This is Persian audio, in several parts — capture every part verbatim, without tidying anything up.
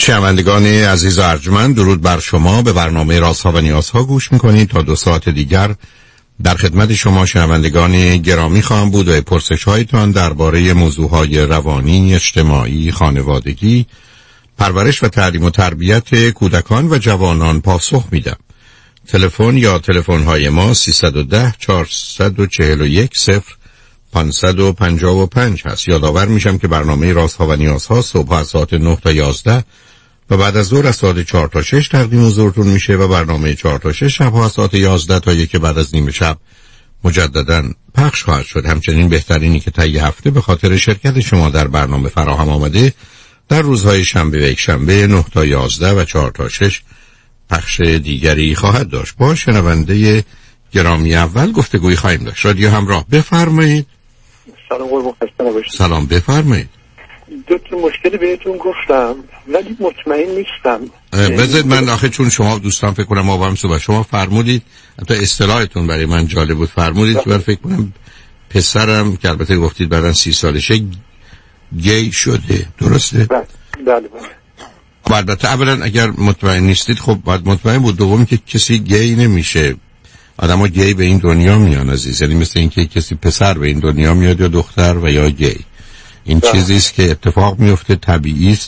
شنوندگان عزیز و ارجمند، درود بر شما. به برنامه رازها و نیازها گوش میکنید. تا دو ساعت دیگر در خدمت شما شنوندگان گرامی خواهم بود و پرسش هایتان درباره موضوعهای روانی، اجتماعی، خانوادگی، پرورش و تعلیم و تربیت کودکان و جوانان پاسخ میدم. تلفن یا تلفن های ما سیصد و ده چهارصد و چهل و یک صفر پانصد و پنجاه و پنج هست. یادآور میشم که برنامه رازها و نیازها صبح از ساعت نه تا یازده و بعد از ظهر از ساعت چهار تا شش تقدیم حضورتون میشه و برنامه چهار تا شش شب از ساعت یازده تا یک بعد از نیم شب مجددا پخش خواهد شد. همچنین بهترینی که طی هفته به خاطر شرکت شما در برنامه فراهم آمده در روزهای شنبه و یک شنبه نه تا یازده و چهار تا شش پخش دیگری خواهد داشت. با شنونده گرامی اول گفتگویی خواهیم داشت. رادیو همراه، بفرمایید. سلام قربان، خسته نباشید. سلام، بفرمایید. دو تا مشکل بهتون گفتم ولی مطمئن نیستم. بذارید من آخه چون شما دوستان فکر کنم ما با هم صحبت شما فرمودید، حتی اصطلاحتون برای من جالب بود، فرمودید که من فکر کنم پسرم که البته گفتید بعدن سی سالشه گی شده، درسته؟ بله بله. البته اولا اگر مطمئن نیستید خب باید مطمئن بود. دوم که کسی گی نمیشه، آدم ها گی به این دنیا میان عزیز، یعنی مثل این که کسی پسر به این دنیا میاد یا دختر و یا گی. این چیزی است که اتفاق میفته، طبیعی است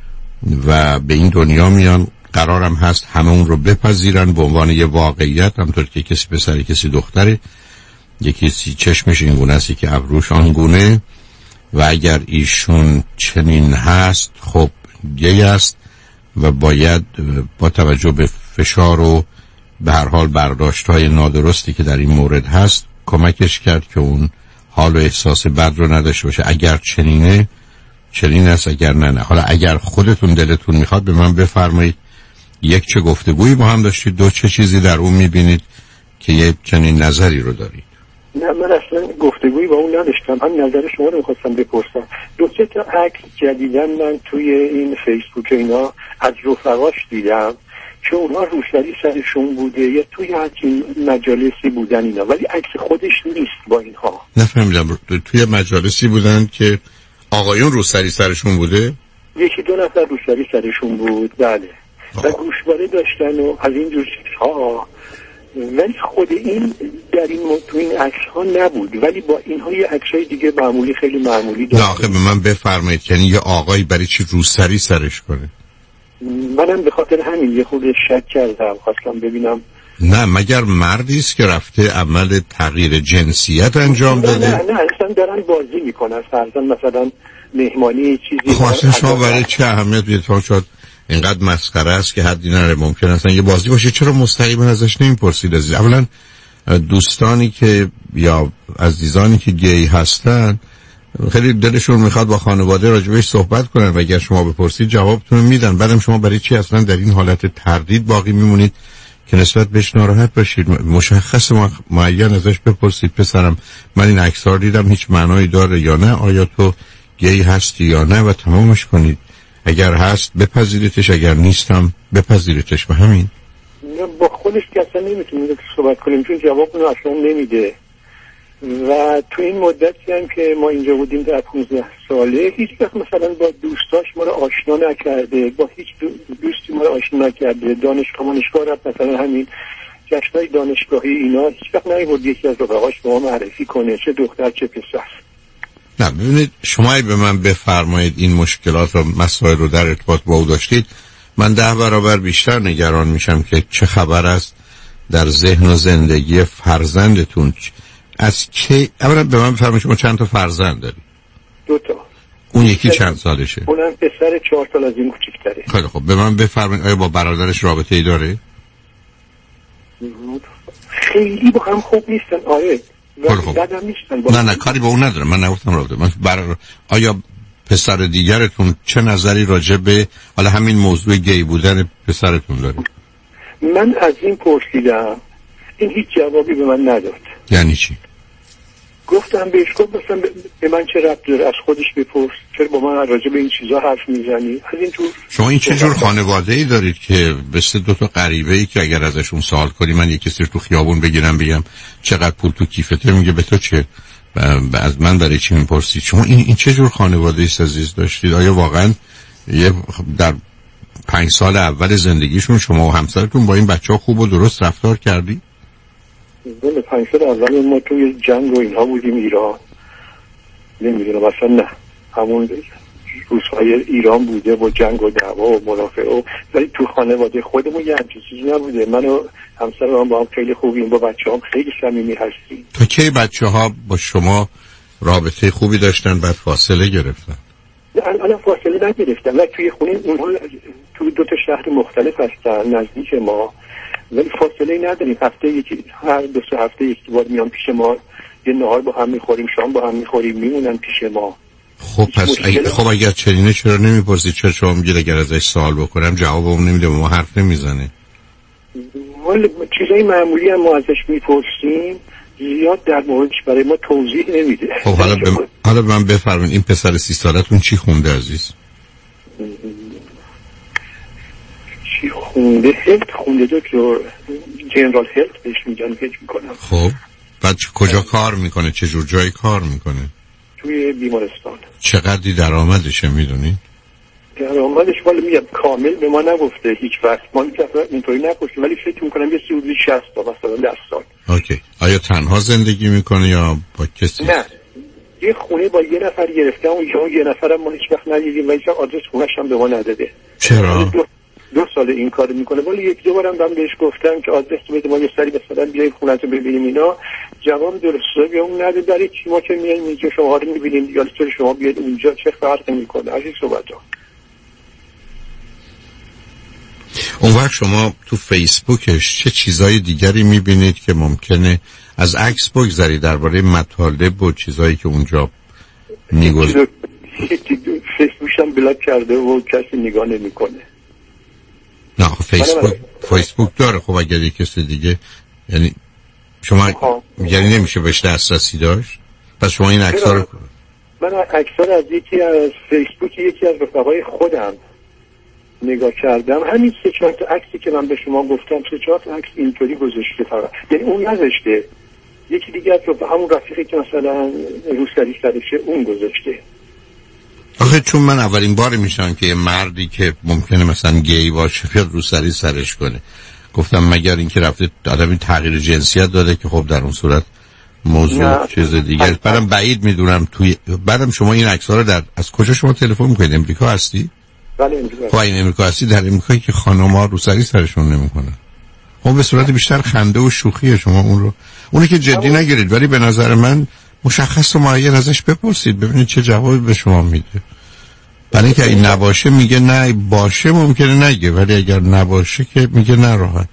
و به این دنیا میان. قرارم هست همه اون رو بپذیرن به عنوان یه واقعیت، همطور که کسی پسر کسی دختره، یکی چشمش این گونه است که ابروش آن گونه و اگر ایشون چنین هست خب گی است و باید با توجه به فشار و به هر حال برداشت‌های نادرستی که در این مورد هست کمکش کرد که اون حال و احساس بد رو نداشته باشه. اگر چنینه چنین است، اگر نه نه. حالا اگر خودتون دلتون میخواد به من بفرمایید یک چه گفتگویی با هم داشتید، دو چه چیزی در اون میبینید که یک چنین نظری رو دارید. نه من اصلا گفتگویی با اون نداشتم، هم نظر شما رو میخواستم بپرسم. دو سه تا عکس جدیدن من توی این فیسبوک اینا از رفقاش دیدم که اونها روسری سرشون بوده یا توی همچین مجالسی بودن اینا، ولی عکس خودش نیست با اینها. نفهمیدم. توی مجالسی بودن که آقایون روسری سرشون بوده؟ یکی دو نفر روسری سرشون بود بله. آه. و گوشواره داشتن و از این جور چیزها، ولی خود این در این تو این عکس ها نبود، ولی با اینها یه عکس های دیگه معمولی خیلی معمولی داشت. نه آخه به من بفرمایید یعنی یه آقایی برای چی روسری سرش کنه؟ منم به خاطر همین یه خود شک کردم، خواستم ببینم. نه مگر مردی است که رفته عمل تغییر جنسیت انجام داده؟ نه نه اصلا دارن بازی میکنن، فرضاً مثلا مهمانی چیزی. خواستن شما برای چه اهمیت بیتون شد اینقدر مسخره است که حدی نره. ممکن است یه بازی باشه، چرا مستقیما ازش نمیپرسید؟ عزیز اولا دوستانی که یا عزیزانی که گی هستن خیلی دلشون میخواد با خانواده راجبش صحبت کنن و اگر شما بپرسید جوابتون میدن. بعدم شما برای چی اصلا در این حالت تردید باقی میمونید که نسبت بهش ناراحت باشید؟ مشخص معین ازش بپرسید پسرم من این عکس‌ها دیدم هیچ معنایی داره یا نه، آیا تو گی هستی یا نه، و تمامش کنید. اگر هست بپذیریدش، اگر نیستم بپذیریدش. به همین. با خودش که اصلا نمیتونیم صحبت کنیم چون جوابونو اصلا نمیده و تو این مدتی هم که ما اینجا بودیم در پانزده ساله هیچ وقت مثلا با دوستاش ما رو آشنا نکرده، با هیچ دوستی ما رو آشنا نکرده. دانشگاه مانشگاه رفت مثلا همین جشنهای دانشگاهی اینا هیچ وقت نمی‌برد یکی از رفقاش به ما معرفی کنه، چه دختر چه پسر. نه ببینید شما به من بفرمایید این مشکلات و مسائل رو در ارتباط با او داشتید، من ده برابر بیشتر نگران میشم که چه خبر است در ذهن و زندگی فرزندتون. از چه اولا به من بفرمایید شما چند تا فرزند دارید؟ دو تا. اون یکی چند سالشه؟ اونم پسر چهار سال از این کوچیک‌تره. خیلی خب به من بفرمایید آیا با برادرش رابطه ای داره؟ خیلی با هم خوب نیستن. آره خب نه نه کاری با اون ندارم، من نگفتم رابطه. من برای آیا پسر دیگرتون چه نظری راجع به حالا همین موضوع گی بودن پسرتون داره؟ من از این پرسیدم، این هیچ جوابی به من نداد. یعنی چی؟ گفتم بهش گفتم مثلا به من چه ربطی داره، از خودش بپرس، چرا با من راجع به این چیزا حرف میزنی؟ از این جور. شما این چه جور خانواده‌ای دارید که مثل دو تا غریبه‌ای که اگر ازشون سوال کنی من یکی سر تو خیابون بگیرم بگم چقدر پول تو کیفته، میگه به تو چه؟ از من برای چی میپرسید؟ شما این این چه جور خانواده‌ای است عزیز داشتید؟ آیا واقعا یه در پنج سال اول زندگیشون شما و همسرتون با این بچه ها خوب و درست رفتار کردی؟ بله پنج سال اول ما توی جنگ و اینها بودیم ایران، نمیدونم اصلا نه همون روزهای ایران بوده با جنگ و دعوا و منافعه و ولی تو خانواده خودمون یه همچین چیزی نبوده. من و همسرم با هم خیلی خوبیم، با بچه هم خیلی صمیمی هستیم. تا کی بچه ها با شما رابطه خوبی داشتن بعد فاصله گرفتن؟ الان فاصله نگرفتن و توی خونه اونها تو دو تا شهر مختلف هستن نزدیک ما، ولی فاصله نداریم. هفته یکی هر دو سه هفته یکی بار میان پیش ما، یه نهار با هم میخوریم، شام با هم میخوریم، میمونن پیش ما. خب پس اگه خب اگر چنینه چرا نمیپرسید؟ چرا شما میگید اگر ازش سوال بکنم جوابم نمیده و ما حرف نمیزنه؟ والا چیزای معمولی هم ما ازش میپرسیم، زیاد در موردش برای ما توضیح نمیده. خب حالا به من, حالا به من بفرمایید این پسر سی سالتون چی خونده عزیز؟ چی خونده؟ هلت خونده، دکتر جنرال هلت بهش میگن، فکر میکنم. خب بعد کجا کار میکنه؟ چه جور جایی کار میکنه؟ توی بیمارستان. چقدری درآمدشه میدونی؟ درآمدش والا میگم کامل به ما نگفته هیچ وقت، ما هیچ وقت اینطوری نپرسیم، ولی فکر میکنم یه سی شصت تا مثلا در سال. اوکی. آیا تنها زندگی میکنه یا با کسی؟ نه یه خونه با یه نفر گرفتم و یه نفر هم ما هیچ وقت ندیدیم و هیچ وقت آدرس خونش هم به ما نداده. چرا؟ دو, دو سال این کار میکنه، ولی یک دو بارم من بهش گفتم که آدرس بده ما یه سری مثلا بیایم خونه‌تو ببینیم اینا، جواب درسته به اون نده. برای چی ما که میایم اینجا شما رو میبینیم دیگه، چرا شما بیاید اونجا چه فرقی میکنه؟ از این صحبت ها. اون وقت شما تو فیسبوکش چه چیزای دیگری میبینید که ممکنه از عکس بگذارید درباره مطالب و چیزایی که اونجا میگذارید؟ فیسبوکش هم بلاک کرده و کسی نگاه نمیکنه. نه فیسبوک فیسبوک داره. خب اگر یک کسی دیگه یعنی شما آه. یعنی نمیشه بهش دسترسی داشت؟ پس شما این عکس‌ها رو من عکس‌ها از یکی از فیسبوک یکی از رفقای خودم نگاه کردم، همین سه چهار تا عکسی که من به شما گفتم، سه چهار تا عکس اینطوری گذاشته فقط، یعنی اون نذاشته، یکی دیگه از همون رفیقی که مثلا روسری سرشه اون گذاشته. آخه چون من اولین بار میشم که یه مردی که ممکنه مثلا گی باشه بیاد روسری سرش کنه، گفتم مگر اینکه رفته آدمی تغییر جنسیت داده که خب در اون صورت موضوع نه. چیز دیگه. بعدم بعید میدونم توی بعدم شما این عکس‌ها رو در از کجا شما تلفن می‌کنید؟ امریکا هستی؟ بله امریکا. خب این امریکا هستی، در امریکایی که خانم‌ها روسری سرشون نمی‌کنن. خب به صورت بیشتر خنده و شوخیه، شما اون رو اونی که جدی نگیرید، ولی به نظر من مشخص و معین ازش بپرسید ببینید چه جوابی به شما میده. برای اینکه این نباشه میگه نه، باشه ممکنه نگه، ولی اگر نباشه که میگه نه راحت.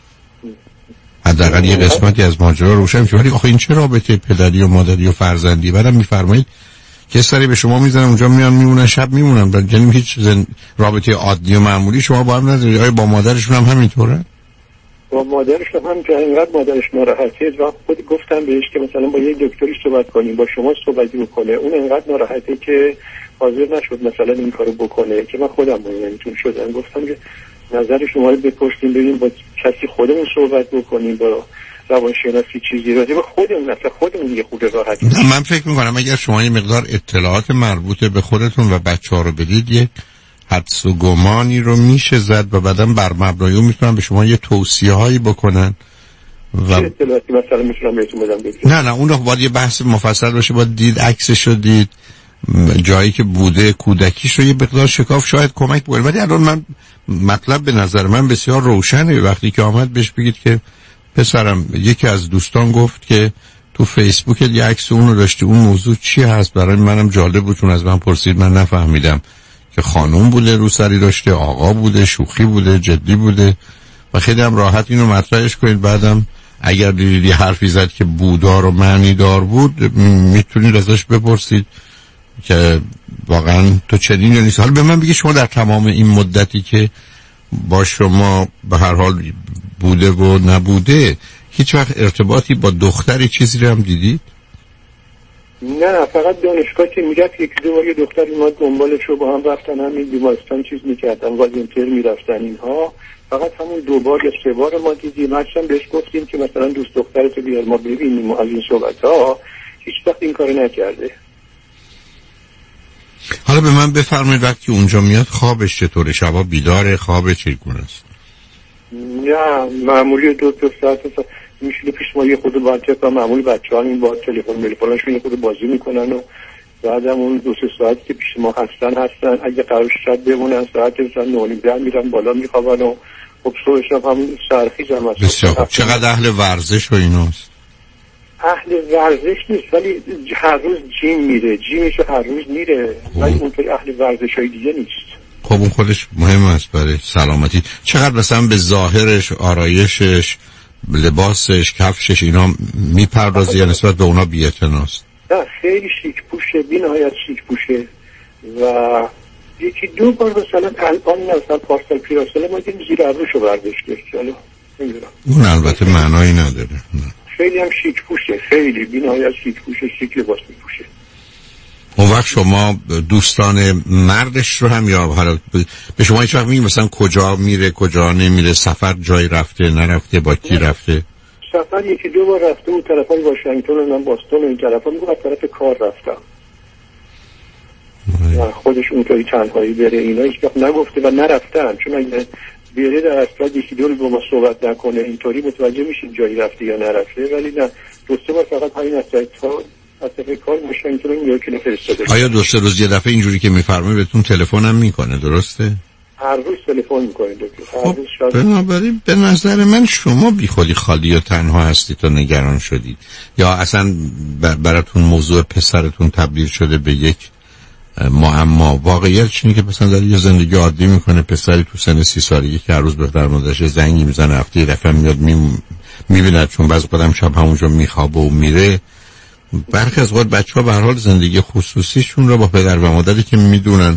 حداقل یه قسمتی از ماجرا روشن میشه. ولی آخه این چه رابطه پدری و مادری و فرزندی؟ بعدم میفرمایید که سری به شما میزنن اونجا میان میمونن شب میمونن، یعنی هیچ زن... رابطه عادی و معمولی شما با هم ندارید. آیا با مادرشون هم همینطوره؟ با مادرش هم که اینقدر مادرش ناراحته و خود گفتم بهش که مثلا با یه دکتری صحبت کنیم، با شما صحبت بکنه، اون اینقدر ناراحته که حاضر نشد مثلا این کارو بکنه که من خودم نمیتونم شدم. گفتم که نظر شما رو بپرسیم ببینیم با کسی خودمون صحبت بکنیم، با روانشناسی چیزی راجع به خودمون، اصلا خودمون یه خود راحت. من فکر می‌کنم اگر شما یه مقدار اطلاعات مربوط به خودتون و بچه‌ها رو بدید، یک حدس و گمانی رو میشه زد و بعداً بر مبنای اون میتونن به شما یه توصیه‌هایی بکنن. و چه اطلاعاتی مثلا میتونم بهتون بدم بگید؟ نه نه اون رو باید یه بحث مفصل باشه، باید دید، عکسش رو دید، جایی که بوده، کودکیش رو یه مقدار شکاف شاید کمک بکنه. ولی الان من مطلب به نظر من بسیار روشنه. وقتی که آمد بهش بگید که پسرم یکی از دوستان گفت که تو فیسبوک یه عکس اون رو داشتی، اون موضوع چی هست؟ برای منم جالب بود چون از من پرسید، من نفهمیدم که خانم بوده روسری داشته، آقا بوده، شوخی بوده، جدی بوده. و خیلی هم راحت اینو مطرحش کنید. بعدم اگر دیدی حرفی زد که بودار و معنی دار بود، میتونید ازش بپرسید که واقعا تو چنین یا نیست. حالا به من بگی شما در تمام این مدتی که با شما به هر حال بوده و نبوده، هیچ وقت ارتباطی با دختری چیزی رو هم دیدید؟ نه فقط دانشگاه که میگه یک دو بار یه دختر اومد دنبالش رو با هم رفتن همین بیمارستان چیز میکردن، والنتیر میرفتن اینها. فقط همون دو بار یا سه بار ما دیدیم. هرچند بهش گفتیم که مثلا دوست دخترتو بیار ما ببینیم و از این صحبت ها، هیچ وقت این کارو نکرده. حالا به من بفرمایید وقتی اونجا میاد خوابش چطوره؟ شبا بیداره؟ خواب چگونه است؟ نه معمولی دو تا ساعت میشینه پیش ما، یه خود بچه و معمولی بچه ها این با تلفن تلفنشون یه خود بازی میکنن و بعدم اون دو سه ساعتی که پیش ما هستن هستن اگه قرار شد بمونن ساعت مثلا نونیم در میرن بالا میخوابن و خب صبح شب هم سرخیز هم هست. بسیار خوب. چقدر اهل ورزش و ایناست؟ اهل ورزش نیست ولی هر روز جیم میره، جیمشو هر روز میره ولی اونطوری اهل ورزش های دیگه نیست. خب اون خودش مهم است برای سلامتی. چقدر مثلا به ظاهرش، آرایشش، لباسش، کفشش اینا میپردازه یا نسبت به اونا بی‌اعتناست؟ نه خیلی شیک پوشه، بی‌نهایت شیک پوشه و یکی دو بار مثلا الان مثلا پارسال پیراساله ما دیدیم زیر ابروشو برداشته. حالا نمیدونم اون البته معنایی نداره. نه. خیلی هم شیک پوشه، خیلی بی‌نهایت شیک پوشه، شیک لباس میپوشه. اون وقت شما دوستان مردش رو هم یا حالا به شما هیچ وقت میگیم مثلا کجا میره کجا نمیره، سفر جایی رفته نرفته، با کی رفته؟ سفر یکی دو بار رفته اون طرفای واشنگتن و من باستون و این طرفا، میگم از طرف کار رفتم و خودش اونطوری تنهایی بره اینا هیچ وقت نگفته و نرفتن، چون اگه بیاره در اصلا یکی دو با ما صحبت نکنه اینطوری متوجه میشیم جایی رفته یا نرفته. ولی نه دو سه بار فقط همین از طرف از طرف کار واشنگتن رو میاد که فرستاده. آیا دو سه روز یه دفعه اینجوری که میفرمایید بهتون تلفن هم میکنه درسته؟ هر روز تلفن میکنه دکتر. خب بنابراین به نظر من شما بی خودی خالی و تنها هستید و نگران شدید یا اصلا براتون موضوع پسرتون تبدیل شده به یک معما. واقعیت اینه که مثلا داره یه زندگی عادی میکنه، پسری تو سن سی سالگی که هر روز بهتر موردش زنگی میزنه، هفته یه دفعه میاد میبینه چون بعضی قدم شب همونجا میخوابه و میره. برخی از وقت بچه‌ها به هر حال زندگی خصوصیشون رو با پدر و مادری که میدونن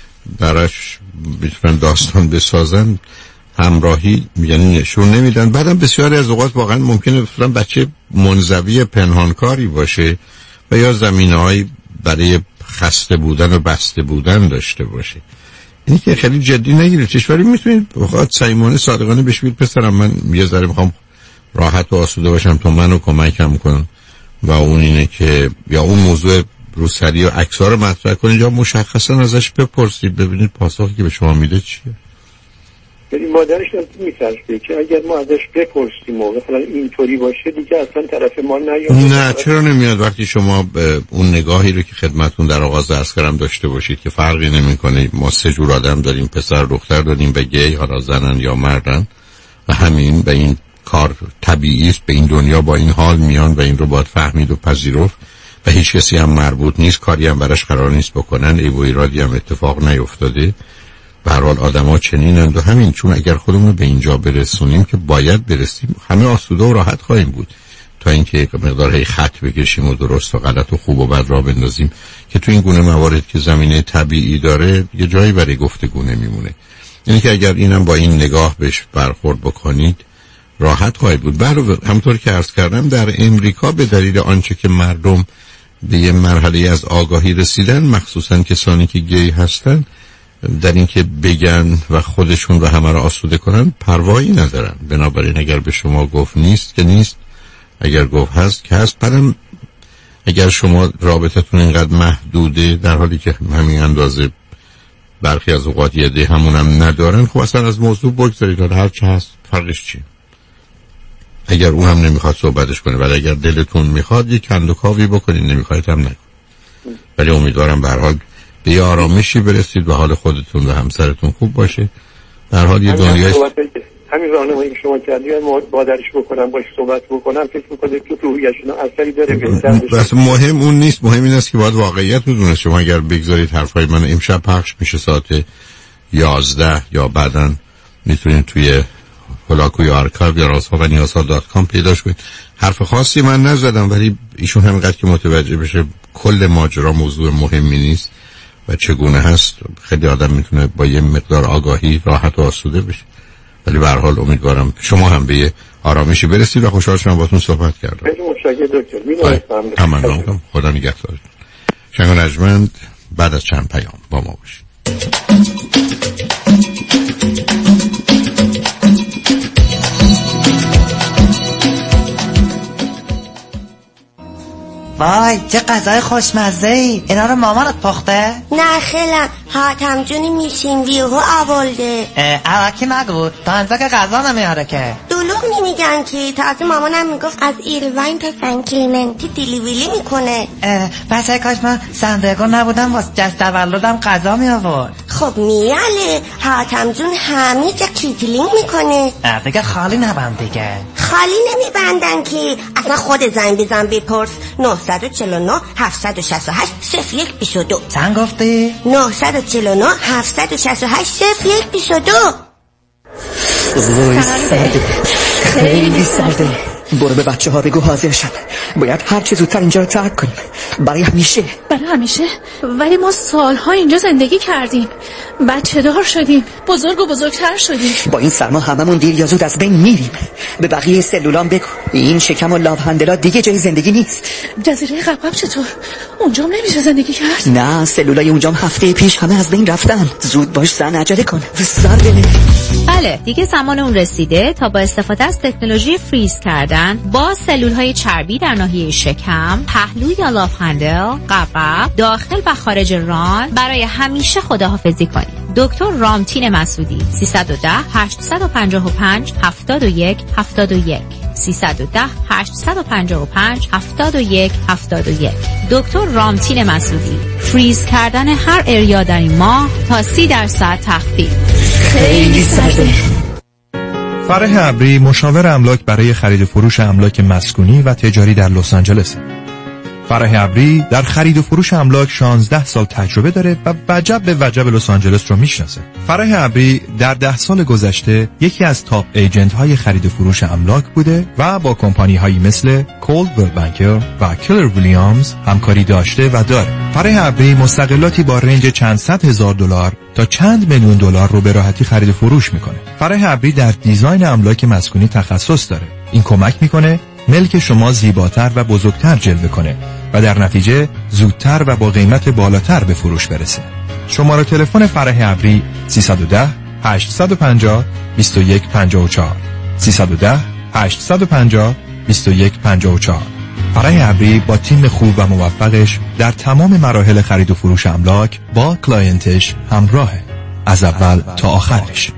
براش میتونن داستان بسازن همراهی یعنی نشون نمیدن. بعدم بسیاری از اوقات واقعا ممکنه مثلا بچه منزوی پنهانکاری باشه و یا زمینه‌هایی برای خسته بودن و بسته بودن داشته باشه. اینی که خیلی جدی نگیریدش ولی میتونید بخواد صمیمانه صادقانه بهش بگید پسرم من یه ذره میخوام راحت و آسوده باشم تو منو کمکم کن و اون اینه که یا اون موضوع روسری و عکس‌ها رو مطرح کنید یا مشخصا ازش بپرسید ببینید پاسخی که به شما میده چیه. یعنی مادرش هم می‌فرسته که اگر ما ازش بپرسیم و مثلا اینطوری باشه دیگه اصلا طرف ما نیاد. نه چرا نمیاد وقتی شما اون نگاهی رو که خدمتون در آغاز عرض کردم داشته باشید که فرقی نمی‌کنه ما سه جور آدم داریم، پسر دختر داریم و گی حالا زنن یا مردن و همین به این کار طبیعی است، به این دنیا با این حال میان و این رو باید فهمید و پذیرفت و هیچ کسی هم مربوط نیست، کاری هم براش قرار نیست بکنن، ای و ایرادی هم اتفاق نیفتاده. به هر حال آدم‌ها چنینند و همین چون اگر خودمون به اینجا برسونیم که باید برسیم همه آسوده و راحت خواهیم بود تا اینکه یک مقدار هی خط بکشیم و درست و غلط و خوب و بد را بندازیم که تو این گونه موارد که زمینه طبیعی داره یه جایی برای گفتگو نمیمونه. یعنی که اگر اینم با این نگاه بهش برخورد بکنید راحت خواهید بود. علاوه همونطور که عرض کردم در امریکا به دلیل آنچه که مردم به یه مرحله از آگاهی رسیدن مخصوصا کسانی که گی هستن در این که بگن و خودشون و همه را آسوده کنن پروایی ندارن. بنابراین اگر به شما گفت نیست که نیست، اگر گفت هست که هست. بعدم اگر شما رابطتون اینقدر محدوده در حالی که همین اندازه برخی از اوقات یه ده همونم ندارن خب اصلا از موضوع بگذارید هر چه هست فرقش چیه. اگر اون هم نمیخواد صحبتش کنه ولی اگر دلتون میخواد یک کند و کاوی بکنید، نمیخواید هم نکن. ولی امیدوارم به هر حال به یه آرامشی برسید و حال خودتون و همسرتون خوب باشه. به هر حال یه دنیای همین راهنمایی که شما کردید مادرش بکنم باش صحبت بکنم فکر می‌کنم تو روحیشون اثری داره بهتر بشه. بس مهم اون نیست، مهم این است که باید واقعیت بدونید. شما اگر بگذارید حرفای من امشب پخش میشه ساعت یازده یا بعداً میتونید توی هولاکوی آرکایو یا رازها و نیازها دات کام پیداش کنید. حرف خاصی من نزدم ولی ایشون همینقدر که متوجه بشه کل ماجرا موضوع مهمی نیست و چگونه هست خیلی آدم میتونه با یه مقدار آگاهی راحت و آسوده بشه. ولی به هر حال امیدوارم شما هم به یه آرامشی برسید و خوشحال شدم باهاتون صحبت کردم. خیلی متشکرم دکتر. می‌نویسم. ممنونم. خدا نگهدارتون. شنگ و نجمند بعد از چند پیام با ما باشید. وای چه غذای خوشمزه ای. اینا رو مامانت پخته؟ نه خیلم حاتم جونی میشین ویهو آورده. اراکی نگو تا انزا که غذا نمیاره که. دلوغ نمیگن که تازه مامانم میگفت از ایروین تا سن کلیمنتی دیلیویلی میکنه. بس کاش من سندگو نبودم واسه جشن تولدم غذا می آورد. خب میاله حاتم جون همه جا کیتلینگ میکنه. دیگه خالی نبند دیگه. خالی نمیبندن که اصلا خود زنگ بزن بپرس. نه چهار نه هفت شش هشت صفر یک بیست و دو. چند گفتی؟ نه چهار نه هفت شش هشت صفر یک بیست و دو. وای سرده، خیلی سرده. برو به بچه ها بگو حاضر شن. باید هر چه زودتر اینجا رو ترک کنیم برای همیشه. برای همیشه؟ ولی ما سالها اینجا زندگی کردیم، بچه دار شدیم، بزرگ و بزرگتر شدیم. با این سرما هممون دیر یا زود از بین میریم. به بقیه سلولان بگو این شکم و لاوهندلا دیگه جای زندگی نیست. جزیره قبقب چطور؟ اونجام نمیشه زندگی کرد؟ نه سلولای اونجام هفته پیش همه از بین رفتن. زود باش زن عجله کن سر بله. بله دیگه زمان اون رسیده تا با استفاده از تکنولوژی فریز کردن با سلولهای چربی در ناحیه شکم، پهلو یا لاف-هندل، قبقب، داخل و خارج ران برای همیشه خداحافظی کنید. دکتر رامتین مسعودی سیصد و ده هشتصد و پنجاه و پنج هفتاد و یک هفتاد و یک سیصد و ده هشتصد و پنجاه و پنج هفتاد و یک هفتاد و یک. دکتر رامتین مسعودی. فریز کردن هر اریا در این ماه تا سی درصد تخفیف. خیلی سرده. فرح ابری مشاور املاک برای خرید و فروش املاک مسکونی و تجاری در لس آنجلس. فرح ابری در خرید و فروش املاک شانزده سال تجربه داره و وجب به وجب لس آنجلس رو میشناسه. فرح ابری در ده سال گذشته یکی از تاپ ایجنت های خرید و فروش املاک بوده و با کمپانی هایی مثل کولدویل بانکر و کلر ویلیامز همکاری داشته و داره. فرح ابری مستقلاتی با رنج چند صد هزار دلار تا چند میلیون دلار رو به راحتی خرید و فروش میکنه. فرح ابری در دیزاین املاک مسکونی تخصص داره. این کمک میکنه ملک شما زیباتر و بزرگتر جلوه کنه و در نتیجه زودتر و با قیمت بالاتر به فروش برسه. شماره تلفن فرح ابری سیصد و ده هشتصد و پنجاه بیست و یک پنجاه و چهار سیصد و ده هشتصد و پنجاه بیست و یک پنجاه و چهار. فرح ابری با تیم خوب و موفقش در تمام مراحل خرید و فروش املاک با کلاینتش همراهه از اول تا آخرش.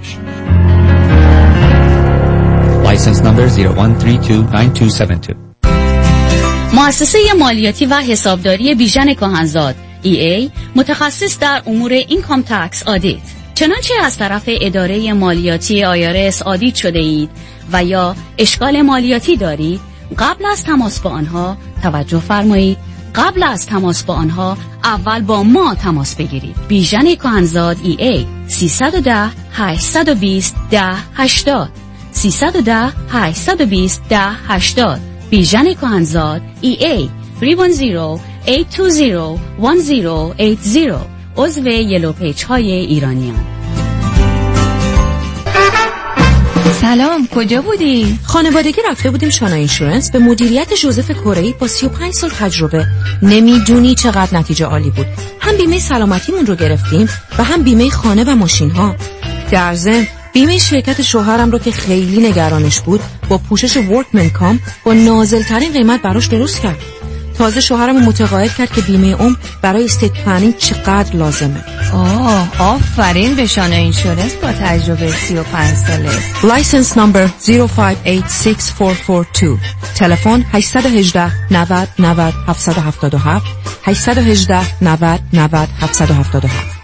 License number zero one three two nine two seven two. مؤسسه مالیاتی و حسابداری بیژن کهنزاد ای ای متخصص در امور اینکام تکس آدیت. چنانچه از طرف اداره مالیاتی آیارس آدیت شده اید و یا اشکال مالیاتی دارید، قبل از تماس با آنها توجه فرمایید. قبل از تماس با آنها اول با ما تماس بگیرید. بیژن کهنزاد ای ای سیصد و ده هشتصد و بیست ده هشتاد سیصد و ده هشتصد و بیست ده هشتاد. بیژن کهنزاد ای ای سه یک صفر هشت دو صفر یک صفر هشت صفر. عضو یلو پیج های ایرانیان. سلام، کجا بودی؟ خانوادگی رفته بودیم شانا اینشورنس به مدیریت جوزف کره‌ای با سی و پنج سال تجربه. نمیدونی چقدر نتیجه عالی بود. هم بیمه سلامتیمون رو گرفتیم و هم بیمه خانه و ماشین ها. در ضمن بیمه شرکت شوهرم رو که خیلی نگرانش بود با پوشش ورکمن کام با نازل ترین قیمت براش درست کرد. تازه شوهرم متقاعد کرد که بیمه عمر برای استیت پلنینگ چقدر لازمه. آه آفرین به شانا اینشورنس با تجربه سی و پنج ساله. لایسنس نمبر صفر پنج هشت شش چهار چهار دو. تلفن هشت یک هشت نود نود هفت هفت هفت هشت یک هشت نود نود هفت هفت هفت.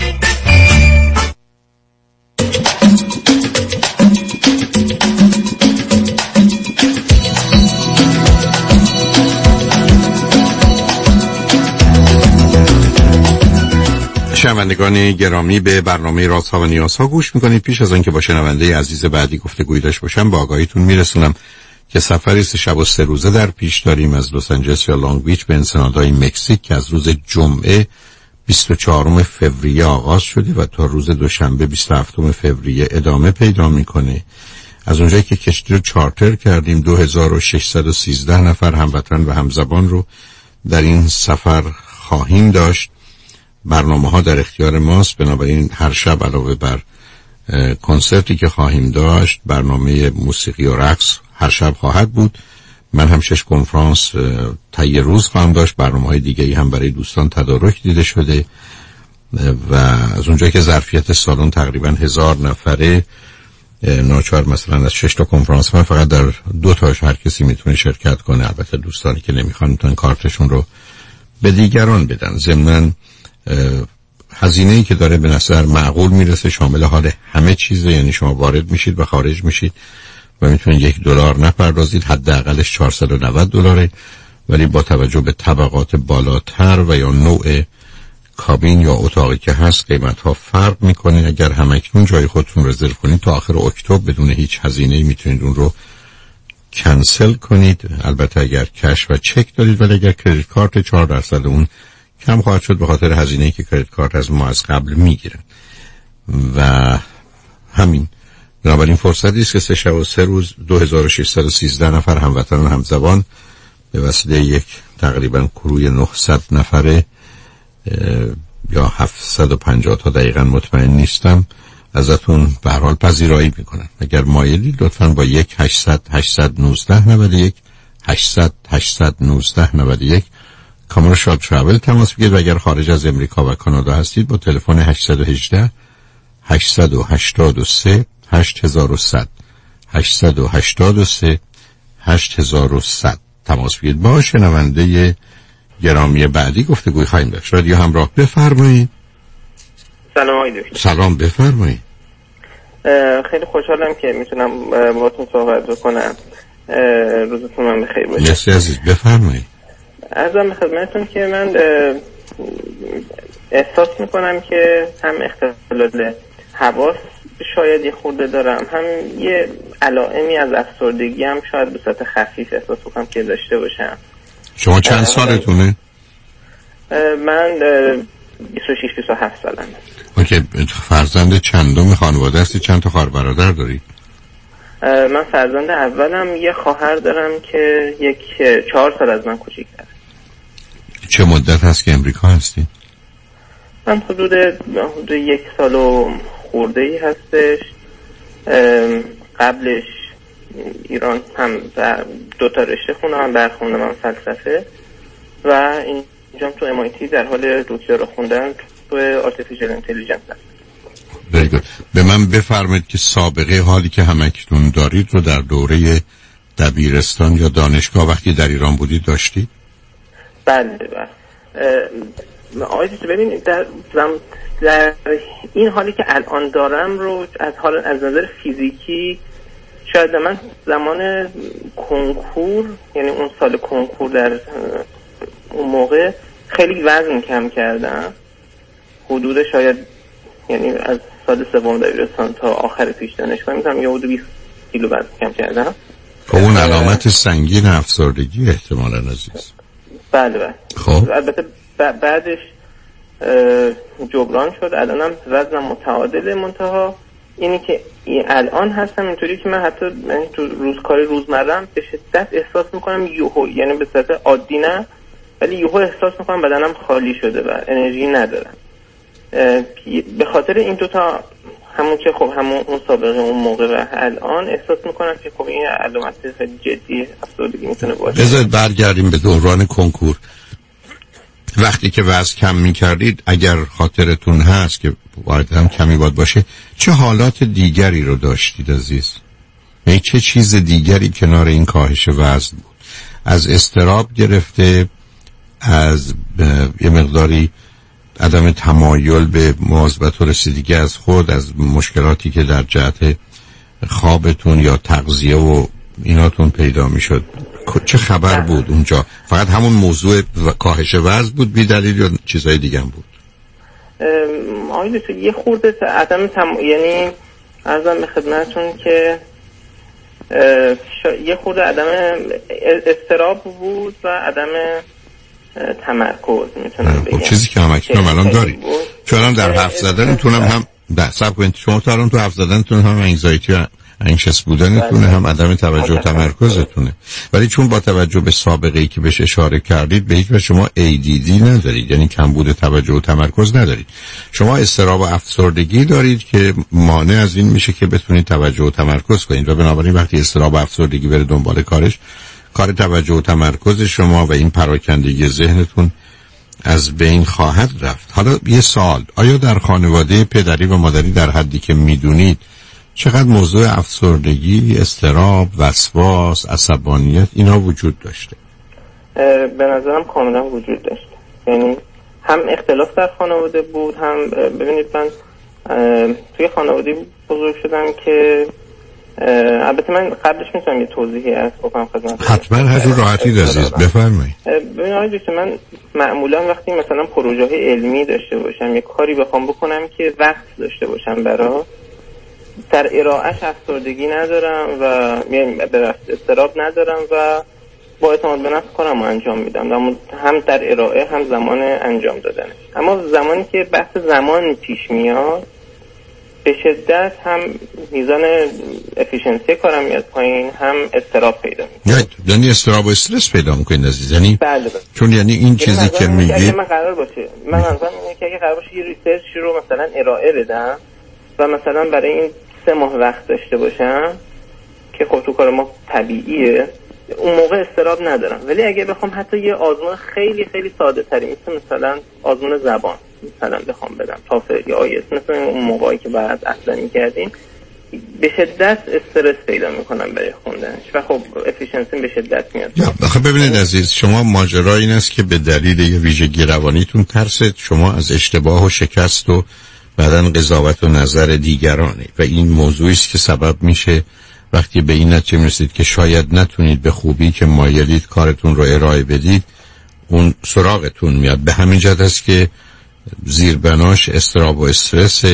شنوندگان گرامی به برنامه رازها و نیازها گوش میکنید. پیش از آنکه با شنونده عزیز بعدی گفتگویی داشته باشم با آگاهیتون میرسونم که سفری است شب و سه روزه در پیش داریم از لس آنجلس یا لانگ بیچ به انسنادهای مکزیک که از روز جمعه بیست و چهارم فوریه آغاز شده و تا روز دوشنبه بیست و هفتم فوریه ادامه پیدا میکنه. از اونجایی که کشتی رو چارتر کردیم دو هزار و ششصد و سیزده نفر هموطن و همزبان رو در این سفر خواهیم داشت. برنامه ها در اختیار ماست، بنابراین هر شب علاوه بر کنسرتی که خواهیم داشت برنامه موسیقی و رقص هر شب خواهد بود. من هم شش کنفرانس طی روز خواهم داشت. برنامه‌های دیگه‌ای هم برای دوستان تدارک دیده شده و از اونجایی که ظرفیت سالن تقریبا هزار نفره، ناچار مثلا از شش تا کنفرانس من فقط در دو تاش هر کسی میتونه شرکت کنه. البته دوستانی که نمیخوان میتونن کارتشون رو به دیگران بدن. ضمناً هزینه‌ای که داره به نظر معقول میرسه، شامل حال همه چیزه، یعنی شما وارد میشید و خارج میشید و میتونید یک دلار نپردازید، حداقلش چهارصد و نود دلاره، ولی با توجه به طبقات بالاتر و یا نوع کابین یا اتاقی که هست قیمت ها فرق میکنه. اگر همکنون جای خودتون رزرو کنید تا آخر اکتبر بدون هیچ هزینه‌ای میتونید اون رو کنسل کنید. البته اگر کش و چک دارید، ولی اگر کریدیت کارت چهار درصد اون کم خواهد شد به خاطر هزینه‌ای که کریدیت کارت از ما از قبل میگیره. و همین بنابراین فرصتی است که سه شب و سه روز دو هزار و ششصد و سیزده نفر هموطن همزبان به وسیله یک تقریبا کروی نهصد نفره یا هفتصد و پنجاه تا دقیقاً مطمئن نیستم ازتون به هر حال پذیرایی میکنن. اگر مایلید لطفاً با یک هشتصد هشتصد و نوزده نود و یک هشتصد هشتصد و نوزده نود و یک کامرشال ترافل تماس بگیرید و اگر خارج از امریکا و کانادا هستید با تلفن هشتصد و هجده هشتصد و هشتاد و سه هشت هزار و صد هشتصد و هشتاد و سه هشت هزار و صد تماس بگیرید. با شنونده گرامی بعدی گفتگوی خواهیم داشت. رادیو همراه، بفرمایید. سلام آقای دکتر. سلام، بفرمایید. خیلی خوشحالم که میتونم باهاتون صحبت بکنم. روزتون من بخیر باشه. مرسی عزیز، بفرمایید. عرضم به خدمتتون که من احساس میکنم که هم اختلال حواس شاید یه خورده دارم، هم یه علائمی از افسردگی هم شاید به صورت خفیف احساس بکنم که داشته باشم. شما چند سالتونه؟ من بیست و شش بیست و هفت سالم. اوکی. فرزند چندم خانواده هستی؟ چند تا خواهر برادر داری؟ من فرزند اولم، یه خواهر دارم که یک چهار سال از من کوچیک‌تره. چه مدت هست که امریکا هستی؟ من حدود حدود یک سال و خورده ای هستش. قبلش ایران هم دو تا رشته خوندم، برخوندم من فلسفه و اینجام تو ام آی تی در حال دکترا خوندن تو آرتفیشال اینتلیجنس هست. Very good. به من بفرمایید که سابقه حالی که همکنون دارید رو در دوره دبیرستان یا دانشگاه وقتی در ایران بودید داشتید؟ بله بله. آقای دوست ببین در, در این حالی که الان دارم رو از حال از نظر فیزیکی شاید من زمان کنکور، یعنی اون سال کنکور در اون موقع خیلی وزن کم کردم، حدود شاید یعنی از سال سوم دبیرستان تا آخر پیش دانشگاه میتونم یه حدود بیست کیلو وزن کم کردم. خب اون علامت سنگین افسردگی احتمالاً عزیز. بله بله. خب البته بعدش جبران شد، الانم وزنم متعادل، منتها اینی که الان هستم اینطوری که من حتی من تو روزکار روزمرم به شدت احساس میکنم یهو، یعنی به صورت عادی نه ولی یهو احساس میکنم بدنم خالی شده و انرژی ندارم. به خاطر این دوتا همون که خب همون اون سابقه اون موقع و الان احساس میکنم که خب این علامت خیلی جدی افسردگی میتونه باشه. بذارید برگردیم به دوران کنکور. وقتی که وزن کم میکردید اگر خاطرتون هست که باید هم کمی باید باشه، چه حالات دیگری رو داشتید عزیز؟ یعنی چه چیز دیگری کنار این کاهش وزن بود؟ از اضطراب گرفته، از یه مقداری عدم تمایل به مواظبت و رسیدگی از خود، از مشکلاتی که در جهت خوابتون یا تغذیه و ایناتون پیدا میشد، چه خبر بود اونجا؟ فقط همون موضوع کاهش وزن بود بی دلیل یا چیزای دیگه هم بود؟ آقای دکتر یه خورده عدم تم... یعنی عرضم به خدمتتون که شا... یه خورده عدم اضطراب بود و عدم تمرکز میتونم بگم. خب چیزی که هم اکنون الان داری، چون الان در حرف زدنتون هم در سب کنید شما تو الان تو حرف زدنتون هم انگزایتی و انکشس بودنتونه، هم عدم توجه و تمرکزتونه، ولی چون با توجه به سابقه ای که بهش اشاره کردید به یک و شما ای دی دی ندارید، یعنی کمبود توجه و تمرکز ندارید، شما اضطراب و افسردگی دارید که مانع از این میشه که بتونید توجه و تمرکز کنید و بنابراین وقتی اضطراب و افسردگی بره دنبال کارش کار توجه و تمرکز شما و این پراکندگی ذهنتون از بین خواهد رفت. حالا یه سوال، آیا در خانواده پدری و مادری در حدی که میدونید چقدر موضوع افسردگی، اضطراب، وسواس، عصبانیت اینا وجود داشته؟ به نظرم کاملا وجود داشته. یعنی هم اختلاف در خانواده بود، هم ببینید من توی خانواده بزرگ شدم که البته من قبلش میتونم یه توضیحی از بکنم خدمت. حتما هر جور راحتی عزیز بفرمایید. ببین آقای دکتر، من معمولا وقتی مثلا پروژه علمی داشته باشم، یه کاری بخوام بکنم که وقت داشته باشم برا، در ارائهش افسردگی ندارم و به اضطراب ندارم و با اعتماد به نفس کارم رو انجام میدم، هم در ارائه هم زمان انجام دادن. اما زمانی که بحث زمان پیش میاد به شدت هم میزان افیشنسی کارم میاد پایین، هم اضطراب پیدا میکنم. یعنی اضطراب و استرس پیدا میکنید عزیز. یعنی بله. چون یعنی این چیزی که میگید اگه من قرار باشه من منظورم اینه که اگه قرار باشه یه ریسرچ رو مثلا ارائه بدم و مثلا برای این سه ماه وقت داشته باشم که خب تو کار ما طبیعیه، اون موقع استراب ندارم. ولی اگه بخوام حتی یه آزمون خیلی خیلی ساده تری مثل مثلا آزمون زبان مثلا بخوام بدم تافل یا آیس، مثل اون موقعی که بعد اصلا می‌کردیم، به شدت استرس پیدا میکنم برای خوندنش و خب افیشنسی به شدت میاد. آخه ببینید عزیز، شما ماجرا این است که به دلیل یه ویژگی روانیتون ترس شما از اشتباه و شکست و بعداً قضاوت و نظر دیگرانه و این موضوعی است که سبب میشه وقتی به این نتیجه میرسید که شاید نتونید به خوبی که مایلید کارتون رو ارائه بدید، اون سراغتون میاد. به همین جهت است که زیربناش اضطراب و استرس،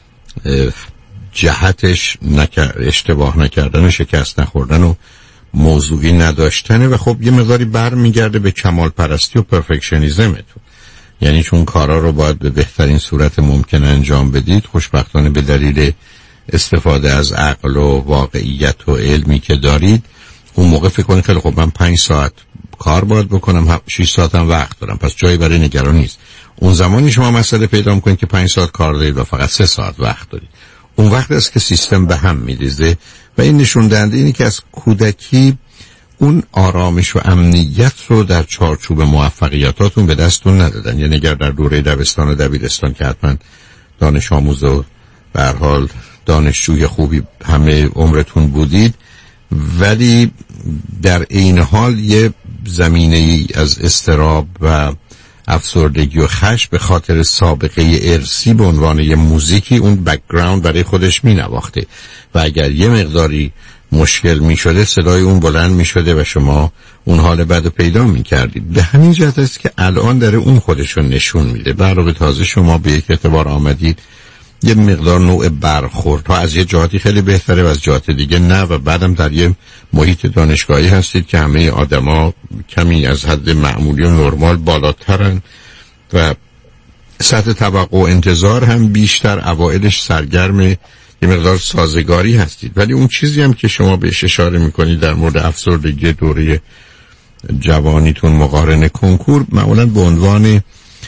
جهتش نکر... اشتباه نکردن و شکست نخوردن و موضوعی نداشتنه و خب یه مقداری بر میگرده به کمال پرستی و پرفکشنیزمتون. یعنی چون کارا رو باید به بهترین صورت ممکن انجام بدید، خوشبختانه به دلیل استفاده از عقل و واقعیت و علمی که دارید اون موقع فکر کنید خیلی خب من پنج ساعت کار باید بکنم، شش ساعت هم وقت دارم، پس جایی برای نگرانی نیست. اون زمانی شما مسئله پیدا میکنید که پنج ساعت کار دارید و فقط سه ساعت وقت دارید، اون وقت است که سیستم به هم میریزه و این نشون دهنده اینه که از کودکی اون آرامش و امنیت رو در چارچوب موفقیتاتون به دستتون ندادن. یعنی اگر در دوره دبستان و دبیرستان که حتما دانش آموز و به هر حال دانشجوی خوبی همه عمرتون بودید، ولی در این حال یه زمینه ای از اضطراب و افسردگی و خشم به خاطر سابقه ارثی به عنوان یه موزیکی اون بک‌گراند برای خودش می نواخته و اگر یه مقداری مشکل می شده صدای اون بلند می شده و شما اون حال بد رو پیدا می کردید. به همین جهت است که الان داره اون خودشون نشون میده. برای تازه شما به یک اعتبار آمدید یه مقدار نوع برخورد ها از یه جهاتی خیلی بهتره و از جهات دیگه نه و بعدم در یه محیط دانشگاهی هستید که همه آدما کمی از حد معمولی و نرمال بالاترن و سطح توقع و انتظار هم بیشتر، اوائلش سرگرم یه مقدار سازگاری هستید. ولی اون چیزی هم که شما بهش اشاره میکنید در مورد افسردگی دوره جوانیتون مقارن کنکور، معمولا به عنوان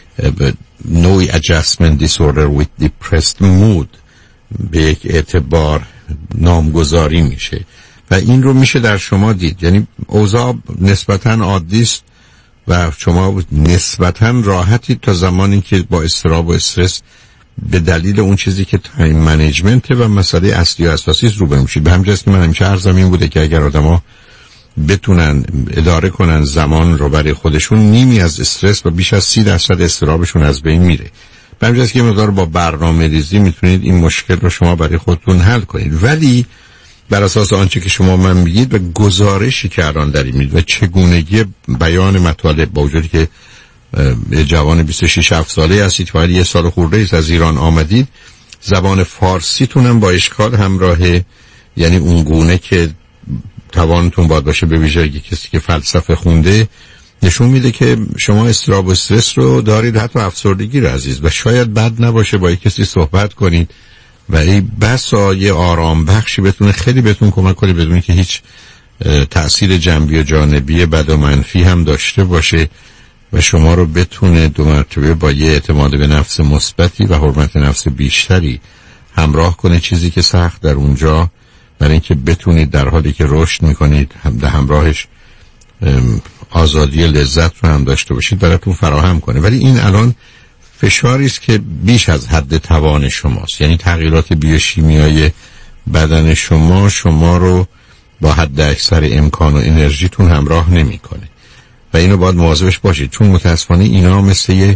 نوعی adjustment disorder with depressed mood به یک اعتبار نامگذاری میشه و این رو میشه در شما دید. یعنی اوضاع نسبتاً عادی است و شما نسبتاً راحتید تا زمانی که با اضطراب و استرس به دلیل اون چیزی که تایم منیجمنت و مسئله اصلی و اساسی رو برمی میشید. به همین جاست که من همیشه عرضم این بوده که اگر آدما بتونن اداره کنن زمان رو برای خودشون، نیمی از استرس و بیش از سی درصد اضطرابشون از بین میره. به همین جاست که مقدار با برنامه ریزی میتونید این مشکل رو شما برای خودتون حل کنید. ولی بر اساس آنچه که شما من میگید و گزارشی که الان دارید میدید و چگونگی بیان مطالب، با وجودی که جوان بیست و شش هفت ساله هستید، فقط یه سال خورده ایست از ایران آمدید، زبان فارسیتون هم با اشکال همراهه. یعنی اون گونه که توانتون باید باشه، به ویژه کسی که فلسفه خونده، نشون میده که شما اضطراب و استرس رو دارید، حتی افسردگی رو عزیز، و شاید بد نباشه با کسی صحبت کنید و این بسا یه آرام بخشی بتونه خیلی بهتون کمک کنه بدون که هیچ تأثیر جنبی و جانبی بد و منفی هم داشته باشه و شما رو بتونه دو مرتبه با یه اعتماد به نفس مثبتی و حرمت نفس بیشتری همراه کنه. چیزی که سخت در اونجا برای اینکه بتونید در حالی که رشد میکنید هم ده همراهش آزادی لذت رو هم داشته باشید براتون فراهم کنه. ولی این الان فشاری است که بیش از حد توان شماست، یعنی تغییرات بیوشیمیایی بدن شما شما رو با حد اکثر امکان و انرژیتون همراه نمیکنه و اینو باید مواظبش باشید، چون متاسفانه اینا مثل یه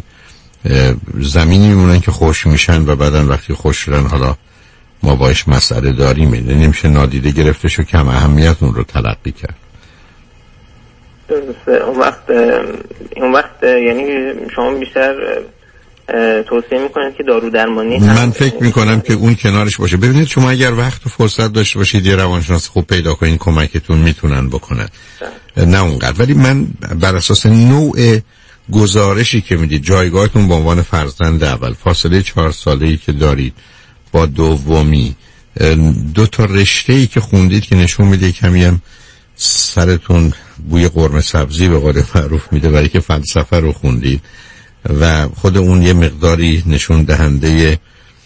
زمینی میمونن که خوش میشن و بعدن وقتی خوش شدن حالا ما باش مسئله داریم، نمیشه نادیده گرفتش و کم اهمیت اون رو تلقی کرد. درسته. اون وقت اون وقت یعنی شما بیشتر توصیه میکنید که دارو درمانی هم من فکر میکنم که اون کنارش باشه. ببینید شما اگر وقت و فرصت داشته باشید یه روانشناس خوب پیدا کنید کمکتون میتونن بکنن، نه اونقدر. ولی من بر اساس نوع گزارشی که میدید جایگاهتون به عنوان فرزند اول، فاصله چهار ساله‌ای که دارید با دومی، دو تا رشته‌ای که خوندید که نشون میده کمی هم سرتون بوی قرمه سبزی به قول معروف میده برای که فلسفه رو خوندید و خود اون یه مقداری نشون دهنده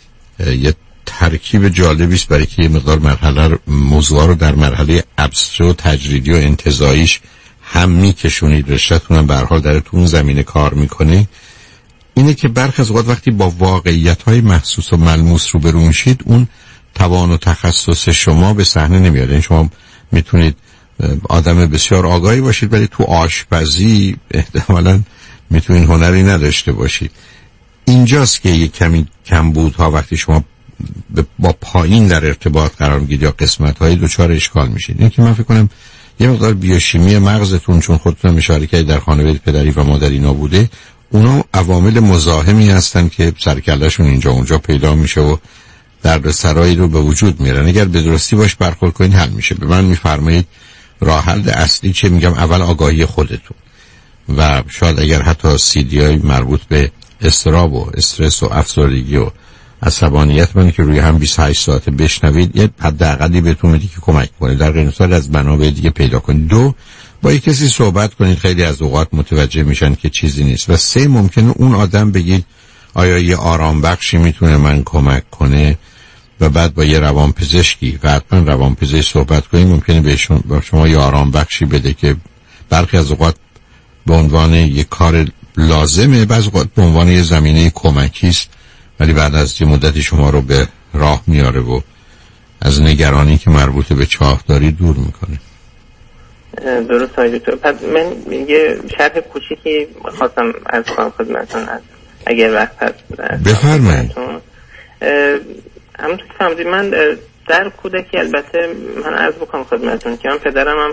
یه ترکیب جالبی است برای که یه مقدار مرحله موضوع رو در مرحله ابستر و تجریدی و انتزاعیش هم میکشونید، رشته‌تون هم به هر حال در اون زمینه کار میکنه. اینه که برخی از اوقات وقتی با واقعیت‌های محسوس و ملموس روبرو میشید اون توان و تخصص شما به صحنه نمیاد. یعنی شما میتونید آدم بسیار آگاهی باشید ولی تو آشپزی احتمالاً میتونید هنری نداشته باشید. اینجاست که یک کمی کمبودها وقتی شما با پایین در ارتباط قرار میگیرید یا قسمت‌های دچار اشکال میشید. این که من فکر کنم یه مقدار بیوشیمی مغزتون، چون خودتون اشاره کردید در خانواده پدری و مادری نبوده، اونا عوامل مزاحمی هستن که سرکله‌شون اینجا اونجا پیدا میشه و دردسرایی رو به وجود میارن. اگر به درستی باش برخورد کنید حل میشه. به من میفرمایید راه حل اصلی چه؟ میگم اول آگاهی خودتون و شاید اگر حتی سیدی های مربوط به اضطراب و استرس و افسردگی و عصبانیت من که روی هم بیست و هشت ساعته بشنوید یه حداقلی بهتون میده که کمک کنه، در غیر صورت از منابع دیگه پیدا کنید. دو، با یک کسی صحبت کنید، خیلی از اوقات متوجه میشن که چیزی نیست. و سه، ممکنه اون آدم بگید آیا یه آرام بخشی میتونه من کمک کنه و بعد با یه روانپزشکی و حتما روانپزشک صحبت کنید، ممکنه بهشون با شما یه آرام بخشی بده که برخی از اوقات به عنوان یه کار لازمه، بعضی اوقات به عنوان یه زمینه کمکی است، ولی بعد از یه مدتی شما رو به راه میاره و از نگرانی که مربوط به چاهداری دور میکنه. درست های دکتر. پس من یه شرح کوچیکی خواستم از کنم خدمتتون، اگر وقت هست بفرمایید. همونطور که فهمیدید من در کودکی البته من عرض بکنم خدمتتون که من پدرم هم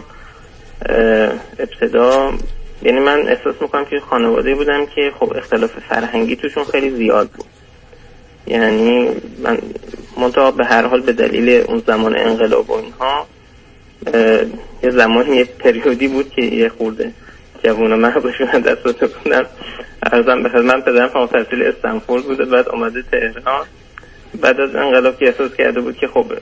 ابتدا، یعنی من احساس میکنم که خانواده بودم که خب اختلاف فرهنگی توشون خیلی زیاد بود. یعنی من منتها به هر حال به دلیل اون زمان انقلاب و اینها یه زمانی یه پریودی بود که یه خورده جوونا من باشون دست رو بودم. ارزم به خدمت پدرم فوق التحصیل استنفورد بوده، بعد اومده تهران، بعد از انقلاب که احساس کرده بود که خب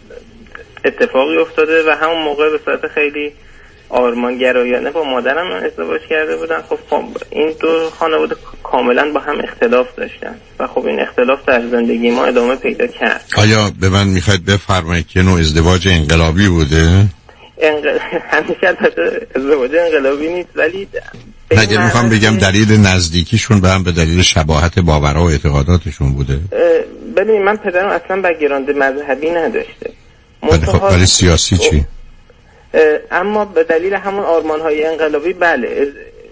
اتفاقی افتاده و همون موقع به صورت خیلی آرمانگرایانه با مادرم ازدواج کرده بودن. خب این دو خانواده کاملا با هم اختلاف داشتن و خب این اختلاف در زندگی ما ادامه پیدا کرد. آیا به من میخواید بفرمایید که نوع ازدواج انقلابی بوده؟ انقل... همیشه البته ازدواج انقلابی نیست، ولی نگه میخوام بگم دلیل نزدیکیشون به هم به دلیل شباهت باورها و اعتقاداتشون بوده. ببین من پدرم اصلا بک‌گراند مذهبی نداشته. خب ولی سیاسی چی؟ اما به دلیل همون آرمان‌های انقلابی بله،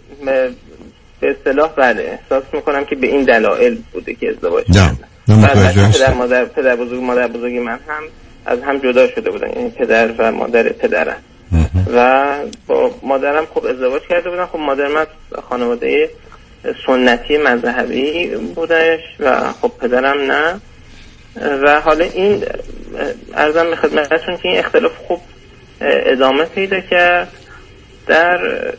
به اصطلاح بله احساس میکنم که به این دلایل بوده که ازدواج کردن. پدر مادر پدر بزرگ مادر بزرگی من هم از هم جدا شده بودن، یعنی پدر و مادر پدرم و با مادرم خب ازدواج کرده بودن. خب مادر من خانواده سنتی مذهبی بودش و خب پدرم نه. و حالا این عرضم به خدمتتون که این اختلاف خوب ادامه پیدا کرد در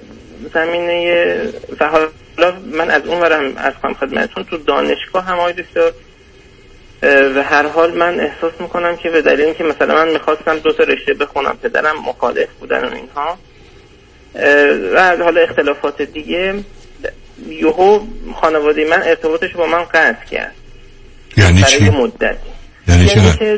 زمینه و حالا من از اون ورم از کنم خدمتتون تو دانشگاه هم آید دکتر و هر حال من احساس میکنم که به دلیل اینکه مثلا من میخواستم دو تا رشته بخونم، پدرم مخالف بودن و اینها و حالا اختلافات دیگه، یهو خانواده من ارتباطش با من قطع کرد. یعنی چی؟ مدت یعنی, یعنی که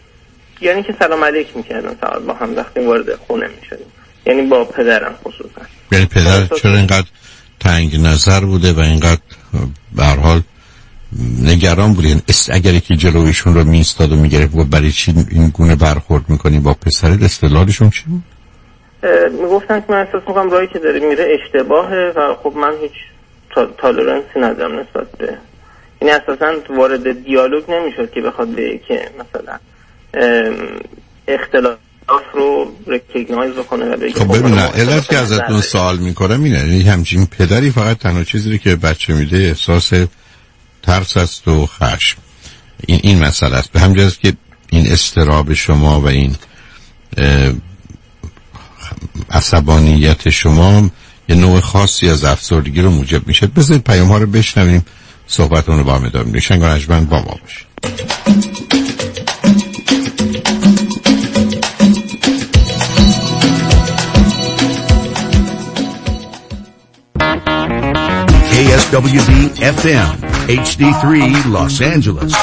یعنی که سلام علیک میکردن ساعت با هم وقتی وارد خونه میشدیم، یعنی با پدرم خصوصا. یعنی پدر چرا اینقدر تنگ نظر بوده و اینقدر به هر حال نگران بودین؟ اگر یکی جلویشون رو میستاد و میگرفت و برای چی این گونه برخورد میکنی با پسرت، استدلالشون چی بود؟ میگفتن که من احساس میکنم راهی که داره میره اشتباهه و خب من هیچ تالرنسی ندارم نسبت به این، اساسا وارد دیالوگ نمیشد که بخواد به که مثلا اختلاف رو ریکگنایز بکنه و بگه. خب ببین، علت که ازتون سوال میکنم اینه، یعنی همچین پدری فقط تنها چیزی که بچه میده احساس ترس است و خشم. این این مسئله است. به همین جهت که این اضطراب شما و این عصبانیت شما یه نوع خاصی از افسردگی رو موجب میشه. بذارید پیام ها رو بشنویم، صحبتون رو با هم ادامه بدیم. شنگ رجمن با ما باشه. کی اس دبلیو دی اف ام اچ دی سه Los Angeles.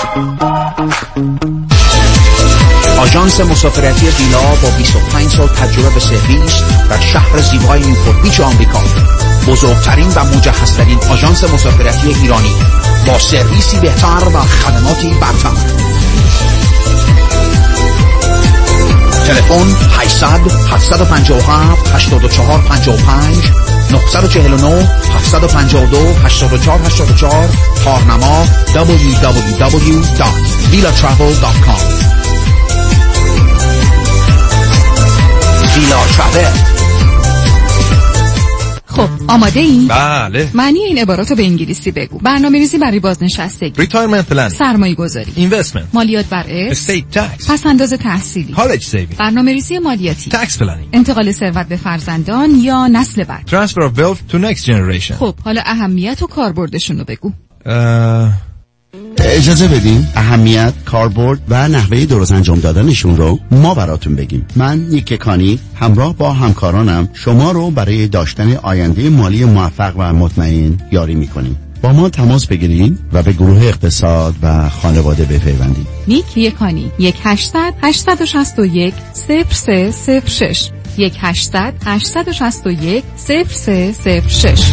آژانس مسافرتی ویلا با بیست و پنج سال تجربه به سرویس در شهر زیبای نیوپورت بیچ آمریکا، بزرگترین و مجهزترین آژانس مسافرتی ایرانی با سرویسی بهتر و خدماتی برتر. تلفن هشتصد هفتصد و پنجاه و هفت هشتاد و چهار پنجاه و پنج نه چهار نه هفتصد و پنجاه و دو هشتاد و چهار هشتاد و چهار. کارنما دبلیو دبلیو دبلیو دات ویلا ترافل دات کام. ویلا ترافل. خب آماده این؟ بله. معنی این عبارات رو به انگلیسی بگو. برنامه‌ریزی برای بازنشستگی، ریتایرمنت پلن، سرمایه گذاری، اینوستمنت، مالیات بر ارث، استیت تکس، پس انداز تحصیلی، کالج سیوینگ، برنامه‌ریزی مالیاتی، تکس پلنینگ، انتقال ثروت به فرزندان یا نسل بعد، ترانسفر اف ویلث تو نکست جنریشن. خب حالا اهمیت و کاربردشون رو بگو. اه... اجازه بدین اهمیت، کاربرد و نحوه درست انجام دادنشون رو ما براتون بگیم. من نیک کانی همراه با همکارانم شما رو برای داشتن آینده مالی موفق و مطمئن یاری میکنیم. با ما تماس بگیرید و به گروه اقتصاد و خانواده بپیوندید. نیک یکانی یک هشتصد هشتصد و شصت و یک صفر سه صفر شش یک هشتصد هشتصد و شصت و یک صفر سه صفر شش.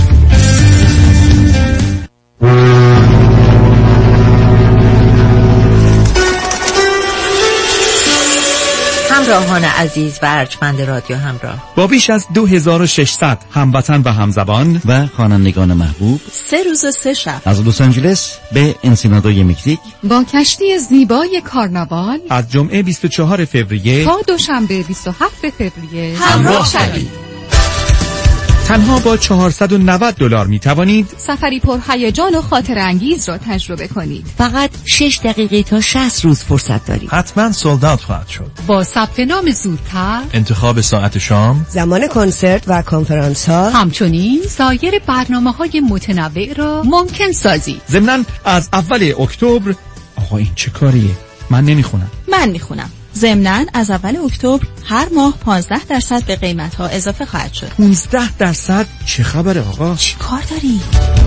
همراهان عزیز و ارجمند رادیو همراه، با بیش از دو هزار و ششصد هموطن و همزبان و خوانندگان محبوب، سه روز و سه شب از لس آنجلس به انسینادوی مکزیک با کشتی زیبای کارناوال از جمعه بیست و چهارم فوریه تا دوشنبه بیست و هفتم فوریه همراه شوید. تنها با چهارصد و نود دلار می توانید سفری پر هیجان و خاطر انگیز را تجربه کنید. فقط شش دقیقه تا شصت روز فرصت دارید. حتما سولد اوت خواهد شد. با ثبت نام زودتر، انتخاب ساعت شام، زمان کنسرت و کنفرانس ها، همچنین سایر برنامه‌های متنوع را ممکن سازید. ضمناً از اول اکتبر. آقا این چه کاریه؟ من نمیخونم. من میخونم. ضمناً از اول اکتبر هر ماه پانزده درصد به قیمت‌ها اضافه خواهد شد. پانزده درصد؟ چه خبره آقا؟ چی کار داری؟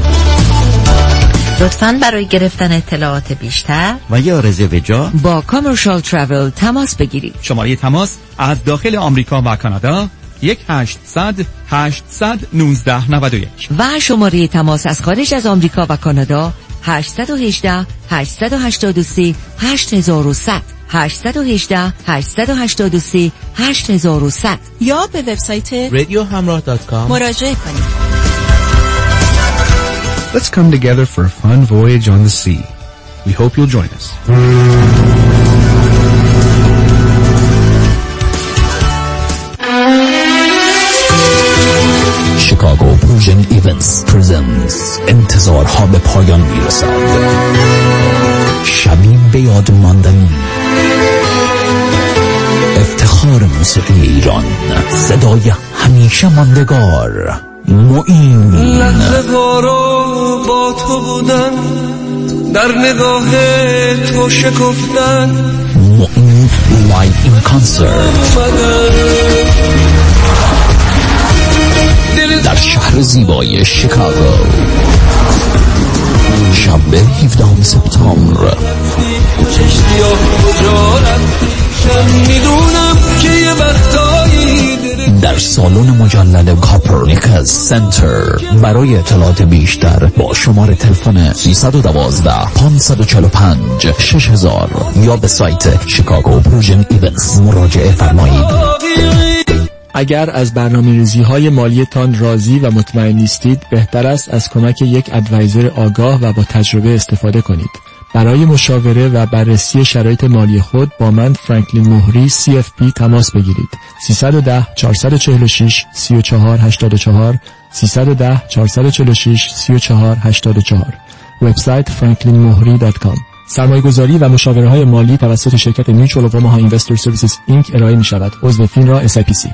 لطفاً برای گرفتن اطلاعات بیشتر و یا رزرو جا با کامرشال ترافل تماس بگیرید. شماره تماس از داخل آمریکا و کانادا یک هشتصد هشتصد نوزده نود و یک و شماره تماس از خارج از آمریکا و کانادا هشت یک هشت هشت هشت سه هشت یک صفر صفر هشت یک هشت هشت هشت سه هشت یک صفر یا به وبسایت رادیو همراه دات کام مراجعه کنید. Let's come together for a fun voyage on the sea. We hope you'll join us. Chicago Persian Events presents انتظارها به پایان میرسد. شبی به یاد ماندنی، افتخار موسیقی ایران، صدای همیشه ماندگار، معین. لحظه پارو با تو بودن، در نگاه تو شکفتن، معین لایو این کانسرت در شهر زیبای شیکاگو، شنبه هفدهم سپتامبر. میدونم که یه وقتایی در در سالن مجلل کاپرنیکوس سنتر. برای اطلاعات بیشتر با شماره تلفن سیصد و دوازده پانصد و چهل و پنج شش هزار یا به سایت شیکاگو پروژن ایونتس مراجعه فرمایید. اگر از برنامه‌ریزی‌های مالیتان راضی و مطمئن نیستید، بهتر است از کمک یک ادوایزر آگاه و با تجربه استفاده کنید. برای مشاوره و بررسی شرایط مالی خود با من فرانکلین مهری سی اف پی تماس بگیرید. سیصد و ده چهارصد و چهل و شش سی و چهار هشتاد و چهار سیصد و ده چهارصد و چهل و شش سی و چهار هشتاد و چهار. وبسایت فرانکلین مهری دات کام. سرمایه‌گذاری و مشاوره‌های مالی توسط شرکت میچوال اف اوماها اینوستر سرویسز اینک ارائه می‌شود. عضو فینرا اس آی پی سی.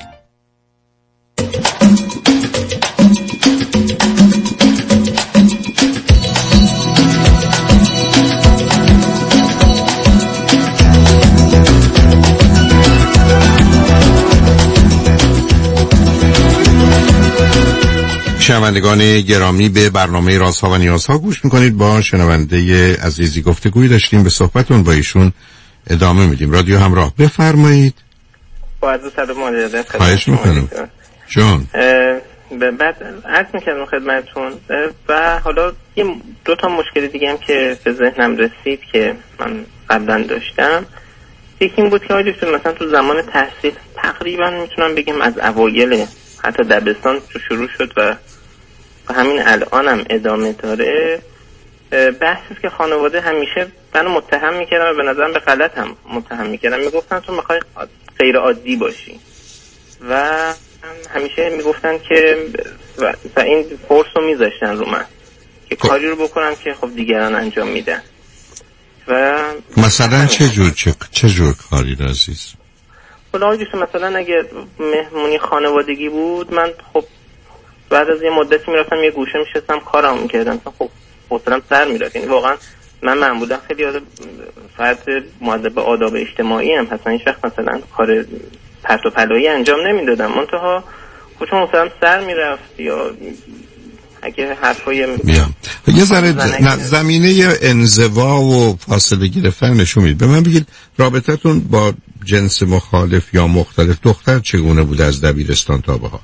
شنوندگان گرامی، به برنامه رازها و نیازها گوش میکنید. با شنونده عزیزی گفتگویی داشتیم، به صحبتون با ایشون ادامه میدیم. رادیو همراه، بفرمایید. با عرض سلام و ادب خواهش میکنم جان. بعد عرض میکردم خدمتتون و حالا یه دو تا مشکل دیگه هم که به ذهنم رسید که من قبلا داشتم. یکی این بود که آقای دکتر مثلا تو زمان تحصیل تقریبا میتونم بگم از اوایل حتی دبستان شروع شد و همین الان هم ادامه داره، بحثی که خانواده همیشه منو متهم میکردن و به نظرم به غلط هم متهم میکردن. میگفتن تو میخوای غیر عادی باشی و همیشه میگفتن که و, و این فورس رو میذاشتن رو من که کاری رو بکنم که خب دیگران انجام میدن. و مثلا چه جور چه, چه جور کاری رو عزیز؟ حالا مثلا اگه مهمونی خانوادگی بود، من خب بعد از یه مدتی میرفتم یه گوشه میشستم کارم میکردم، خب حوصله‌ام سر میرفت. یعنی واقعا من معمولا خیلی فرد مؤدب آداب اجتماعی هم هستم، هیچ وقت مثلا کار پرت و پلایی انجام نمیدادم، منتها خب چون حوصله‌ام سر میرفت یا اگه حرفای میام یه ذره زمینه انزوا و فاصله گرفتن نشون میده. به من بگید رابطتون با جنس مخالف یا مختلف دختر چگونه بود از دبیرستان تا به حال؟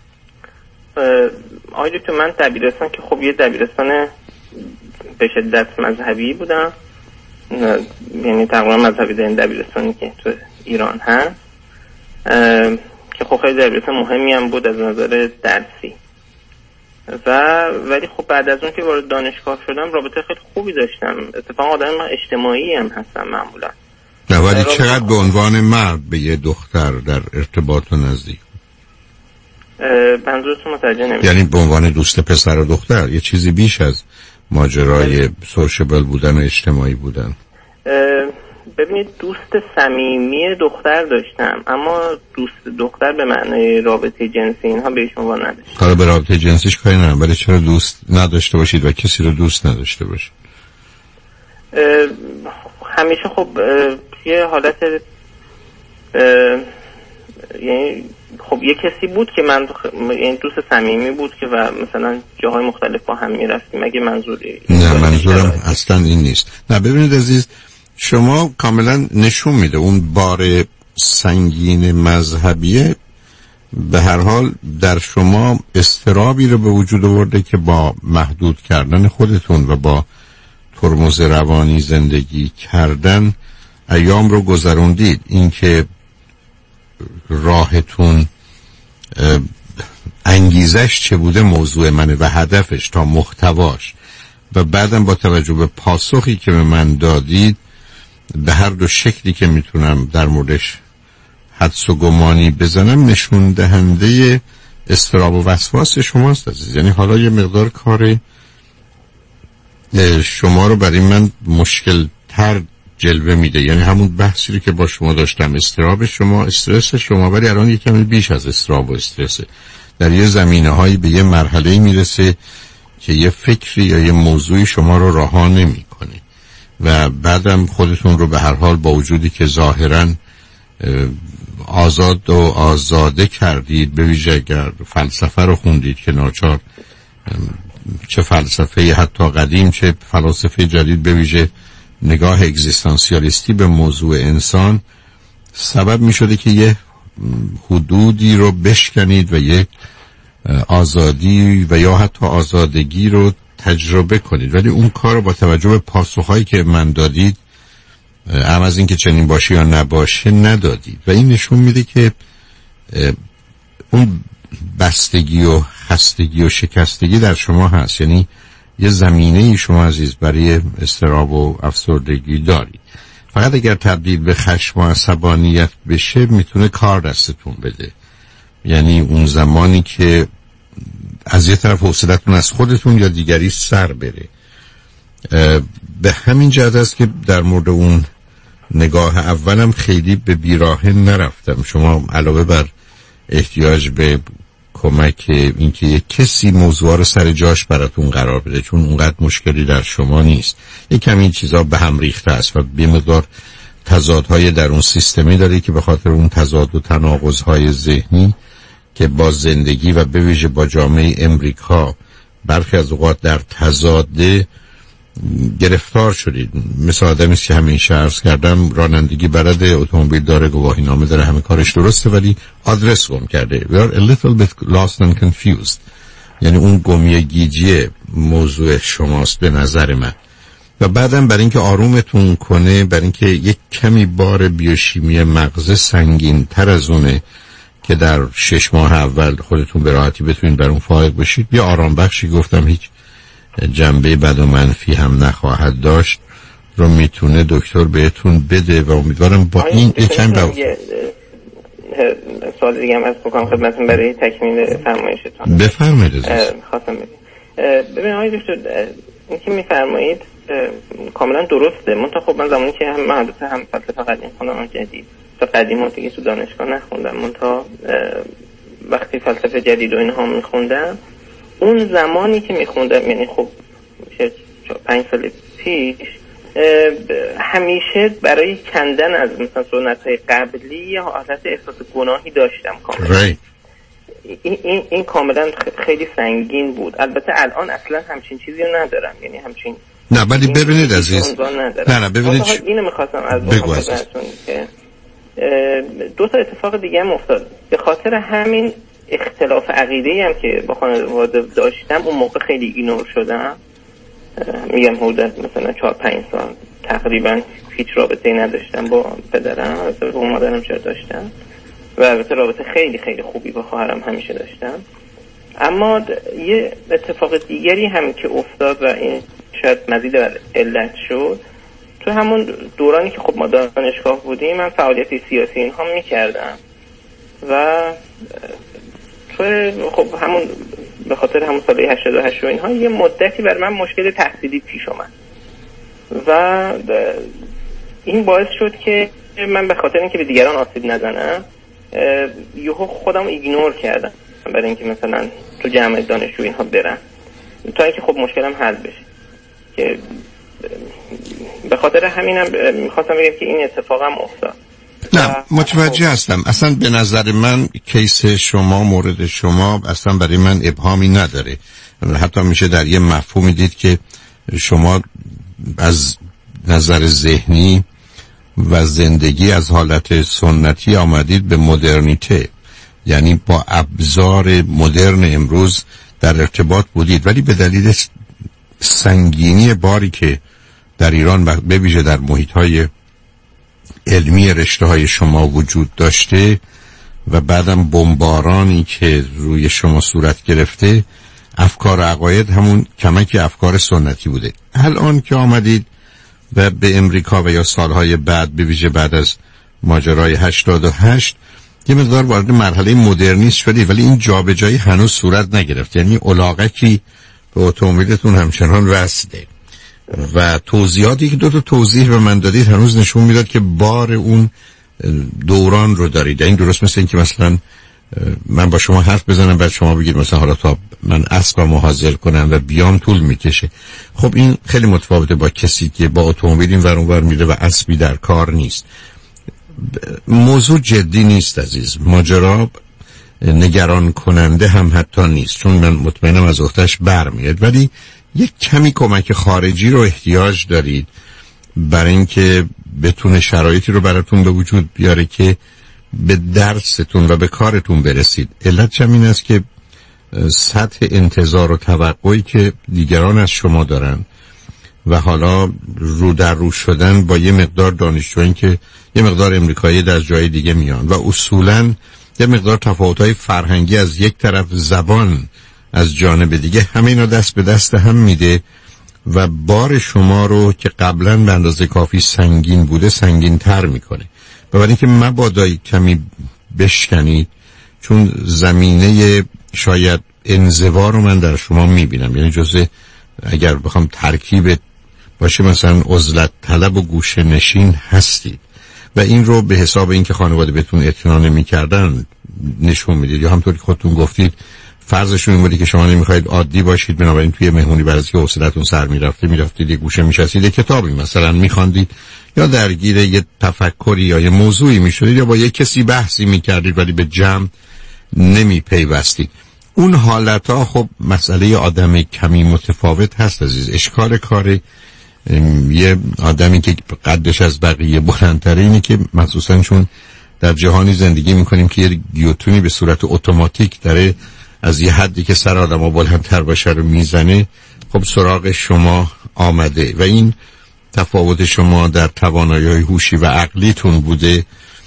آقای دکتر، من دبیرستان که خب یه دبیرستان به شدت مذهبی بودم، یعنی تقریبا مذهبی در این دبیرستانی که تو ایران هست که خب خیلی دبیرستان مهمی هم بود از نظر درسی و ولی خب بعد از اون که وارد دانشگاه شدم رابطه خیلی خوبی داشتم. اتفاقا آدم من اجتماعی هم هستم معمولا. نه ولی چقدر به عنوان مرد به یه دختر در ارتباط و نزدیک؟ منظورتون متوجه نمیشم. یعنی به عنوان دوست پسر و دختر یه چیزی بیش از ماجرای سوشیبل بودن و اجتماعی بودن؟ ببینید دوست صمیمی دختر داشتم، اما دوست دختر به معنای رابطه جنسی اینها بهش عنوان نداشتم. حالا به رابطه جنسیش کاری ندارم، ولی چرا دوست نداشته باشید و کسی رو دوست نداشته باشید؟ همیشه خب یه حالت یعنی خب یه کسی بود که من یعنی دوست صمیمی بود که و مثلا جاهای مختلف با هم میرفتیم. اگه منظوری نه منظورم اصلا این نیست. نه ببینید عزیز، شما کاملا نشون میده اون بار سنگین مذهبیه به هر حال در شما استرابی رو به وجود آورده که با محدود کردن خودتون و با ترمز روانی زندگی کردن ایام رو گذروندید. این که راهتون انگیزش چه بوده موضوع منه و هدفش تا محتواش، و بعدم با توجه به پاسخی که به من دادید به هر دو شکلی که میتونم در موردش حدس و گمانی بزنم نشون دهنده اضطراب و وسواس شماست عزیز. یعنی حالا یه مقدار کار شما رو برای من مشکل تر جلوه میده، یعنی همون بحثی رو که با شما داشتم، اضطراب شما، استرس شما، ولی الان یه کمی بیش از اضطراب و استرسه، در یه زمینه هایی به یه مرحله میرسه که یه فکری یا یه موضوعی شما رو رها نمیکنه و بعدم خودتون رو به هر حال با وجودی که ظاهراً آزاد و آزاده کردید، به ویژه اگر فلسفه رو خوندید که ناچار چه فلسفه حتی قدیم چه فلسفه جدید به ویژه نگاه اگزیستانسیالیستی به موضوع انسان سبب می شده که یه حدودی رو بشکنید و یک آزادی و یا حتی آزادگی رو تجربه کنید، ولی اون کار رو با توجه به پاسخهایی که من دادید هم از این که چنین باشه یا نباشه ندادید و این نشون میده که اون بستگی و خستگی و شکستگی در شما هست، یعنی یه زمینه ای شما عزیز برای اضطراب و افسردگی دارید. فقط اگر تبدیل به خشم و عصبانیت بشه میتونه کار دستتون بده، یعنی اون زمانی که از یه طرف حوصلتون از خودتون یا دیگری سر بره. به همین جهت است که در مورد اون نگاه اولم خیلی به بیراهه نرفتم. شما علاوه بر احتیاج به کمک اینکه یک کسی موضوع رو سر جاش براتون قرار بده، چون اونقدر مشکلی در شما نیست، یک کمی چیزا به هم ریخته است و به مقدار تضادهای در اون سیستمی داره که به خاطر اون تضاد و تناقض‌های ذهنی که با زندگی و به ویژه با جامعه امریکا برخی از اوقات در تضاده گرفتار شدید. مثل آدمی که همیشه عرض کردم رانندگی بلد، اتومبیل داره، گواهی نامه داره، همه کارش درسته ولی آدرس گم کرده. We are a little bit lost and confused. یعنی اون گمی گیجی موضوع شماست به نظر من. و بعدم برای اینکه آرومتون کنه، برای اینکه یک کمی بار بیوشیمی مغز سنگین تر از اونه که در شش ماه اول خودتون به راحتی بتونید بر اون فائق بشید، یه آرام بخشی گفتم هیچ جنبه بد و منفی هم نخواهد داشت رو میتونه دکتر بهتون بده و امیدوارم با این یکم با سوال دیگه هم از بکنم خدمتتون برای تکمیل فرمایشتون. بفرمایید. خواستم ببینید آقای دکتر این که میفرمایید کاملا درسته، منتها خب من زمانی که هم محدود هم فلسفه قدیم خوندم جدید تا قدیمات دیگه تو دانشگاه نخوندم، منتها وقتی فلسفه جدید و اینها میخوندم اون زمانی که میخوندم یعنی خب میشه پنج سال پیش همیشه برای کندن از مثلا سنت‌های قبلی حالت احساس گناهی داشتم کاملا. right. این, این, این کاملا خیلی سنگین بود. البته الان اصلا همچین چیزی رو ندارم، یعنی همچین نه ولی ببینید عزیز نه نه ببینید ش... اینو میخواستم از بگو که دو تا اتفاق دیگه هم افتاد به خاطر همین اختلاف عقیده‌ای هم که با خانواده داشتم. اون موقع خیلی ایگنور شدم، میگم حدود مثلا چهار پنج سال تقریبا هیچ رابطه‌ای نداشتم با پدرم، البته با مادرم چرا داشتم و البته رابطه خیلی خیلی خوبی با خواهرم همیشه داشتم. اما یه اتفاق دیگری هم که افتاد و این شاید مزید بر علت شد، تو همون دورانی که خب ما دانشگاه بودیم من فعالیت سیاسی اینها میکردم و تو خب همون به خاطر همون سال هشتاد و هشت و اینها یه مدتی برای من مشکل تحصیلی پیش اومد و این باعث شد که من به خاطر اینکه به دیگران آسیب نزنم یهو خودم ایگنور کردم برای اینکه مثلا تو جمع دانشجو اینها برم تا اینکه خب مشکلم حل بشه. که به خاطر همینم میخواستم بگم که این اتفاقم افتاد. نه متوجه هستم. اصلا به نظر من کیس شما مورد شما اصلا برای من ابهامی نداره. حتی میشه در یه مفهومی دید که شما از نظر ذهنی و زندگی از حالت سنتی آمدید به مدرنیته، یعنی با ابزار مدرن امروز در ارتباط بودید، ولی به دلیل سنگینی باری که در ایران و به ویژه در محیط‌های علمی رشته‌های شما وجود داشته و بعدم بمبارانی که روی شما صورت گرفته، افکار و عقاید همون کمکی افکار سنتی بوده. الان که آمدید و به امریکا و یا سالهای بعد به ویژه بعد از ماجرای هشتاد و هشت یه مقدار وارد مرحله مدرنیست شدید، ولی این جابجایی هنوز صورت نگرفت، یعنی الاغکی به اتومبیلتون همچنان وصله و توضیحاتی که دو تا توضیح به من دادید هنوز نشون میداد که بار اون دوران رو دارید. این درست مثل این که مثلا من با شما حرف بزنم بعد شما بگید مثلا حالا تا من اسبم حاضر کنم و بیام طول میکشه. خب این خیلی متفاوته با کسی که با اتومبیل این ور اون ور میره و اسبی در کار نیست. موضوع جدی نیست عزیز، ماجرا نگران کننده هم حتی نیست، چون من مطمئنم از اختش برمیاد، ولی یک کمی کمک خارجی رو احتیاج دارید برای اینکه بتونه شرایطی رو براتون به وجود بیاره که به درستون و به کارتون برسید. علت این است که سطح انتظار و توقعی که دیگران از شما دارن و حالا رو در رو شدن با یه مقدار دانشجویی که یه مقدار امریکایی از جای دیگه میان و اصولاً یه مقدار تفاوت‌های فرهنگی از یک طرف، زبان از جانب دیگه، همه اینا دست به دست هم میده و بار شما رو که قبلا به اندازه کافی سنگین بوده سنگین تر میکنه. بنابراین که مبادا کمی بشکنید، چون زمینه شاید انزوا رو من در شما میبینم. یعنی جزء اگر بخوام ترکیب باشه مثلا عزلت طلب و گوشه نشین هستید و این رو به حساب اینکه خانواده بهتون اعتنا نمی‌کردن نشون میدید، یا همونطور که خودتون گفتید فرضشون این بودی که شما نمیخواید عادی باشید، بنابراین توی مهمونی بعد از که حوصله‌تون سر میرفته میرفتید یه گوشه میشستید، یه کتابی مثلا میخواندید یا درگیر یه تفکری یا یه موضوعی میشدید یا با یه کسی بحثی میکردید ولی به جمع نمیپیوستید. اون حالتها خب مسئله آدم کمی متفاوت هست عزیز. اشکال کار یه آدمی که قدش از بقیه بلندتره اینه که مخصوصا چون در جهانی زندگی میکنیم که یه گیوتونی به صورت اتوماتیک داره از یه حدی که سر آدم ها بلندتر باشه رو میزنه، خب سراغ شما آمده و این تفاوت شما در توانایی هوشی و عقلیتون بوده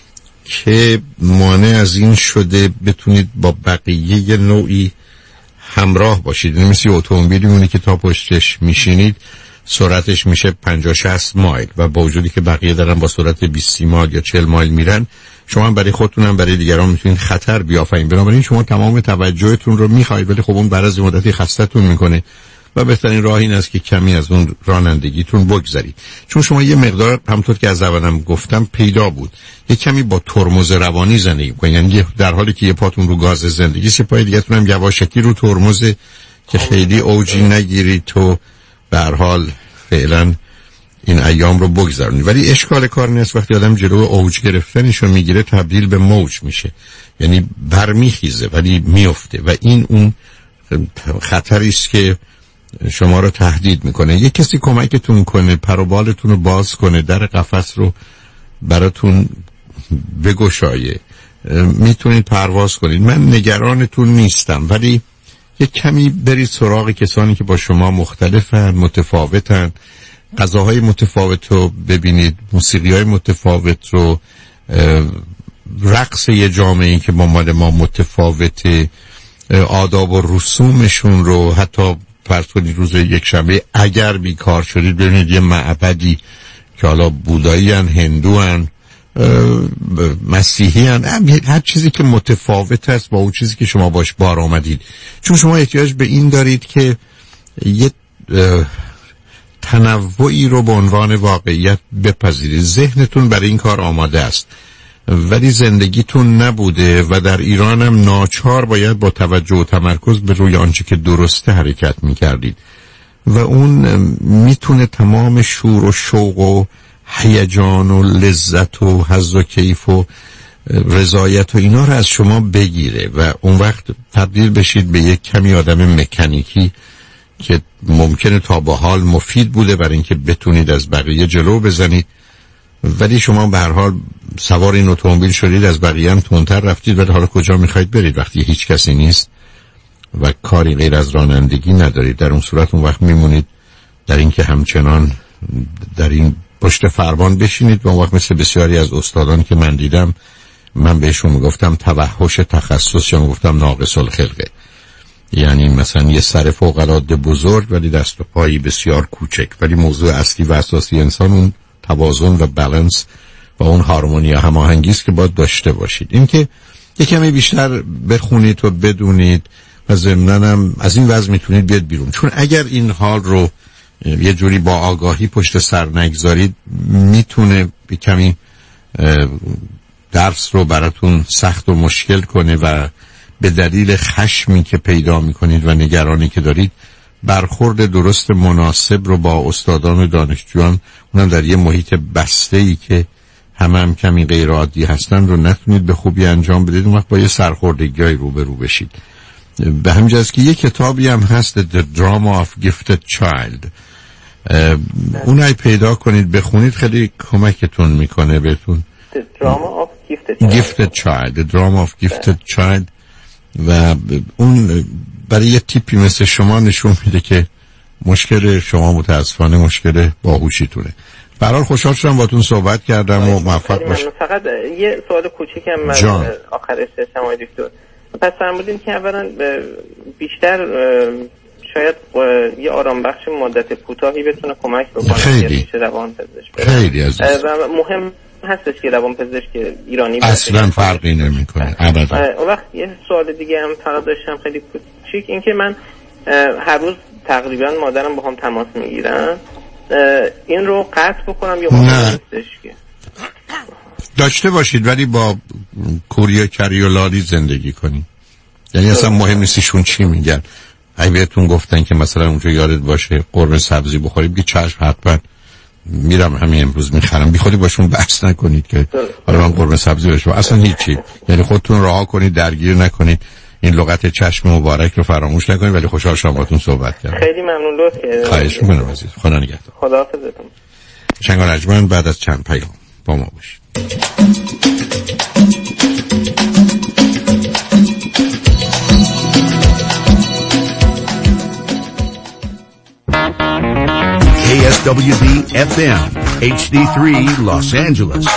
که مانع از این شده بتونید با بقیه یه نوعی همراه باشید. یعنی مثل اتومبیلی مونه که تا پشتش میشینید سرعتش میشه پنجاه شصت مایل و با وجودی که بقیه دارن با سرعت بیست مایل یا چهل مایل میرن، شما هم برای خودتون هم برای دیگران میتونید خطر بیافرین. بنابراین شما تمام توجهتون رو میخواید ولی خب اون بعد از مدتی خستتون میکنه و بهترین راه این است که کمی از اون رانندگیتون بگذرید. چون شما یه مقدار همونطور که از اولم گفتم پیدا بود یه کمی با ترمز روانی زندگی میکنید، یعنی در حالی که یه پاتون رو گاز زندگی است پای دیگه‌تون هم یواشکی رو ترمز که خیلی اوجی نگیرید تو به هر حال فعلا این ایام رو بگذارونید. ولی اشکال کار نیست وقتی آدم جلو اوج گرفتنش رو میگیره تبدیل به موج میشه، یعنی برمیخیزه ولی میفته و این اون خطری است که شما رو تهدید میکنه. یه کسی کمکتون کنه، پر و بالتون رو باز کنه، در قفس رو براتون بگشایه، میتونید پرواز کنید. من نگرانتون نیستم ولی یک کمی برید سراغ کسانی که با شما مختلفن، متفاوتن، غذاهای متفاوت رو ببینید، موسیقی‌های متفاوت رو، رقص یه جامعه‌ای که با مال ما متفاوته، آداب و رسومشون رو. حتی فرض کنید روز یک شنبه اگر بیکار شدید ببینید یه معبدی که حالا بودایی هن، هندو هن، مسیحی هن، هر چیزی که متفاوت است با اون چیزی که شما باش بار آمدید، چون شما احتیاج به این دارید که یه تنوعی رو به عنوان واقعیت بپذیرید. ذهنتون برای این کار آماده است ولی زندگیتون نبوده و در ایران هم ناچار باید با توجه و تمرکز به روی آنچه که درسته حرکت میکردید و اون میتونه تمام شور و شوق و هیجان و لذت و حظ و کیف و رضایت و اینا رو از شما بگیره و اون وقت تبدیل بشید به یک کمی آدم مکانیکی که ممکنه تا به حال مفید بوده برای اینکه بتونید از بقیه جلو بزنید، ولی شما به هر حال سوار این اتومبیل شدید از بقیه هم تندتر رفتید ولی حالا کجا میخواید برید وقتی هیچ کسی نیست و کاری غیر از رانندگی ندارید؟ در اون صورت اون وقت میمونید در این که همچنان در این پشت فرمان بشینید و اون وقت مثل بسیاری از استادان که من دیدم من بهشون میگفتم توحش تخصص یا میگفتم ناقص الخلقه، یعنی مثلا یه سر فوق العاده بزرگ ولی دست و پایی بسیار کوچک، ولی موضوع اصلی و اساسی انسان اون توازن و بالانس و اون هارمونی و هماهنگی است که باید داشته باشید. این که یه کمی بیشتر بخونید و بدونید و ضمناً هم از این وضع میتونید بیاد بیرون، چون اگر این حال رو یه جوری با آگاهی پشت سر نگذارید میتونه به کمی درس رو براتون سخت و مشکل کنه و به دلیل خشمی که پیدا میکنید و نگرانی که دارید برخورد درست مناسب رو با استادان و دانشجویان اونم در یه محیط بسته‌ای که همه هم کمی غیر عادی هستن رو نتونید به خوبی انجام بدید، اون وقت با یه سرخوردگی‌های روبرو بشید. به همین جهت که یه کتابی هم هست The Drama of Gifted Child، اونای پیدا کنید بخونید، خیلی کمکتون میکنه بهتون. The Drama of Gifted Gifted Child The Drama of Gifted Child و اون برای یه تیپی مثل شما نشون میده که مشکل شما متاسفانه مشکل باهوشیتونه. برای خوشحال شدم باتون صحبت کردم و موفق باشید. فقط یه سوال کوچیکم من آخرش داشتم دکتر. پس فرمودین که اولا بیشتر شاید یه آرام بخش مدت کوتاهی بتونه کمک بکنه خیلی روان پزشک خیلی عزیز و مهم هستش که روان پزشک ایرانی اصلا فرقی نمیکنه ابدا. اون وقت یه سوال دیگه هم فقط داشتم خیلی کوچیک، این که من هر روز تقریبا مادرم با هم تماس میگیرن، این رو قطع بکنم یا مهم هستش که داشته باشید ولی با کوریا کریولالی زندگی کنید؟ یعنی اصلا مهم نیستشون چی میگن. اگه بهتون گفتن که مثلا اونجا یادت باشه قرمه سبزی بخوری، بگی چشم حتما میرم همین امروز میخرم، بی خودی باشون بحث نکنید که حالا من قرمه سبزی بشم، اصلا هیچی. یعنی خودتون رها کنید، درگیر نکنید، این لغت چشم مبارک رو فراموش نکنید. ولی خوشحال شدم باهاتون صحبت کردم. خیلی ممنون لطف کردید. خواهش می‌کنم عزیز. خدا نگهدار. خداحافظتون. شنگ و نجمن بعد از چند پیام با ما باشید. K S W B F M H D three Los Angeles.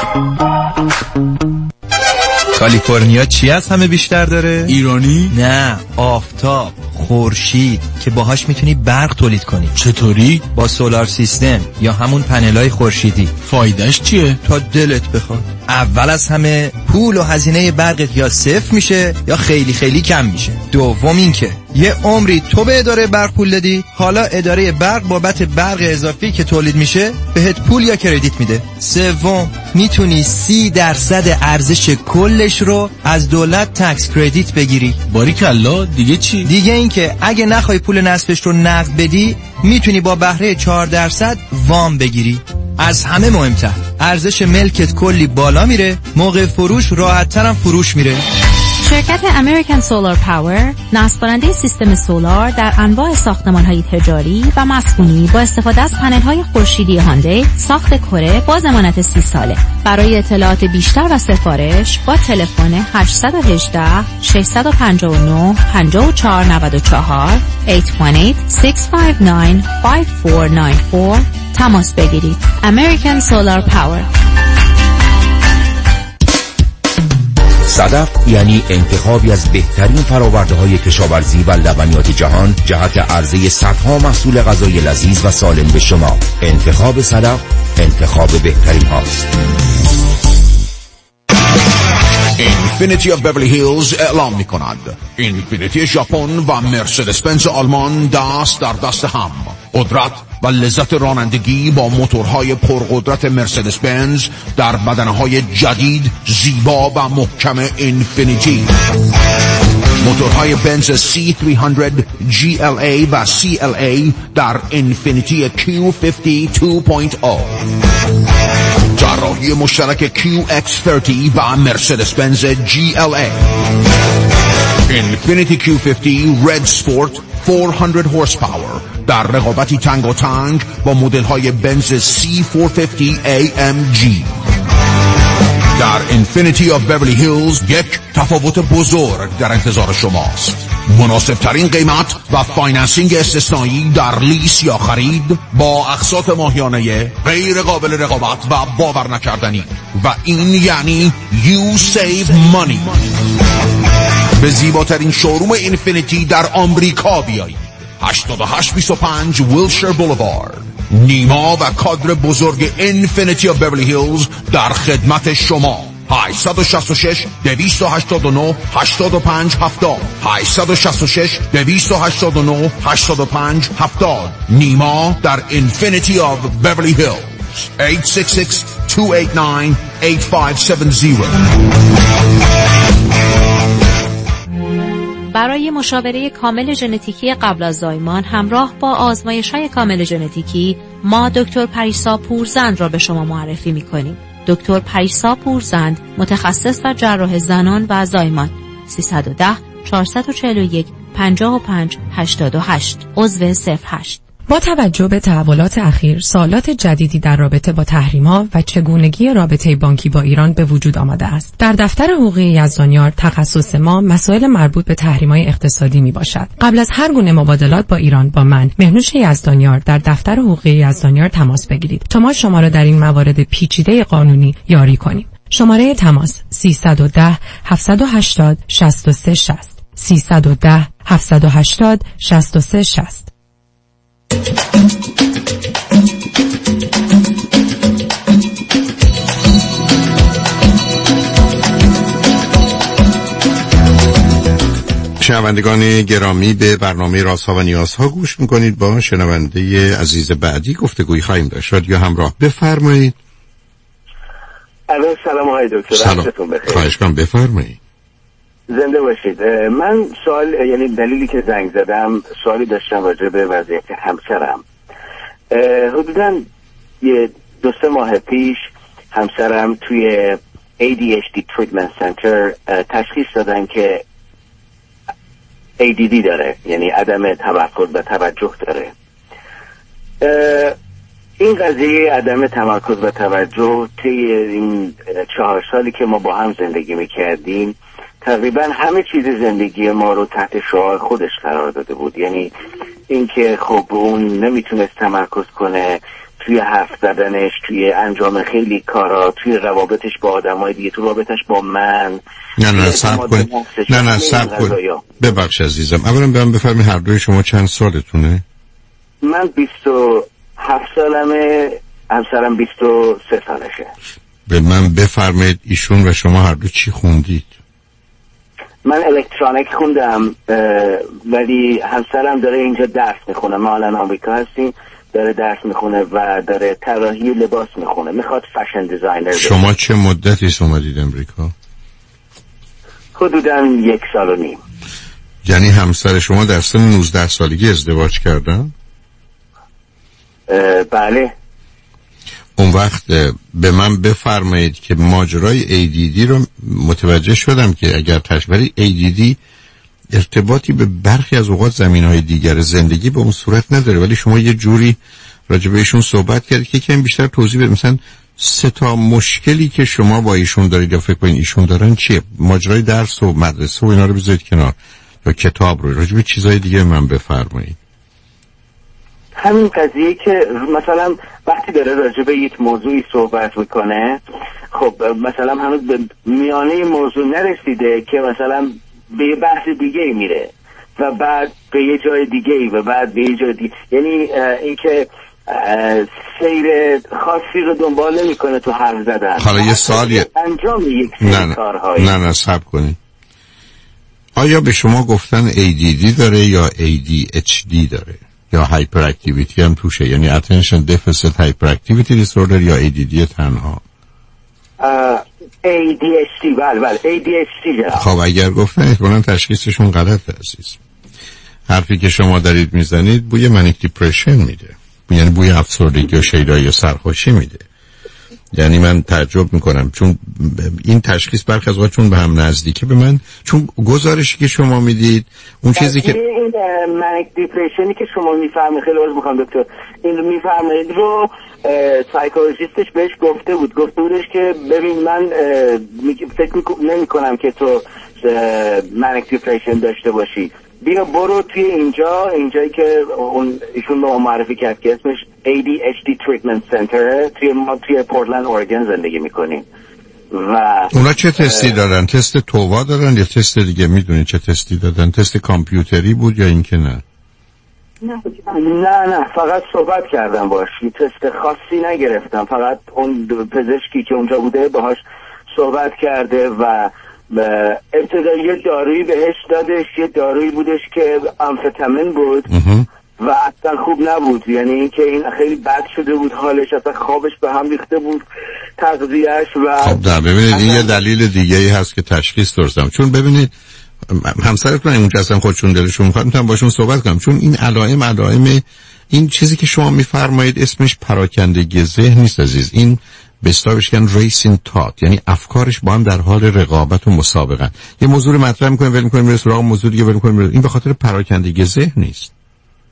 کالیفرنیا چی از همه بیشتر داره؟ ایرانی؟ نه، آفتاب، خورشید که باهاش میتونی برق تولید کنی. چطوری؟ با سولار سیستم یا همون پنلای خورشیدی. فایدهش چیه؟ تا دلت بخواد. اول از همه پول و هزینه برقت یا صفر میشه یا خیلی خیلی کم میشه. دوم این که یه عمری تو به اداره برق پول دادی، حالا اداره برق بابت برق اضافی که تولید میشه بهت پول یا کردیت میده. سوم میتونی سی درصد ارزش کلش رو از دولت تکس کردیت بگیری. باریکلا. دیگه چی؟ دیگه این که اگه نخوای پول نصفش رو نقد بدی میتونی با بهره چهار درصد وام بگیری. از همه مهمتر ارزش ملکت کلی بالا میره، موقع فروش راحت ترم فروش میره. شرکت امریکن سولار پاور نصب‌کننده سیستم سولار در انواع ساختمان‌های تجاری و مسکونی با استفاده از پنل‌های خورشیدی هاندی ساخت کره با ضمانت سی ساله. برای اطلاعات بیشتر و سفارش با تلفن هشت یک هشت شش پنج نه پنج چهار نه چهار هشت یک هشت شش پنج نه پنج چهار نه چهار تماس بگیرید. امریکن سولار پاور. صدف یعنی انتخابی از بهترین فرآورده‌های کشاورزی و لبنیات جهان جهت عرضه صدها محصول غذایی لذیذ و سالم به شما. انتخاب صدف انتخاب بهترین هاست. اینفینیتی آف بیورلی هیلز اعلام می کند اینفینیتی ژاپن و مرسدس بنز آلمان دست در دست هم. قدرت و لذت رانندگی با موتورهای پرقدرت مرسدس بنز در بدنه‌های جدید، زیبا و محکم اینفینیتی. موتورهای بنز سی سیصد جی ال ای و سی ال ای در اینفینیتی کیو پنجاه دو نقطه صفر. جراحی مشترک کیو اکس صد و مرسدس بنز جی ال ای. اینفینیتی کیو پنجاه رد سپورت چهارصد هورس پاور در رقابتی تنگ و تنگ با مدل های بنز سی چهارصد و پنجاه ای ام جی. در اینفینیتی آف بیورلی هیلز یک تفاوت بزرگ در انتظار شماست. مناسب ترین قیمت و فایننسینگ استثنایی در لیس یا خرید با اقساط ماهیانه غیر قابل رقابت و باور نکردنی، و این یعنی you save money. به زیباترین شوروم اینفینیتی در آمریکا بیایید. هشتاد و هشت بیست و پنج ویلشر بولوارد. نیما و کادر بزرگ اینفینیتی آف بیورلی هیلز در خدمت شما. هشت شش شش دویست و هشتاد و نه هشتاد و پنج هفتاد هشت شش شش دویست و هشتاد و نه هشتاد و پنج هفتاد. نیما در اینفینیتی آف بیورلی هیلز. هشت شش شش دو هشت نه هشت پنج هفت صفر. برای مشاوره کامل ژنتیکی قبل از زایمان همراه با آزمایش‌های کامل ژنتیکی ما دکتر پریسا پورزند را به شما معرفی می‌کنیم. دکتر پریسا پورزند متخصص در جراح زنان و زایمان. سیصد و ده چهارصد و چهل و یک پنجاه و پنج هشتاد و هشت عضو صفر هشت. با توجه به تحولات اخیر، سوالات جدیدی در رابطه با تحریم‌ها و چگونگی رابطه بانکی با ایران به وجود آمده است. در دفتر حقوقی یزدانیار تخصص ما مسائل مربوط به تحریم‌های اقتصادی میباشد. قبل از هر گونه مبادلات با ایران با من، مهنوش یزدانیار، در دفتر حقوقی یزدانیار تماس بگیرید تا ما شما را در این موارد پیچیده قانونی یاری کنیم. شماره تماس سیصد و ده هفتصد و هشتاد شصت و سه شصت سیصد و ده هفتصد و هشتاد شصت و سه شصت. شنوندگان گرامی، به برنامه رازها و نیازها گوش میکنید. با شنونده عزیز بعدی گفتگوی خواهیم داشت. رادیو همراه، بفرمایید. الو، سلام آقای دکتر. سلام، خواهش کنم بفرمایید. زنده باشید. من سوال، یعنی دلیلی که زنگ زدم، سوالی داشتم راجع به وضعیت همسرم. حدوداً یه دو سه ماه پیش همسرم توی ای دی اچ دی Treatment Center تشخیص دادن که ای دی دی داره، یعنی عدم تمرکز و توجه داره. این قضیه عدم تمرکز و توجه طی این چهار سالی که ما با هم زندگی میکردیم تقریبا همه چیز زندگی ما رو تحت شعار خودش قرار داده بود. یعنی اینکه خب اون نمیتونست تمرکز کنه توی حرف زدنش، توی انجام خیلی کارا، توی روابطش با آدمای دیگه، تو رابطش با من. نه نه صبر کن نه نه صبر کن ببخش عزیزم، اولا بهم بفرمایید هر دوی شما چند سالتونه؟ من بیست و هفت سالمه، همسرم بیست و سه سالشه. به من بفرمایید ایشون و شما هر دو چی خوندید؟ من الکترونیک خوندم، ولی همسرم داره اینجا درس میخونه. ما الان آمریکا هستیم، داره درس میخونه و داره طراحی لباس میخونه، میخواد فشن دیزاینر. شما چه مدتی اومدید امریکا؟ حدوداً یک سال و نیم. یعنی همسر شما در سن نوزده سالگی ازدواج کردن؟ بله. اون وقت به من بفرمایید که ماجرای ای دی دی رو متوجه شدم که اگر تشبیه ای دی دی ارتباطی به برخی از اوقات زمینهای دیگر زندگی به اون صورت نداره، ولی شما یه جوری راجع بهشون صحبت کردید که کمی بیشتر توضیح بدید. مثلا سه تا مشکلی که شما با ایشون دارید یا فکر کنید ایشون دارن چیه؟ ماجرای درس و مدرسه و اینا رو بذارید کنار، یا کتاب رو، راجع به چیزای دیگه من بفرمایید. همین قضیه که مثلا وقتی داره راجع به یک موضوعی صحبت میکنه، خب مثلا هنوز به میانه موضوع نرسیده که مثلا به یه بحث دیگه میره و بعد به یه جای دیگه و بعد به یه جای دیگه. یعنی اینکه سیر خاصی رو دنبال نمیکنه تو حرف زدن. حالا یه سوالی انجام یک سری کارهایی. نه نه صبر کنید. آیا به شما گفتن ای دی دی داره یا ای دی اچ دی داره یا هایپر اکتیویتی هم توشه؟ یعنی اتنشن دفیسیت هایپر اکتیویتی دیسوردر یا ای دی دی تنها؟ ای دی اچ دی. بله بله ای دی اچ دی. خب اگر گفتن احتمالاً تشخیصشون غلطه عزیز. حرفی که شما دارید میزنید بوی منیک دیپرشن میده، یعنی بوی افسردگی و شیدایی و سرخوشی میده. یعنی من تعجب میکنم چون این تشخیص برخی از وقت چون به هم نزدیکه به من، چون گزارشی که شما میدید اون چیزی که این منیک دیپرشنی که شما میفهمید، خیلی عذر میخوام دکتر، این میفهمید رو سایکولوژیستش بهش گفته بود گفته بودش که ببین من فکر نمی کنم که تو منیک دیپرشن داشته باشی، بیا برو توی اینجا اینجایی که اون ایشون به ما معرفی کرد که اسمش ای دی اچ دی Treatment Center، توی ما توی پورتلند اورگن زندگی میکنیم. و اونا چه تستی دارن؟ تست تووا دارن یا تست دیگه؟ میدونی چه تستی دادن؟ تست کامپیوتری بود یا اینکه نه؟ نه نه فقط صحبت کردم باش، تست خاصی نگرفتم، فقط اون پزشکی که اونجا بوده باهاش صحبت کرده و ابتدا یه دارویی بهش دادش، یه دارویی بودش که آمفتامین بود و اصلا خوب نبود، یعنی اینکه این خیلی بد شده بود حالش، اصلا خوابش به هم ریخته بود، تغذیه‌اش و خب نه ببینید این یه دلیل دیگه ای هست که تشخیص درستم، چون ببینید همسرتون اون که اصلا خودشون دلشون میخواد میتونم باشون صحبت کنم، چون این علائم علائم این چیزی که شما میفرمایید اسمش پراکندگی ذهن نیست عزیز، این به اصطلاح بهش ریسینگ تات، یعنی افکارش با هم در حال رقابت و مسابقه. یه موضوع مطرح می‌کنه ول می‌کنه میره سراغ موضوع دیگه ول می‌کنه، این به خاطر پراکندگی ذهن نیست.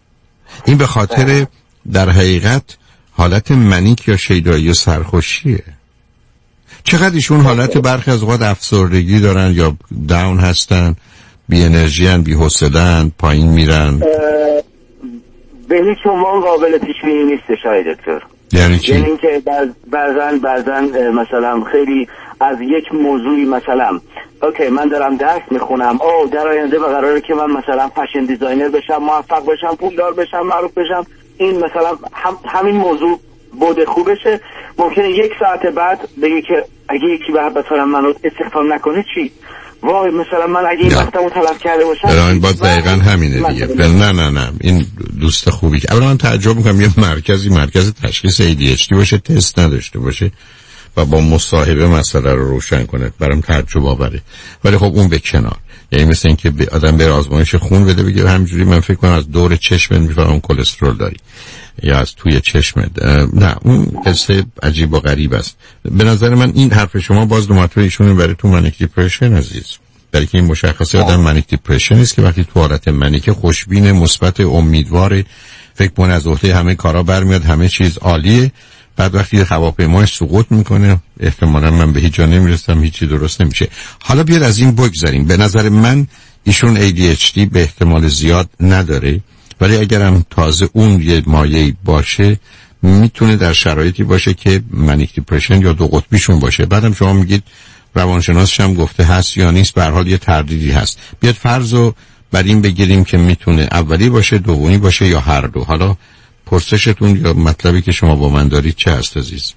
این به خاطر در حقیقت حالت منیک یا شیدایی یا سرخوشیه. چقدر ایشون حالت برخی از اوقات افسردگی دارن یا داون هستن، بی انرژی ان، بی حوصله ان، پایین میرن؟ به هیچ عنوان قابل پیش بینی نیست شاید دکتر. یعنی چی؟ یعنی اینکه بعضن بعضن مثلا خیلی از یک موضوعی مثلا اوکی من دارم درس میخونم، او در آینده قراره که من مثلا فشن دیزاینر بشم، موفق بشم، پولدار بشم، معروف بشم، این مثلا هم همین موضوع بوده خوبشه، ممکنه یک ساعت بعد بگه که اگه یکی بعد مثلا منو استخدام نکنه چی؟ وای مثلا من اگه این وقتمو تلف کرده باشم. این باید دقیقا همینه دیگه. نه نه نه این دوست خوبی که اولا من تعجب میکنم یه مرکزی مرکز تشخیص ای دی اچ دی باشه، تست نداشته باشه و با مصاحبه مسئله رو روشن کنه، برام تعجب آوره. ولی خب اون به کنار، یعنی مثل اینکه آدم بره آزمایش خون بده بگه همینجوری من فکر کنم از دور چشمت میفهمم کلسترول داری یا از توی چشمت. نه اون قصه عجیب و غریب است. به نظر من این حرف شما باز دو مرتبه ایشون برای تو منیک دیپرشن عزیز، برای که این مشخصه آدم منیک دیپرشن است که وقتی تو حالت منیک خوشبین، مثبت، امیدوار، فکر کنه از عهده همه کارا برمیاد، همه چیز عالیه، بعد وقتی هواپیماش سقوط میکنه احتمالاً من به هیچ جا نمیرسم، هیچی درست نمیشه. حالا بیاد از این بگذاریم. به نظر من ایشون ای دی اچ دی به احتمال زیاد نداره، ولی اگرم تازه اون یه مایه باشه میتونه در شرایطی باشه که منیک دیپرشن یا دو قطبیشون باشه. بعدم شما میگید روانشناسش هم گفته هست یا نیست، به هر حال یه تردیدی هست. بیاد فرضو بر این بگیریم که میتونه اولی باشه، دومی باشه یا هر دو. حالا پرسشتون یا مطلبی که شما با من دارید چه هست عزیز؟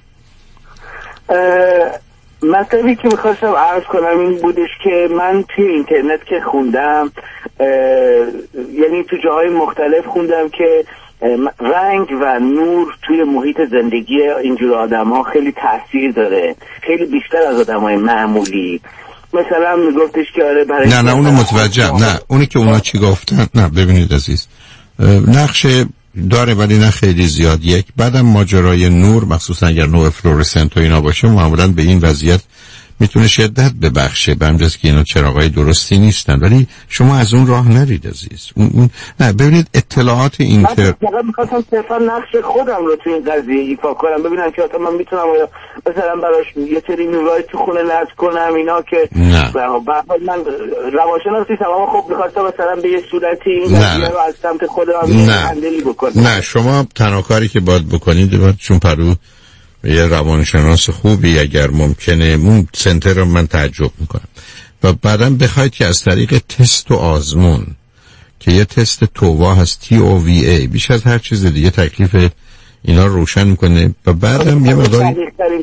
مطلبی که میخواستم عرض کنم این بودش که من توی اینترنت که خوندم، یعنی تو جاهای مختلف خوندم که رنگ و نور توی محیط زندگی اینجور آدم ها خیلی تاثیر داره، خیلی بیشتر از آدم های معمولی. مثلا میگفتش که آره برای نه نه اونو متوجهم، نه اونی که اونا چی گفتن. نه ببینید عزیز، نقش داره ولی نه خیلی زیاد. یک بعدم ماجرای نور، مخصوصا اگر نوع فلورسنت و اینا باشه، معمولا به این وضعیت میتونه شدت ببخشه، به همجاز که اینا چراغای درستی نیستن. ولی شما از اون راه نرید عزیز. اون, اون نه ببینید اطلاعات این که من میخواستم صرفا نقش خودم رو تو این قضیه ایفا کنم، ببینم که من میتونم مثلا براش یه سری نورای تو خونه نصب کنم اینا که نه من روانشناس نیستم، اما خب میخواستم مثلا به یه صورتی این قضیه رو از سمت خودم هندلی بکنم. نه شما تنها کاری که باید بکنید، چون پرو یه روانشناس خوبی اگر ممکنه اون سنتر رو من تعجب میکنم و بعدم بخواید که از طریق تست و آزمون که یه تست تووا هست تی او وی ای بیش از هر چیز دیگه تکلیف اینا رو روشن میکنه و بعدم یه مقداری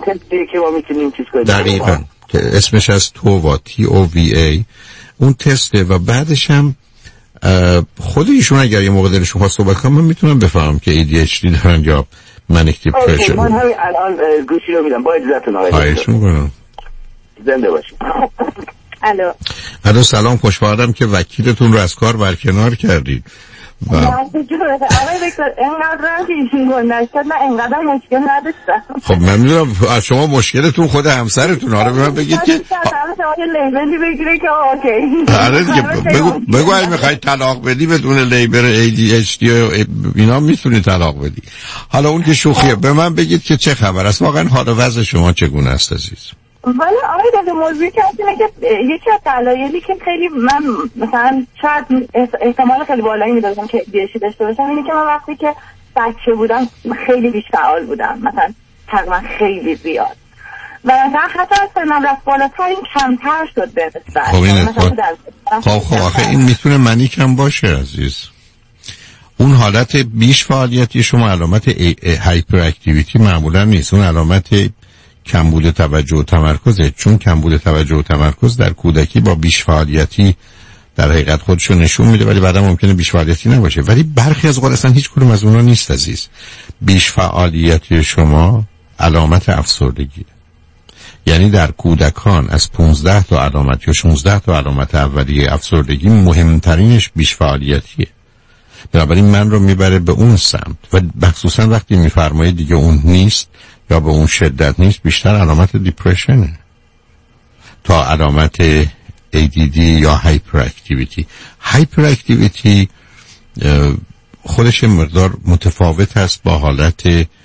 دقیقاً که اسمش از تووا تی او وی ای اون تسته و بعدش هم خود ایشون اگر یه موقع دلشون خواست صحبت کنم من میتونم بفهمم که ای دی اچ دی دارن یا منیک دیپرشن. من همین الان گوشی رو میدم با اجازهتون آقای خواهش میکنم. زنده باشید. الو الو سلام، خوشحالم که وکیلتون رو از کار برکنار کردید. آقای دکتر اینقدر که ایشون گنده شد من اینقدر مشکل نداشتم. خب من میدونم از شما مشکلتون خود همسرتون. آره به من بگید که شما یه لیبلی بگیره که اوکی. آره دیگه بگو بگو اگه میخواید طلاق بدی بدون لیبل ای دی اچ دی اینا میتونی طلاق بدی. حالا اون که شوخیه، به من بگید که چه خبر است واقعا، حال وضع شما چگونه است عزیز؟ ولی آقای دکتر موضوعی که اینه که یکی از دلایلی که خیلی من مثلا شاید احتمال خیلی بالایی میدادم که دیشی داشته باشم اینه که من وقتی که بچه بودم خیلی بیش فعال بودم، مثلا تقریبا خیلی زیاد و مثلا حتی از سنم رفت بالاتر این کمتر شد به نسبت. خب اینه خب خب آخه این میتونه منیک هم باشه عزیز. اون حالت بیش فعالیتی شما علامت هایپر اکتیویتی معمولا نیست، اون علامت کمبود توجه و تمرکزه، چون کمبود توجه و تمرکز در کودکی با بیش فعالیتی در حقیقت خودشو نشون میده، ولی بعدا ممکنه بیش فعالیتی نباشه. ولی برخی از اوقات اصلا هیچ کدوم از اونها نیست عزیز. بیش فعالیتی شما علامت افسردگیه. یعنی در کودکان از پانزده تا علامت یا شانزده تا علامت اولیه افسردگی مهمترینش بیش فعالیتیه. بنابراین من رو میبره به اون سمت و مخصوصا وقتی میفرمایید دیگه اون نیست یا به اون شدت نیست، بیشتر علامت دیپرشنه تا علامت ای دی دی یا هایپر اکتیویتی. هایپر اکتیویتی خودش مقدار متفاوت هست با حالت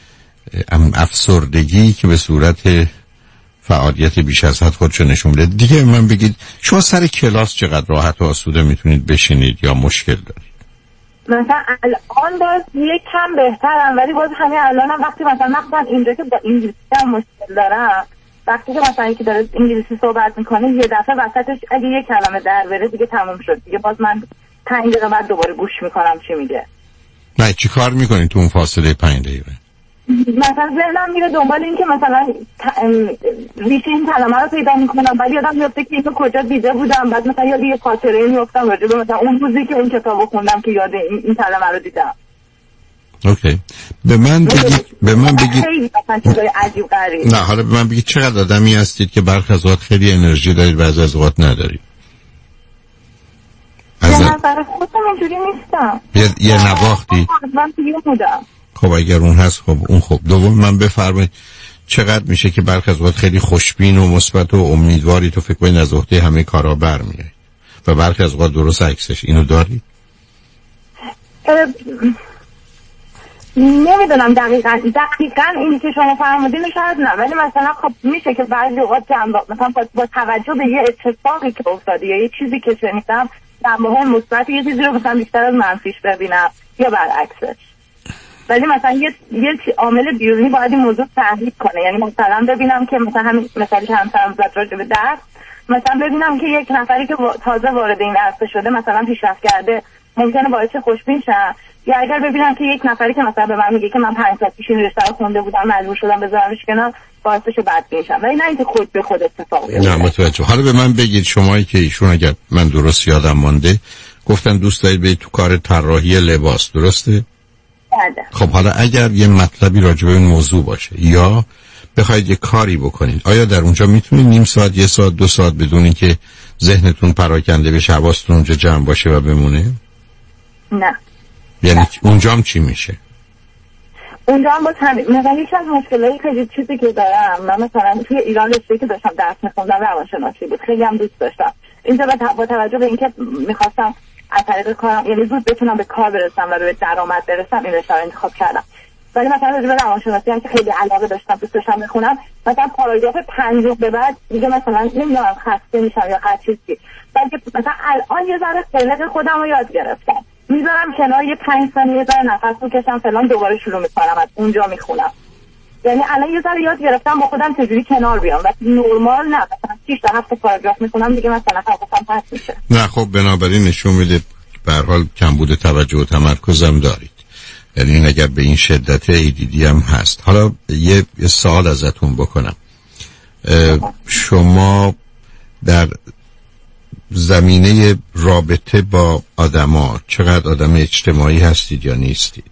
افسردگی که به صورت فعالیت بیش از حد خودشو نشون میده. دیگه من بگید شما سر کلاس چقدر راحت و آسوده میتونید بشینید یا مشکل دارید؟ مثلا الان باز یک کم بهترم، ولی باز همین الانم وقتی مثلا مثلا اینجا که با انگلیسی هم مشکل دارم، وقتی که مثلا یکی داره انگلیسی صحبت میکنه یه دفعه وسطش اگه یه کلمه در بره دیگه تموم شد، دیگه باز من پنج دقیقه بعد دوباره گوش میکنم چی میگه. نه چی کار میکنید تو اون فاصله پنج دقیقه؟ مثلا ذهنم میره دنبال این که مثلا ریشه این کلمه رو پیدا میکنم، ولی یادم میفته که اینو کجا دیده بودم، بعد مثلا یاد یه خاطره میفتم راجع به مثلا اون روزی که اون کتابو خوندم که یاد این, این کلمه رو دیدم. اوکی. به من بگید به من بگید خیلی مثلا چیزای عجیب غریب. نه حالا به من بگید چقدر آدمی هستید که برخی از اوقات خیلی انرژی دارید و از اوقات ندارید؟ از نظر خودم اینجوری نیستم. یه, یه نواختی؟ من دیگه بودم. خب اگر اون هست خب اون خب. دوم من بفرمایید چقدر میشه که برخی از اوقات خیلی خوشبین و مثبت و امیدواری تو فکر کنید از عهده همه کارا برمیایید و برخی از اوقات درست عکسش؟ اینو دارید؟ نمیدونم دقیقاً دقیقاً اینی که شما فرمودین شاید نه، ولی مثلا خب میشه که بعضی اوقات مثلا با توجه به یه اتفاقی که افتاده یا یه چیزی که شنیدم تمام مثبت یه چیزی رو مثلا بیشتر از منفیش ببینم یا برعکسش. ولی مثلا یه یه عامل بیرونی باید این موضوع تحریک کنه، یعنی مثلا ببینم که مثلا همین مثالی که همسرم زد راجع به درس، مثلا ببینم که یک نفری که تازه وارد این عرصه شده مثلا پیشرفت کرده ممکنه باعث خوشبین شم، یا اگر ببینم که یک نفری که مثلا به من میگه که من پنج سال پیش این رشته رو خونده بودم مجبور شدم بذارمش کنار باعثش بدبین شم، ولی نه اینکه خود به خود اتفاق بیفته. نه متوجه. حالا به من بگید شمایی که ایشون اگر من درست یادم مانده گفتن دوست دارید برید تو کار طراحی لباس، درسته؟ بله. خب حالا اگر یه مطلبی راجع به این موضوع باشه یا بخواید یه کاری بکنید، آیا در اونجا میتونید نیم ساعت یه ساعت دو ساعت بدون اینکه ذهنتون پراکنده بشه حواستون اونجا جمع باشه و بمونه؟ نه. یعنی اونجا هم چی میشه؟ اونجا هم باز همین مثلا یکی از مشکلایی خیلی چیزی که دارم، من مثلا توی ایران رشته که داشتم درس میخوندم روانشناسی بود، خیلی هم دوست داشتم. اینجا با توجه به اینکه میخواستم از طریق کارم یعنی زود بتونم به کار برسم و به درآمد برسم این رشته رو انتخاب کردم. ولی مثلا راجع به روانشناسی هم که خیلی علاقه داشتم دوست داشتم بخونم، مثلا پاراگراف پنجم به بعد دیگه مثلا نمیدونم خسته میشم یا هر چیزی، بلکه مثلا الان یه ذره قلق خودم رو یاد گرفتم، میذارم کنار یه پنج ثانیه یه ذره نفس بکشم فلان دوباره شروع میکنم از اونجا میخونم. یعنی الان یه ذره یاد گرفتم با خودم چجوری کنار بیام و نورمال نه مثلا شش تا هفت پاراگراف میخونم دیگه مثلا حواسم پرت میشه. نه خب بنابراین نشون میده به هر حال کمبود توجه و تمرکزم دارید، یعنی این اگر به این شدت ای دی دی هم هست. حالا یه, یه سوال ازتون بکنم، شما در زمینه رابطه با آدما چقدر آدم اجتماعی هستید یا نیستید؟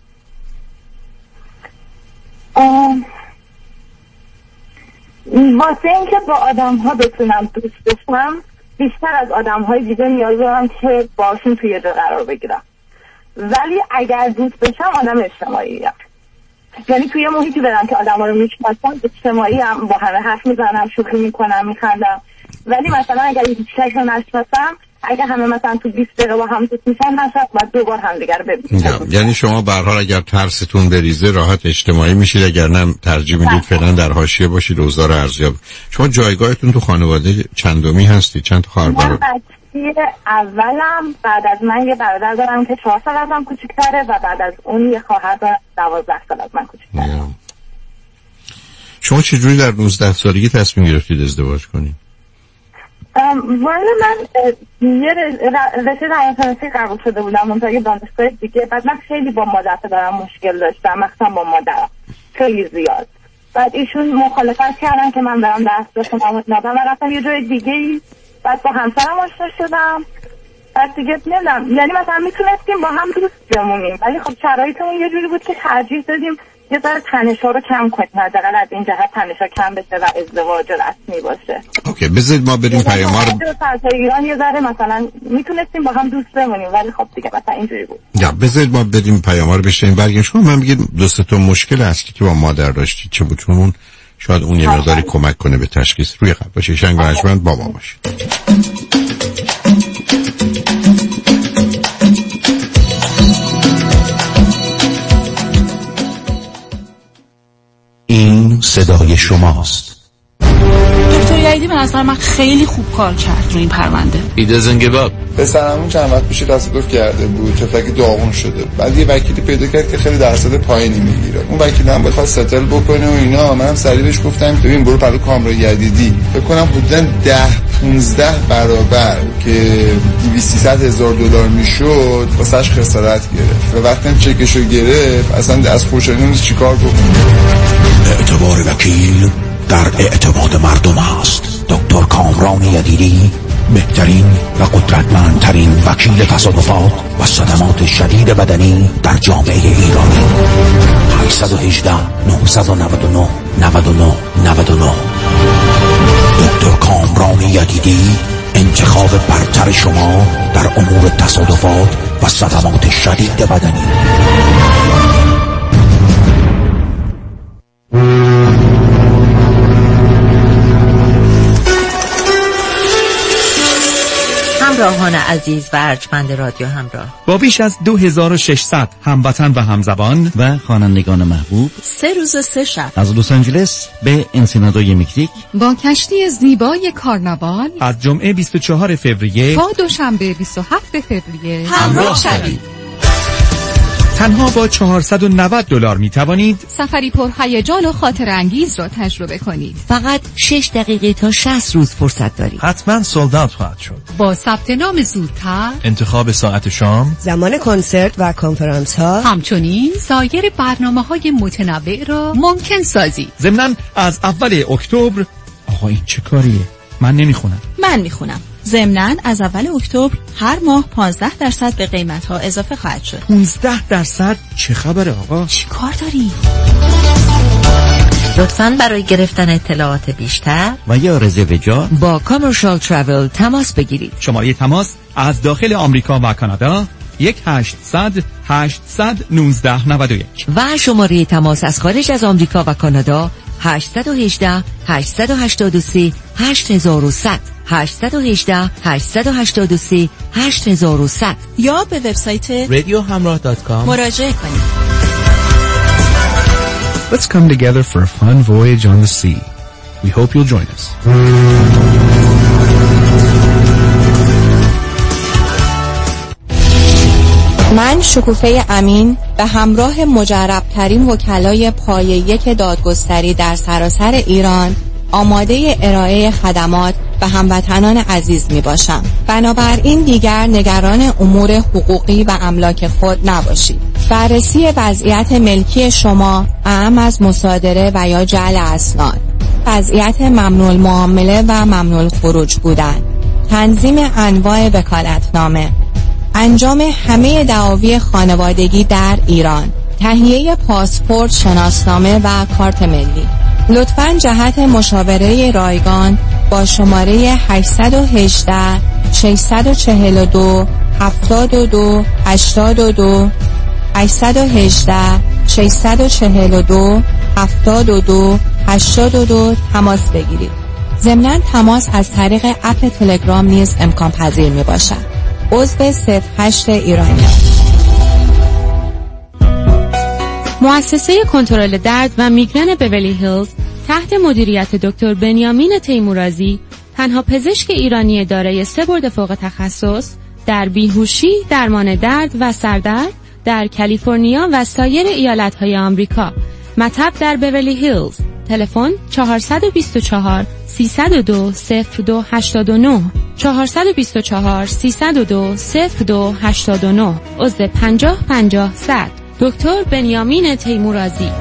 واسه اینکه با آدم ها بتونم دوست بشم بیشتر از آدم های دیگه نیاز دارم که باشون توی جا قرار بگیرم، ولی اگر دوست بشم آدم اجتماعی هم. یعنی توی محیطی برم که آدم ها رو میشناسم اجتماعی هم، با همه حرف میزنم، شوخی میکنم، میخندم. ولی مثلا اگر یک کسی رو نشناسم، اگر همه مثلا تو بیست دقیقه با هم دوست میشن نشد و دوبار هم دیگر ببینیم. یعنی شما به هر حال اگر ترستون بریزه راحت اجتماعی میشید، اگر نه ترجیح میدید فعلا در حاشیه باشید اوضاع ارزیابی. شما جایگاهتون تو خانواده چندمی هستید؟ چند تا خواهر برادر؟ من اولم، بعد از من یه برادر دارم که چهار سال ازم کوچیک‌تره و بعد از اون یه خواهر دارم دوازده سال از من کوچیک‌تره. شما چجوری در نوزده سالگی تصمیم گرفتید ازدواج کنید؟ والا من یه رشته روانشناسی قبول شده بودم منطقه دانشگاه دیگه، بعد من خیلی با مادر دارم مشکل داشتم، مخصوصا با مادرم خیلی زیاد. بعد ایشون مخالفت کردن که من برم درس بخونم و رفتم یه جای دیگه ای. بعد با همسرم آشنا شدم، بعد دیگه نمیدونم یعنی مثلا میتونستیم با هم دوست بمونیم، ولی خب شرایطمون یه جوری بود که ترجیح دادیم یه ذره تنش‌ها رو کم کنیم، حداقل از این جهت تنش‌ها کم بشه و ازدواج رسمی باشه. اوکی بذارید ما بریم پیام‌ها رو در ایران یه ذره مثلا میتونستیم با هم دوست بمونیم، ولی خب دیگه مثلا اینجوری بود. یا بذارید ما بریم پیام‌ها رو بشنویم برگردیم. شما من میگید دو سه تا مشکل هستی که با مادر داشتی، چه بود؟ چون شاید اون یه مقداری کمک کنه به تشخیص. روی خط باشه، شنگ و هشمند با ما باشه. صدای شماست. دکتر یعیدی به نظر من خیلی خوب کار کرد رو این پرونده. ایده زنگباب پسرمون چند وقت پیش تصادف کرده بود، تفک داغون شده. بعد یه وکیلی پیدا کرد که خیلی درصد پایینی میگیره. اون وکیل هم بخواد ستل بکنه و اینا. منم سریع بهش گفتم ببین برو برای کامران یدیدی. فکر کنم حدوداً ده پانزده برابر که دویست سیصد هزار دلار میشد واسش خسارت گرفت. و وقتی چکشو گرفت اصلا از خوشحالی چیکار بکنه. اعتبار وکیل در اعتماد مردم است. دکتر کامران یدیدی بهترین و قدرتمندترین وکیل تصادفات و صدمات شدید بدنی در جامعه ایرانی. هشت یک هشت نه نه نه نه نه نه نه. دکتر کامران یدیدی، انتخاب برتر شما در امور تصادفات و صدمات شدید بدنی. همراهان عزیز و ارجمند رادیو همراه، با بیش از دو هزار و ششصد هموطن و همزبان و خوانندگان محبوب، سه روز و سه شب از لس آنجلس به انسینادوی مکزیک با کشتی زیبای کارناوال از جمعه بیست و چهارم فوریه تا دوشنبه بیست و هفتم فوریه همراه شوید. تنها با چهارصد و نود دلار می توانید سفری پر هیجان و خاطر انگیز را تجربه کنید. فقط شش دقیقه تا شصت روز فرصت دارید. حتما سولد اوت خواهد شد. با ثبت نام زودتر، انتخاب ساعت شام، زمان کنسرت و کنفرانس ها، همچنین سایر برنامه‌های متنوع را ممکن سازید. ضمناً از اول اکتبر. آقا این چه کاریه؟ من نمیخونم. من میخونم. ضمناً از اول اکتبر هر ماه پانزده درصد به قیمت‌ها اضافه خواهد شد. پانزده درصد؟ چه خبره آقا؟ چی کار داری؟ لطفاً برای گرفتن اطلاعات بیشتر و یا رزرو جا با کامرشال ترافل تماس بگیرید. شماره تماس از داخل آمریکا و کانادا یک هشتصد هشتصد نوزده نود و یک و شماره تماس از خارج از آمریکا و کانادا هشت یک هشت هشت هشت سه هشت یک صفر صفر هشت یک هشت هشت هشت سه هشت یک صفر صفر یا به وبسایت رادیو همراه دات کام مراجعه کنید. Let's come together for a fun voyage on the sea. We hope you'll join us. من شکوفه امین به همراه مجربترین وکلای پایه یک دادگستری در سراسر ایران آماده ارائه خدمات به هموطنان عزیز می باشم. بنابراین دیگر نگران امور حقوقی و املاک خود نباشید. بررسی وضعیت ملکی شما اهم از مصادره و یا جعل اسناد، وضعیت ممنوع المعامله و ممنوع الخروج بودن، تنظیم انواع وکالتنامه، انجام همه دعاوی خانوادگی در ایران، تهیه پاسپورت، شناسنامه و کارت ملی. لطفاً جهت مشاوره رایگان با شماره هشت یک هشت شش چهار دو هفتاد و دو هشتاد و دو هشت یک هشت شش چهار دو هفتاد و دو هشتاد و دو تماس بگیرید. ضمناً تماس از طریق اپ تلگرام نیز امکان پذیر می باشد. عضو صفر هشت ایرانی. مؤسسه کنترل درد و میگرن بیولی هیلز تحت مدیریت دکتر بنیامین تیمورازی، تنها پزشک ایرانی دارای سه برد فوق تخصص در بیهوشی، درمان درد و سردرد در کالیفرنیا و سایر ایالت‌های آمریکا. مطب در بیولی هیلز. تلفن چهار دو چهار سه صفر دو صفر دو هشت نه چهار دو چهار سه صفر دو صفر دو هشت نه. عضو پنجاه پنجاه صد. دکتر بنیامین تیمورازی.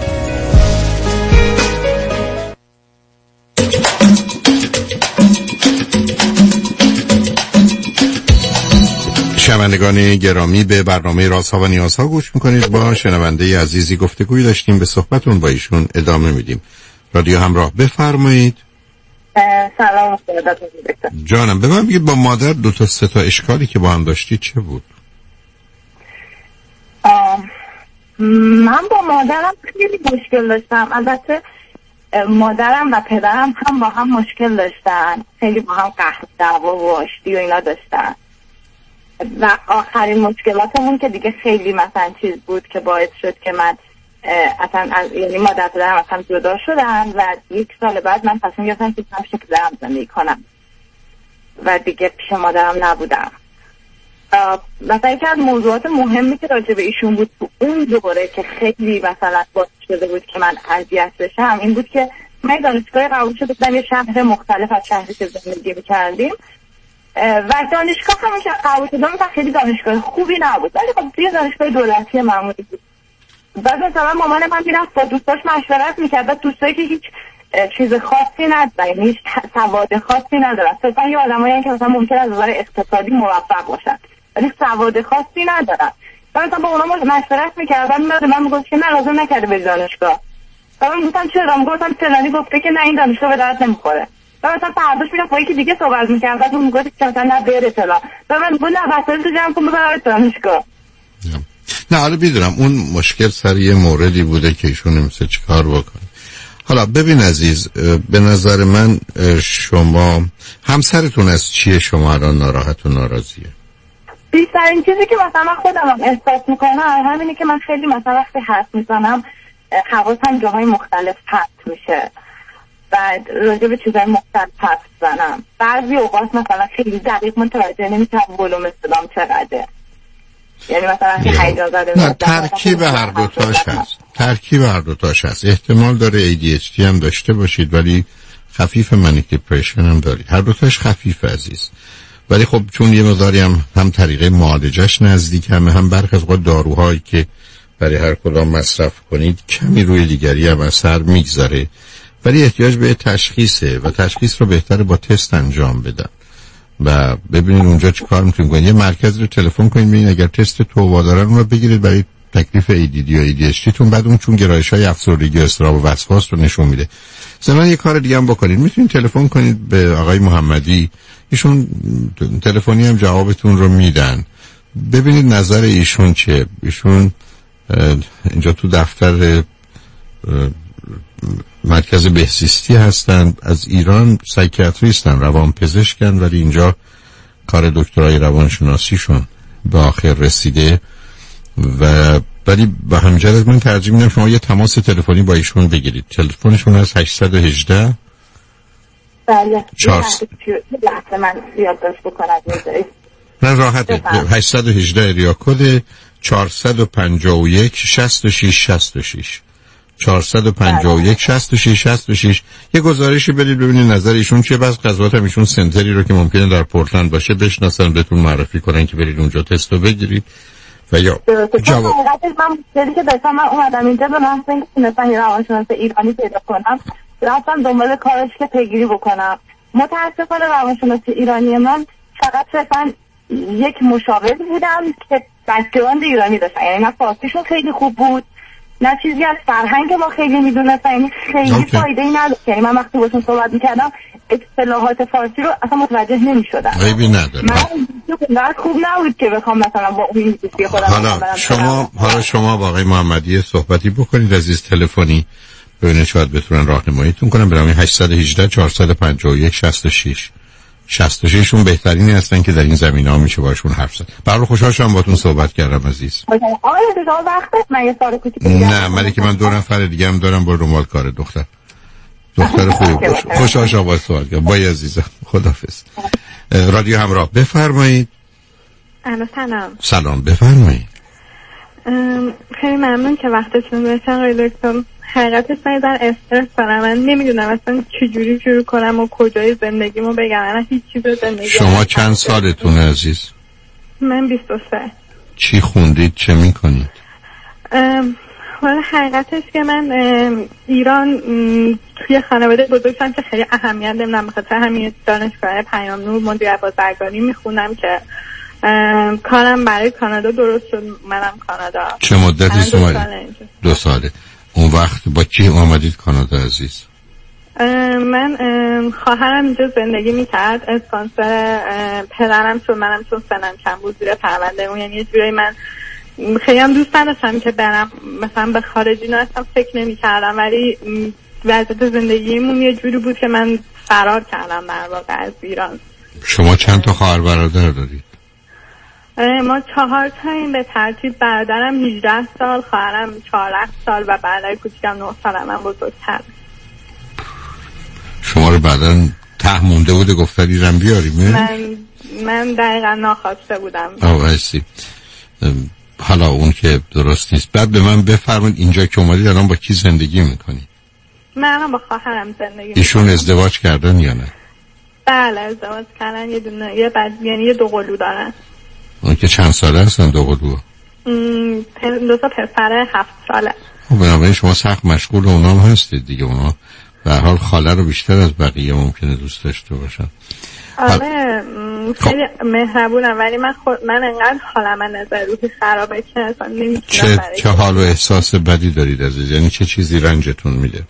شنوندگان گرامی، به برنامه رازها و نیازها گوش میکنید. با شنونده عزیزی گفتگوی داشتیم، به صحبتون با ایشون ادامه میدیم. رادیو همراه، بفرمایید. سلام جانم، به من بگید با مادر دو تا سه تا اشکالی که با هم داشتی چه بود؟ من با مادرم خیلی مشکل داشتم. البته مادرم و پدرم هم با هم مشکل داشتن، خیلی با هم قهر دعوا و آشتی و اینا داشتن و آخرین مشکلاتمون که دیگه خیلی مثلا چیز بود که باعث شد که من اصلا از یعنی مادر پدرم از هم جدا شدن و یک سال بعد من تصمیم گرفتم که پیش پدرم زندگی کنم و دیگه پیش مادرم نبودم. مثلا یکی از موضوعات مهمی که راجع به ایشون بود تو اون دوره که خیلی مثلا باعث شده بود که من اذیت بشم این بود که من دانشگاه قبول شده بودم یه شهر مختلف از شهری که زندگی می‌کردیم و دانشگاه همون که قبول شدم مثلا خیلی دانشگاه خوبی نبود ولی خب یه دانشگاه دولتی معمولی بود. بعد مثلا مامان من میرفت با دوستاش مشورت میکرد و دوستایی که هیچ چیز خاصی ندارن هیچ سواد خاصی ندارن صرفا یه آدمایی که مثلا ممکن از نظر اقتصادی موفق باشن ولی سواد خاصی ندارن. و مثلا با اونا مشورت میکرد و من میگفت که نه لازم نکرده به دانشگاه و من گفتم چرا؟ میگفتم فلانی گفته که نه این دانشگاه به درد نمیخوره و مثلا فرداش میرفت با یکی دیگه صحبت میکرد و اون میگفت که مثلا نه بره فلان و من گفتم نه وسایل تو جمع کن ببر دانشگاه. نه حالا بیدونم اون مشکل سر یه موردی بوده که ایشون نمیشه چیکار بکنه. حالا ببین عزیز به نظر من شما همسرتون از چیه شما الان ناراحت و ناراضیه؟ بیشترین چیزی که مثلا من خودم احساس میکنم همینه که من خیلی مثلا وقتی حرف میزنم حواسم جاهای مختلف پرت میشه و راجع به چیزهای مختلف حرف زنم. بعضی اوقات مثلا خیلی دقیق متوجه نمیشم ولوم صدام چقدره یعنی مثلا که هیجان زده نه ترکیب هر دوتاش هست ترکیب هر دوتاش هست احتمال داره ای دی اچ دی هم داشته باشید ولی خفیف منیک دیپرشن هم دارید هر دوتاش خفیف عزیز ولی خب چون یه مقداری هم هم طریقه معالجش نزدیک هم هم برخی از اوقات داروهایی که برای هر کدام مصرف کنید کمی روی دیگری هم اثر میگذاره ولی احتیاج به تشخیصه و تشخیص رو بهتره با تست انجام بدن و ببینید اونجا چی کار میتونید کنید. یه مرکز رو تلفن کنید ببینید اگر تست توبا دارن اون رو بگیرید برای تکلیف ای دی دی یا ای دی اچ دی تون بعد اون چون گرایش‌های افسردگی و اضطراب و وسواس رو نشون میده. مثلا یه کار دیگه هم بکنید میتونید تلفن کنید به آقای محمدی ایشون تلفنی هم جوابتون رو میدن ببینید نظر ایشون چه. ایشون اینجا تو دفتر مرکز بهزیستی هستن از ایران سایکیاتریستن روان پزشکن ولی اینجا کار دکترای روانشناسیشون به آخر رسیده و ولی به همجرد من ترجیح میدم شما یه تماس تلفنی با ایشون بگیرید. تلفنشون از هشت یک هشت بله چهارصد لحظه من یادداشت بکنم نه راحته هشت یک هشت اریا کد چهارصد و پنجاه و یک شصت و شش شصت و شش چهارصد و پنجاه و یک شصت و شش شصت و شش یه گزارشی بدید ببینید نظر ایشون چیه. بعض قضاوت هم ایشون سنتری رو که ممکنه در پورتلند باشه بشناسن بهتون معرفی کنن که برید اونجا تست رو بگیرید و یا جواب من چیزی که داشتم من اومدم اینجا به من اینکه تونستم یه روانشناس ایرانی پیدا کنم رفتم دنبال کارش که پیگیری بکنم. متاسفانه روانشناس ایرانی من فقط صرفا یک مشاور بودم که بک‌گراند ایرانی داشتن یعنی نه فارسیشون خیلی خوب بود نه چیزی از فرهنگ ما خیلی میدونستن یعنی خیلی فایده ای نداشت یعنی من وقتی باشون صحبت میکردم اصطلاحات فارسی رو اصلا متوجه نمیشدم. عیبی نداره من خوب نبود که بخوام مثلا با اون دوستی خودم حالا شما حالا شما با آقای محمدی صحبتی بکنید عزیز تلفنی ببینید شاید بتونن راهنماییتون کنن. برام هشت یک هشت چهارصد و پنجاه و یک شصت و شش شصت و شش شون بهترینی هستن که در این زمینه‌ها میشه باشون حرف زد. برای خوشحال شدم باهاتون صحبت کردم عزیز. آقای دکتر وقت من یه سوال کوچیک نه من که من دو نفر دیگه هم دارم با رومال کار دختر دختر خوبی باشه. خوشحال شدم باهات صحبت کردم. بای عزیزم خداحافظ. رادیو همراه بفرمایید. سلام. سلام بفرمایید. خیلی ممنون که وقتتون رو گذاشتین آقای دکتر. حقیقتش من در استرس دارم من نمیدونم اصلا چجوری شروع کنم و کجای زندگیمو بگم. من هیچ چیز زندگی شما چند سالتونه عزیز؟ من بیست و سه. چی خوندید چه میکنید؟ حالا حقیقتش که من ایران توی خانواده بزرگم که خیلی اهمیت نمیدونم بخاطر همین دانشگاه پیام نور مدیریت بازرگانی میخونم که کارم برای کانادا درست شد. منم کانادا. چه مدتی اومدید؟ دو ساله. اون وقت با کی اومدید کانادا عزیز؟ من خواهرم اینجا زندگی میکرد اسپانسر پدرم چون منم چون سنم کم بود زیر پرونده اون یعنی یه جوری من خیلی هم دوست نداشتم که برم مثلا به خارجی نه اصلا فکر نمیکردم ولی وضعیت زندگیمون یه جوری بود که من فرار کردم در واقع از ایران. شما چند تا خواهر برادر دارید؟ ما چهار تاییم به ترتیب. برادرم هجده سال، خواهرم چهارده سال و برادر کوچیکم نه سال من بزرگتر. شما رو بعداً ته مونده بوده گفتن رم بیاریم؟ من من دقیقا ناخواسته بودم. آه هستی. حالا اون که درست نیست. بعد به من بفرمایید اینجا که اومدید الان با کی زندگی میکنید؟ من با خواهرم زندگی میکنم. ایشون ازدواج کردن یا نه؟ بله ازدواج کردن، یه دونه یه بعد یعنی یه دو قلو دارن. اون که چند ساله هستن دو قلو؟ دو تا پسر هفت ساله. خب بنابراین شما سخت مشغول اونا هم هستید دیگه. اونا به هر حال خاله رو بیشتر از بقیه ممکنه دوست داشته باشن. آره خیلی مهربونم ولی من خود من انقدر حالم نظر روحی خرابه که اصلا نمیتونم. چه چه حال و احساس بدی دارید عزیز؟ یعنی چه چیزی رنجتون میده؟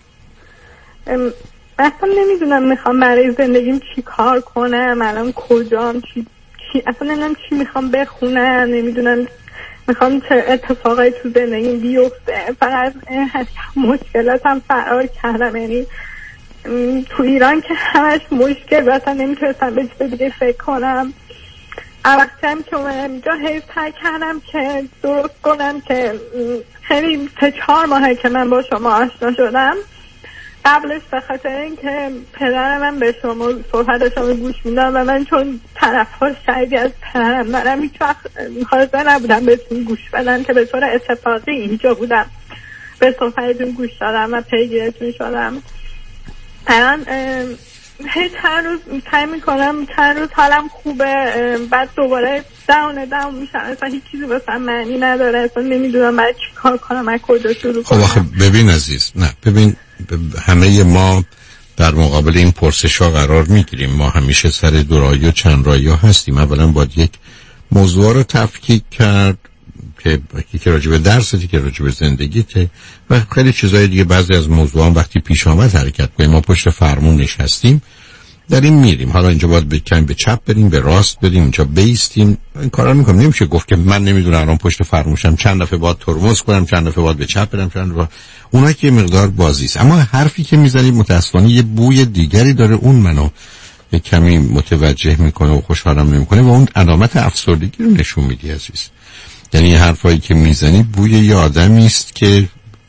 اصلا نمیدونم میخوام برای زندگیم چی کار کنم، الان کجام، چی چی اصلا نمیدونم چی میخوام بخونم، نمیدونم میخوام چه اتفاقایی تو زندگیم بیفته. فقط مشکلاتم فرار کردم. یعنی تو ایران که همش مشکل، اصلا نمیتونستم به چیز دیگه فکر کنم. وقتی هم که اومدم اینجا حیث تر کردم که درست کنم که خیلی سه چهار ماهه که من با شما آشنا شدم. قبلش به خاطر اینکه پدرم من به شما صحبت شما گوش میدم و من چون طرف‌ها شدیدی از پدرم دارم هیچ وقت حاضر نبودم بهتون گوش بدم که به طور اتفاقی اینجا بودم به صحبتتون گوش دادم و پیگیرتون شدم. الان هی چند روز سعی میکنم چند روز حالم خوبه، بعد دوباره داون داون میشم، اصلا هیچ چیزی واسه معنی نداره، اصلا نمیدونم باید چی کار کنم، از کجا شروع کنم. خب آخه ببین عزیز، نه ببین همه ما در مقابل این پرسش ها قرار میگیریم. ما همیشه سر دو رایی و چند رایی ها هستیم. اولا باید یک موضوع رو تفکیک کرد که که راجع به درستی که راجع به زندگیته و خیلی چیزای دیگه. بعضی از موضوعان وقتی پیش آمد حرکت کنیم. ما پشت فرمون نشستیم داریم میریم، حالا اینجا باید بکنیم به چپ بریم، به راست بریم، اینجا بیستیم، این کارا میکنم. نمیشه گفت که من نمیدونم الان پشت فرمونشم چند دفعه باید ترمز کنم، چند دفعه باید به چپ برم، چند دفعه اونها که مقدار بازی است. اما حرفی که میزنید متأسفانه یه بوی دیگری داره، اون منو یه کمی متوجه میکنه و خوشحالم نمیکنه و اون علامت افسردگی رو نشون میدی عزیز. یعنی حرفایی که میزنی بوی یه آدمی است که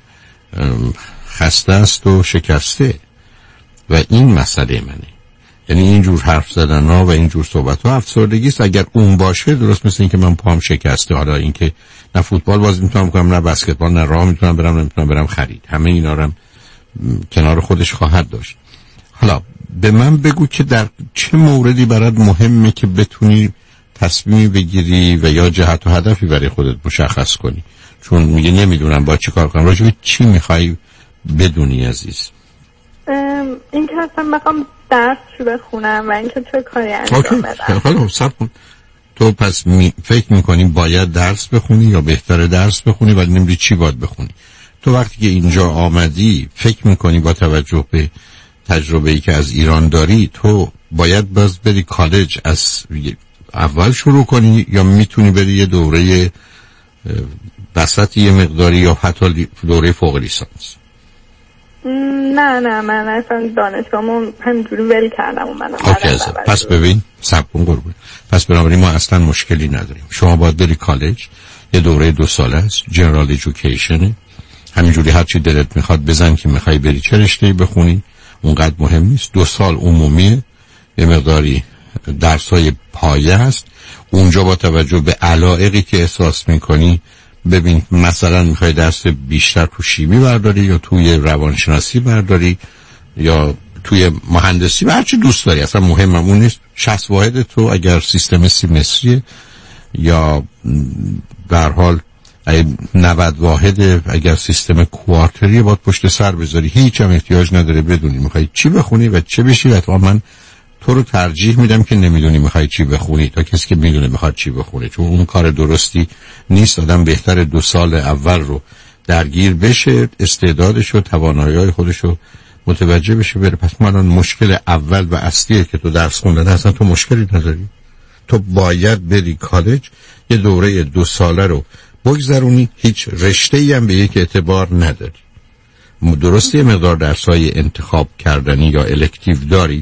خسته است و شکسته و این مسئله منه. یعنی اینجور حرف زدن ها و اینجور صحبت ها افسردگی است. اگر اون باشه درست مثل این که من پام شکسته، حالا این که نه فوتبال بازی میتونم کنم، نه بسکتبال، نه راه میتونم برم، نه میتونم برم خرید، همه اینا رو هم کنار خودش خواهد داشت. حالا به من بگو که در چه موردی برات مهمه که بتونی تصمیمی بگیری و یا جهت و هدفی برای خودت مشخص کنی. چون میگه نمیدونم با چی کار کنم. راجع به چی میخوای بدونی عزیز؟ این که اصلا بخوام درس شو بخونم و اینکه چه کاری انجام بدم. حالا صبر کن. تو پس می فکر میکنی باید درس بخونی یا بهتره درس بخونی ولی نمیدونی چی باید بخونی؟ تو وقتی که اینجا آمدی فکر میکنی با توجه به تجربه‌ای که از ایران داری تو باید باز بری کالج از اول شروع کنی یا میتونی بری یه دوره وسط یه مقداری یا حتی دوره فوق لیسانس؟ نه نه من اصلا دانشگاهمو همینجوری ول کردم و من پس ببین صبر کن قربون. پس بنابراین ما اصلا مشکلی نداریم. شما باید بری کالج، یه دوره دو ساله است، جنرال ایژوکیشن. همینجوری هر چی دلت میخواد بزن که میخوای بری چه رشته‌ای بخونی، اونقدر مهم نیست. دو سال عمومیه، یه مقداری درسای پایه هست. اونجا با توجه به علایقی که احساس میکنی ببین مثلا میخوای درس بیشتر تو شیمی برداری یا توی روانشناسی برداری یا توی مهندسی، هر چی دوست داری، اصلا مهم اون نیست. شصت واحد تو اگر سیستم سیمستریه یا در حال نود واحد اگر سیستم کوارتریه باید پشت سر بذاری. هیچ هم احتیاج نداره بدونی میخوای چی بخونی و چه بشی. و من تو رو ترجیح میدم که نمیدونی میخوای چی بخونی تا کسی که میدونه میخواد چی بخونه، چون اون کار درستی نیست. آدم بهتر دو سال اول رو درگیر بشه، استعدادش و توانایی‌های خودش رو متوجه بشه بره. پس من الان مشکل اول و اصلیه که تو درس خوندن اصلا تو مشکلی نداری. تو باید بری کالج، یه دوره دو ساله رو بگذرونی، هیچ رشته‌ای هم به یک اعتبار نداری. درسته یه مقدار درسای انتخاب کردنی یا الکتیو داری،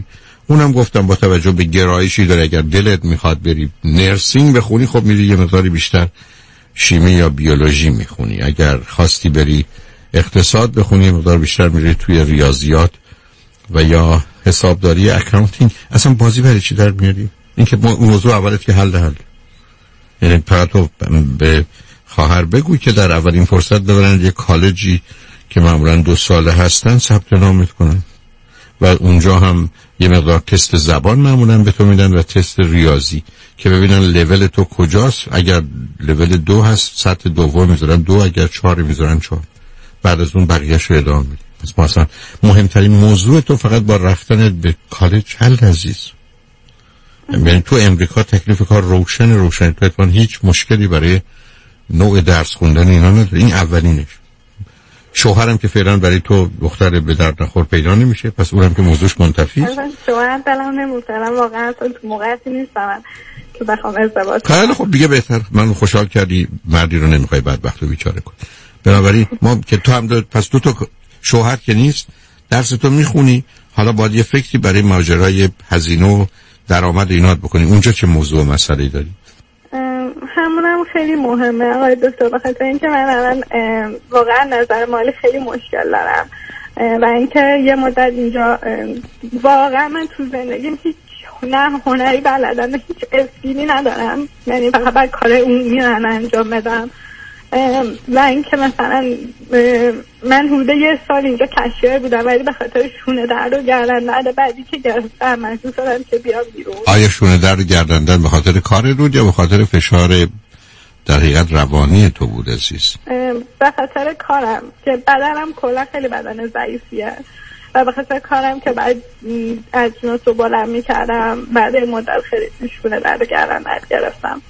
اونم گفتم با توجه به گرایشی داره، اگر دلت میخواد بری نرسینگ بخونی خب میری یه مقداری بیشتر شیمی یا بیولوژی میخونی، اگر خواستی بری اقتصاد بخونی یه مقدار بیشتر میری توی ریاضیات و یا حسابداری اکاونتینگ. اصلا بازی برای چی در میاری؟ این که موضوع اولت که حل حل یعنی فقط تو به خواهر بگوی که در اولین فرصت ببرن یه کالجی که معمولا دو ساله هستن ثبت نام میکنن و اونجا هم یه مقدار تست زبان معمولا به تو میدن و تست ریاضی که ببینن لول تو کجاست. اگر لول دو هست سطح دوم میذارن دو، اگر چهار میذارن چهار، بعد از اون بقیه‌اش رو ادامه میدی. پس مثلا مهمترین موضوع تو فقط با رفتنت به کالج حل عزیز. یعنی تو امریکا تکلیف کار روشن روشن تو اتفاقا هیچ مشکلی برای نوع درس خوندن اینا نداره. این اولینش. شوهرم که فعلا برای تو دختر به درد نخور پیدا نمیشه، پس اونم که موضوعش منتفی است. شوهرم دلم نمی‌کنه واقعا تو موقعی نیستم که بخوام ازدواج کنم. خیلی خب دیگه بهتر. من خوشحال کردی مردی رو نمیخوای بدبخت و بیچاره کنی. بنابراین ما که تو هم دو پس دو تا شوهر که نیست، درس تو میخونی، حالا باید یه فکری برای ماجرای هزینه و درآمد اینات بکنی. اونجا چه موضوع و مسئله‌ای داری؟ همونم خیلی مهمه آقای دکتر، بخاطر اینکه من الان واقعا نظر مالی خیلی مشکل دارم و اینکه یه مدت اینجا واقعا من تو زندگیم هیچ نه هنری بلدم، هیچ اسکیلی ندارم، یعنی فقط باید کار اون میرن انجام بدم و اینکه مثلا من حدود یه سال اینجا کشیر بودم ولی به خاطر شونه درد و گردن بعدی که گرفتم مجبور شدم که بیام بیرون. آیا شونه درد گردن به خاطر کار بود یا به خاطر فشار در حقیقت روانی تو بود عزیز؟ به خاطر کارم که بدنم کلا خیلی بدن ضعیفیه و به خاطر کارم که بعد اجناس رو بلند میکردم بعد مدت خیلی شونه درد و گردن درد گرفتم.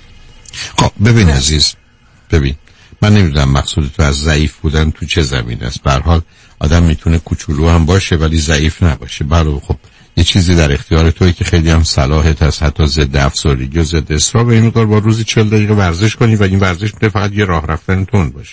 خب ببین عزیز، ببین من نمیدونم مقصود تو از ضعیف بودن تو چه زمین است. به هر حال آدم میتونه کوچولو هم باشه ولی ضعیف نباشه. برای خب یه چیزی در اختیار توئه که خیلی هم صلاحت هست، حتی ضد افسردگی و ضد اضطراب. این مقدار با روزی چهل دقیقه ورزش کنی و این ورزش میتونه فقط یه راه رفتن تون باشه.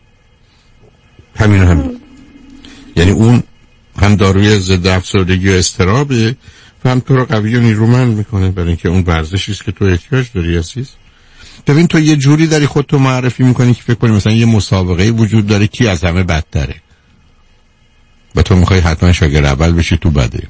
همین همین. یعنی اون هم داروی ضد افسردگی و اضطرابه و هم تو رو قوی و نیرومند میکنه، برای اینکه اون ورزشی است که تو احتیاج داری عزیز. ببین تو یه جوری داری خودتو معرفی میکنی که فکر کنی مثلا یه مسابقه وجود داره کی از همه بدتره و تو میخوای حتما شاگرد اول بشی تو بده.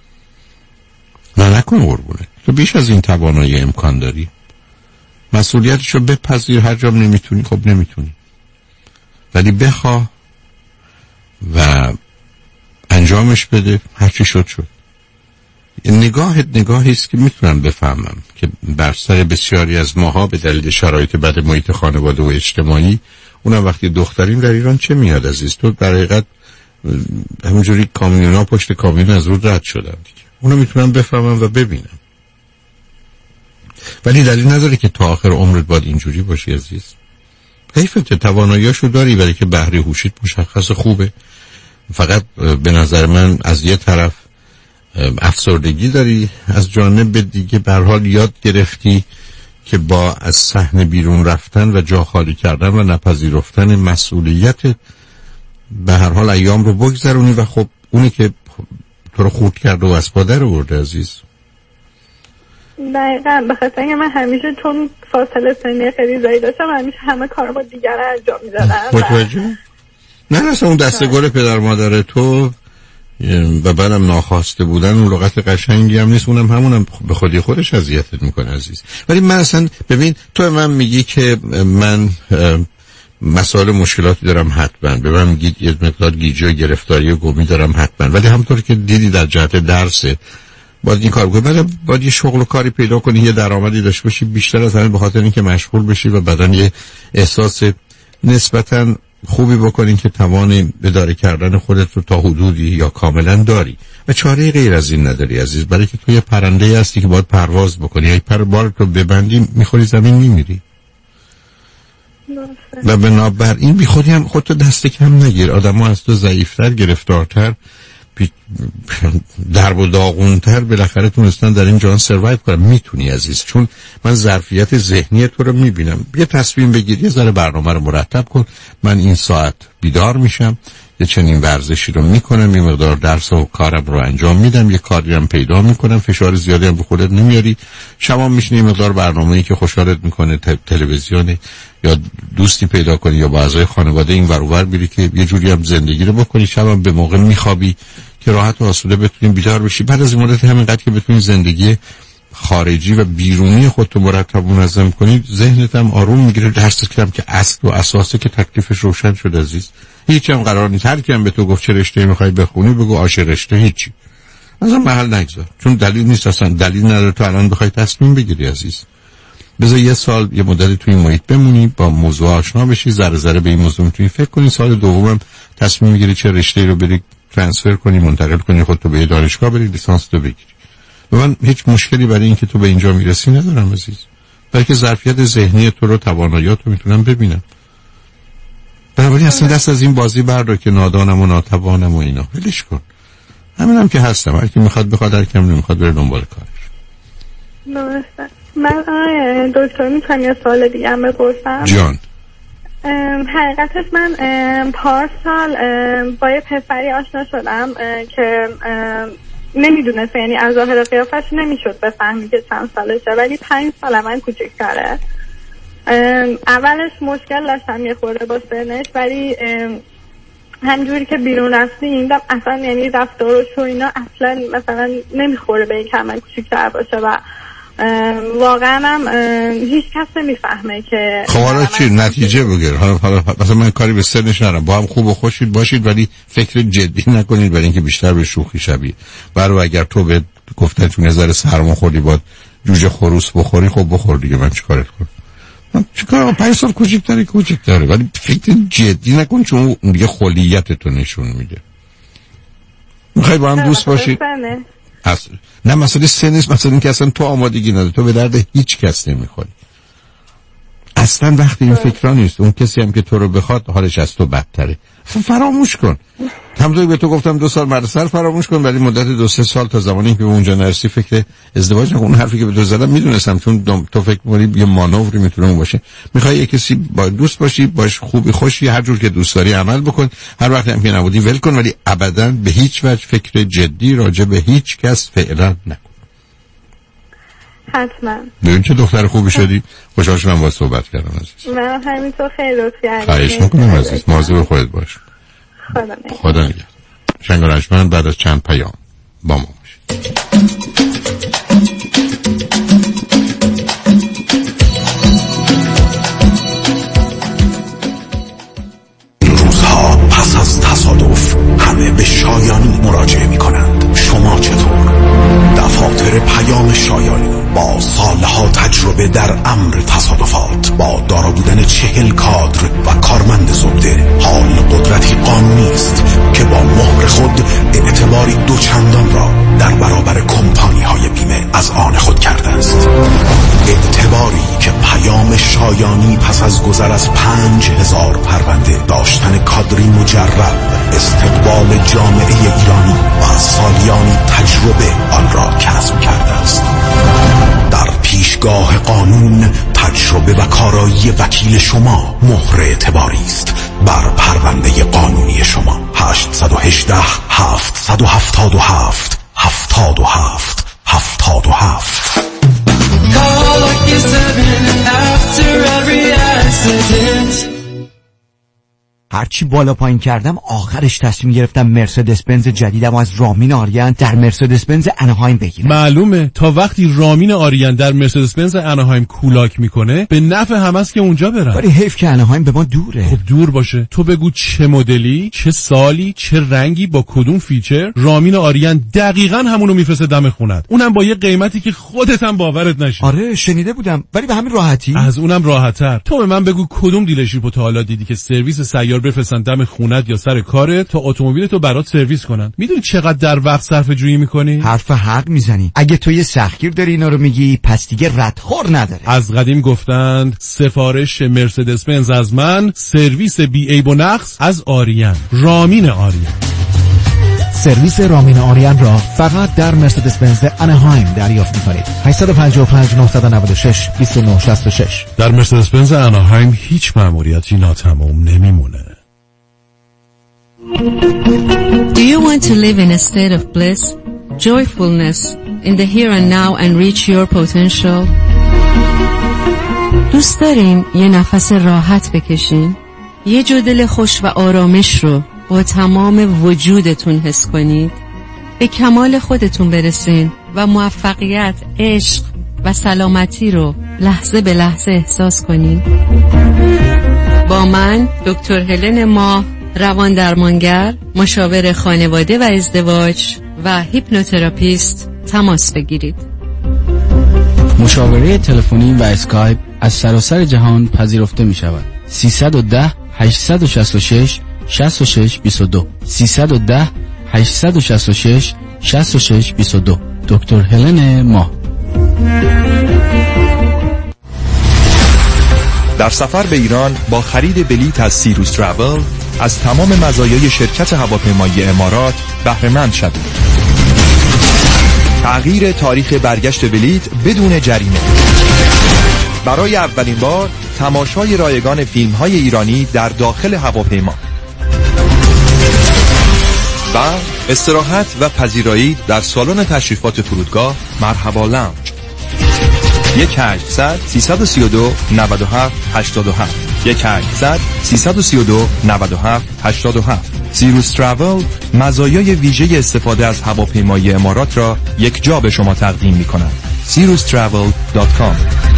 نه نکن قربونه، تو بیش از این توانایی امکان داری. مسئولیتشو بپذیر، هر جام نمیتونی خب نمیتونی ولی بخواه و انجامش بده. هرچی شد شد. نگاهت نگاهی است که میتونم بفهمم که بر سر بسیاری از ماها به دلیل شرایط بد محیط خانواده و اجتماعی، اونم وقتی دختریم در ایران چه میاد عزیز، تو در حقیقت همونجوری کامیونا پشت کامیون از رود رد شدن دیگه. اونو میتونم بفهمم و ببینم ولی دلیل نداره که تا آخر عمرت باید اینجوری باشی عزیز. حیفت، تواناییاشو داری ولی که بهره هوشیت مشخص خوبه. فقط به نظر من از یه طرف افسردگی داری، از جانب دیگه به هر حال یاد گرفتی که با از صحنه بیرون رفتن و جا خالی کردن و نپذیرفتن مسئولیت به هر حال ایام رو بگذرونی و خب اونی که تو رو خورد کرده و از پادر رو برده عزیز. دقیقا به خاطر اینکه من همیشه چون فاصله سنی خیلی زایی داشتم همیشه همه کار با دیگر انجام میدادم. متوجه؟ نه اصلا اون دسته گل پدر مادر تو و بعدم ناخواسته بودن اون لغت قشنگی هم نیست، اونم همونم به خودی خودش اذیتت میکنه عزیز. ولی من اصلا ببین تو من میگی که من مسائل مشکلاتی دارم حتما، به من میگی یه مقدار گیجی و گرفتاری و گمی دارم حتما، ولی همونطور که دیدی در جهت درسه باید این کار کنی، بعد باید یه شغل و کاری پیدا کنی، یه درآمدی داشته باشی بیشتر از همه به خاطر اینکه مشغول بشی و بعدن یه احساس نسبتاً خوبی بکنین که توان اداره کردن خودت رو تا حدودی یا کاملا داری و چاره غیر از این نداری عزیز، برای که تو یه پرنده هستی که باید پرواز بکنی. اگه پر بارت رو ببندی میخوری زمین میمیری و بنابراین بی خودی هم خودتو دست کم نگیر. آدم ها از تو ضعیفتر، گرفتارتر، درب و داغونتر بالاخره تونستن در این جهان سروایو کنن. میتونی عزیز، چون من ظرفیت ذهنی تو رو میبینم. یه تصمیم بگیر، یه ذره برنامه رو مرتب کن. من این ساعت بیدار میشم، یه چنین ورزشی رو میکنم، یه مقدار درس و کارم رو انجام میدم، یه کاری هم پیدا میکنم، فشار زیادی هم به خودت نمیاری، شما میشینی یه مقدار برنامه‌ای که خوشحالت میکنه، تلویزیون یا دوستی پیدا کنی یا با اعضای خانواده این ور اون ور بری که یه جوری هم زندگی رو بکنی، شبم به موقع میخوابی که راحت و آسوده بتونی بیدار بشی. بعد از این مدت همینقدر که بتونی زندگی خارجی و بیرونی خودتو مرتب و منظم کنی، ذهنت هم آروم میگیره. درس کردم که اصل و اساسه که تکلیفش روشن شد عزیز. هیچ هم قرار نیست هر کی هم به تو گفت چه رشته میخوای بخونی بگو عاشق رشته، هیچی اصلا محل نگذار، چون دلیل نیست، اصلا دلیل نداره تو الان بخوای تصمیم بگیری عزیز. بذار یه سال یه مدتی تو این محیط بمونی، با موضوع آشنا بشی، ذره ذره به این موضوع میتونی فکر کنی، سال دومم تصمیم میگیری چه رشته‌ای رو بری ترانسفر کنی، منتقل کنی، خودتو به دانشگاه بری لیسانس تو بگیری. و من هیچ مشکلی برای اینکه تو به اینجا میرسی ندارم عزیز، بلکه ظرفیت ذهنی تو رو، تواناییات رو میتونم ببینم. بنابراین اصلا دست از این بازی بردار که نادانم و ناتوانم و اینا، ولش کن. همینم که هستم، هر کی میخواد بخواد، هر کی نمیخواد بره دنبال کارش. درسته. من آه دکتر میتونم یه سوال دیگه هم بپرسم؟ جان. حقیقتش من پارسال با یه پسری آشنا شدم که نمیدونست، یعنی از ظاهر قیافش نمیشد بفهمی که چند سالشه، ولی پنج سال من کوچکتره. اولش مشکل داشتم یه خورده با سنش، ولی همجوری که بیرون رفتیم اصلا یعنی رفتارش و اینا اصلا مثلا نمیخوره به این که من کوچکتر باشه و واقعا هم هیچ کس نمیفهمه که. خب حالا چی نتیجه بگیر؟ حالا حالا مثلا من کاری به سنش ندارم، با هم خوب و خوشید باشید ولی فکر جدی نکنید برای اینکه بیشتر به شوخی شبیه. برای اگر تو به گفتن تو نظر سرما خوردی با جوجه خروس بخوری، خب بخور دیگه، من چیکارت کنم؟ من چیکار؟ پنج سال کوچیک‌تره کوچیک‌تره ولی فکر جدی نکن، چون دیگه خلیت تو نشون میده. میخوای با هم دوست باشی؟ اصلا نه مسئله سن نیست، مسئله این که اصلا تو آمادگی نداری، تو به درد هیچ کس نمیخوری اصلا. وقتی این فکرها نیست، اون کسی هم که تو رو بخواد حالش از تو بدتره، فراموش کن. همونطوری به تو گفتم دو سال مدرسه فراموش کن، ولی مدت دو سه سال تا زمانی که به اونجا نرسی فکر ازدواج نکن. اون حرفی که به تو زدم میدونستم، چون تو فکر می‌کنی یه مانوری میتونه اون باشه. میخوای یه کسی با دوست باشی، باش خوبی خوشی، هر جور که دوست داری عمل بکن، هر وقتی هم که نبودی ول کن، ولی ابداً به هیچ وجه فکر جدی راجع به هیچ کس فعلا نکن. حتما. ببین چه دختر خوبی شدی. خوشحال شدم با صحبت کردم عزیز. من همینطور خیلی لطف کردی. خواهش می‌کنم عزیز، مواظب خودت باش. خدا نگهدار. خدا نگهدار. شنگرشمن بعد از چند پیام با ما باشید. این روزها پس از تصادف همه به شایانی مراجعه می کنند. شما چطور؟ دفاتر پیام شایانی با سالها تجربه در امر تصادفات، با دارا بودن چهل کادر و کارمند زبده، حال قدرتی قانونی است که با مهر خود اعتباری دوچندان را در برابر کمپانی های بیمه از آن خود کرده است. اعتباری که پیام شایانی پس از گذر از پنج هزار پرونده، داشتن کادری مجرب، استقبال جامعه ایرانی و سالیانی تجربه آن را کسب کرده است. در پیشگاه قانون تجربه و کارایی وکیل شما مهر اعتباری است بر پرونده قانونی شما. هشت یک هشت هفت هفت هفت هفت هفت هفت هفت. هرچی بالا پایین کردم آخرش تصمیم گرفتم مرسدس بنز جدیدم از رامین آریان در مرسدس بنز اناهایم بگیرم. معلومه تا وقتی رامین آریان در مرسدس بنز اناهایم کولاک میکنه به نفع همه است که اونجا برن. ولی حیف که اناهایم به ما دوره. خب دور باشه، تو بگو چه مدلی، چه سالی، چه رنگی، با کدوم فیچر، رامین آریان دقیقاً همونو میفرسته دم خونت، اونم با یه قیمتی که خودت هم باورت نشه. آره شنیده بودم، ولی به همین راحتی. از اونم راحت‌تر. تو به من بگو کدوم دیلرشیپو تا حالا دیدی که سرویس سیار بفرستن دم خونت یا سر کارت تا اتومبیلتو برات سرویس کنن؟ میدونی چقدر در وقت صرفه جویی میکنی؟ حرف حق میزنی. اگه تو یه سختگیر داری اینا رو میگی، پس دیگه ردخور نداره. از قدیم گفتند سفارش مرسدس بنز از من، سرویس بی عیب و نقص از آریان. رامین آریان. سرویس رامین آریان را فقط در مرسدس بنز اناهایم دریافت می‌کنید. هشت پنج پنج نه نه شش دو نه شش شش. در مرسدس بنز اناهایم هیچ مأموریتی ناتمام نمیمونه. Do you want to live in a state of bliss, joyfulness in the here and now and reach your potential? دوست دارین یه نفس راحت بکشین؟ یه جو دل خوش و آرامش رو با تمام وجودتون حس کنید؟ به کمال خودتون برسین و موفقیت، عشق و سلامتی رو لحظه به لحظه احساس کنین؟ با من دکتر هلن ماه، روان درمانگر، مشاور خانواده و ازدواج و هیپنوتراپیست تماس بگیرید. مشاوره تلفنی و اسکایپ از سراسر جهان پذیرفته می شود. سیصد و ده هشتصد و شصت و شش شصت و شش بیست و دو سیصد و ده هشتصد و شصت و شش شصت و شش بیست و دو. دکتر هلن ماه. در سفر به ایران با خرید بلیط از سیروس تراول از تمام مزایای شرکت هواپیمایی امارات بهره مند شوید. تغییر تاریخ برگشت بلیط بدون جریمه. برای اولین بار تماشای رایگان فیلم‌های ایرانی در داخل هواپیما و استراحت و پذیرایی در سالن تشریفات فرودگاه مرحبا لانج. یک هشتصد سیصد و سی و دو نود و هفت هشتاد و هفت یک هشتصد سیصد و سی و دو نود و هفت هشتاد و هفت. سیروس تراول مزایای ویژه استفاده از هواپیمایی امارات را یک جا به شما تقدیم می کند. سیروس تراول دات کام.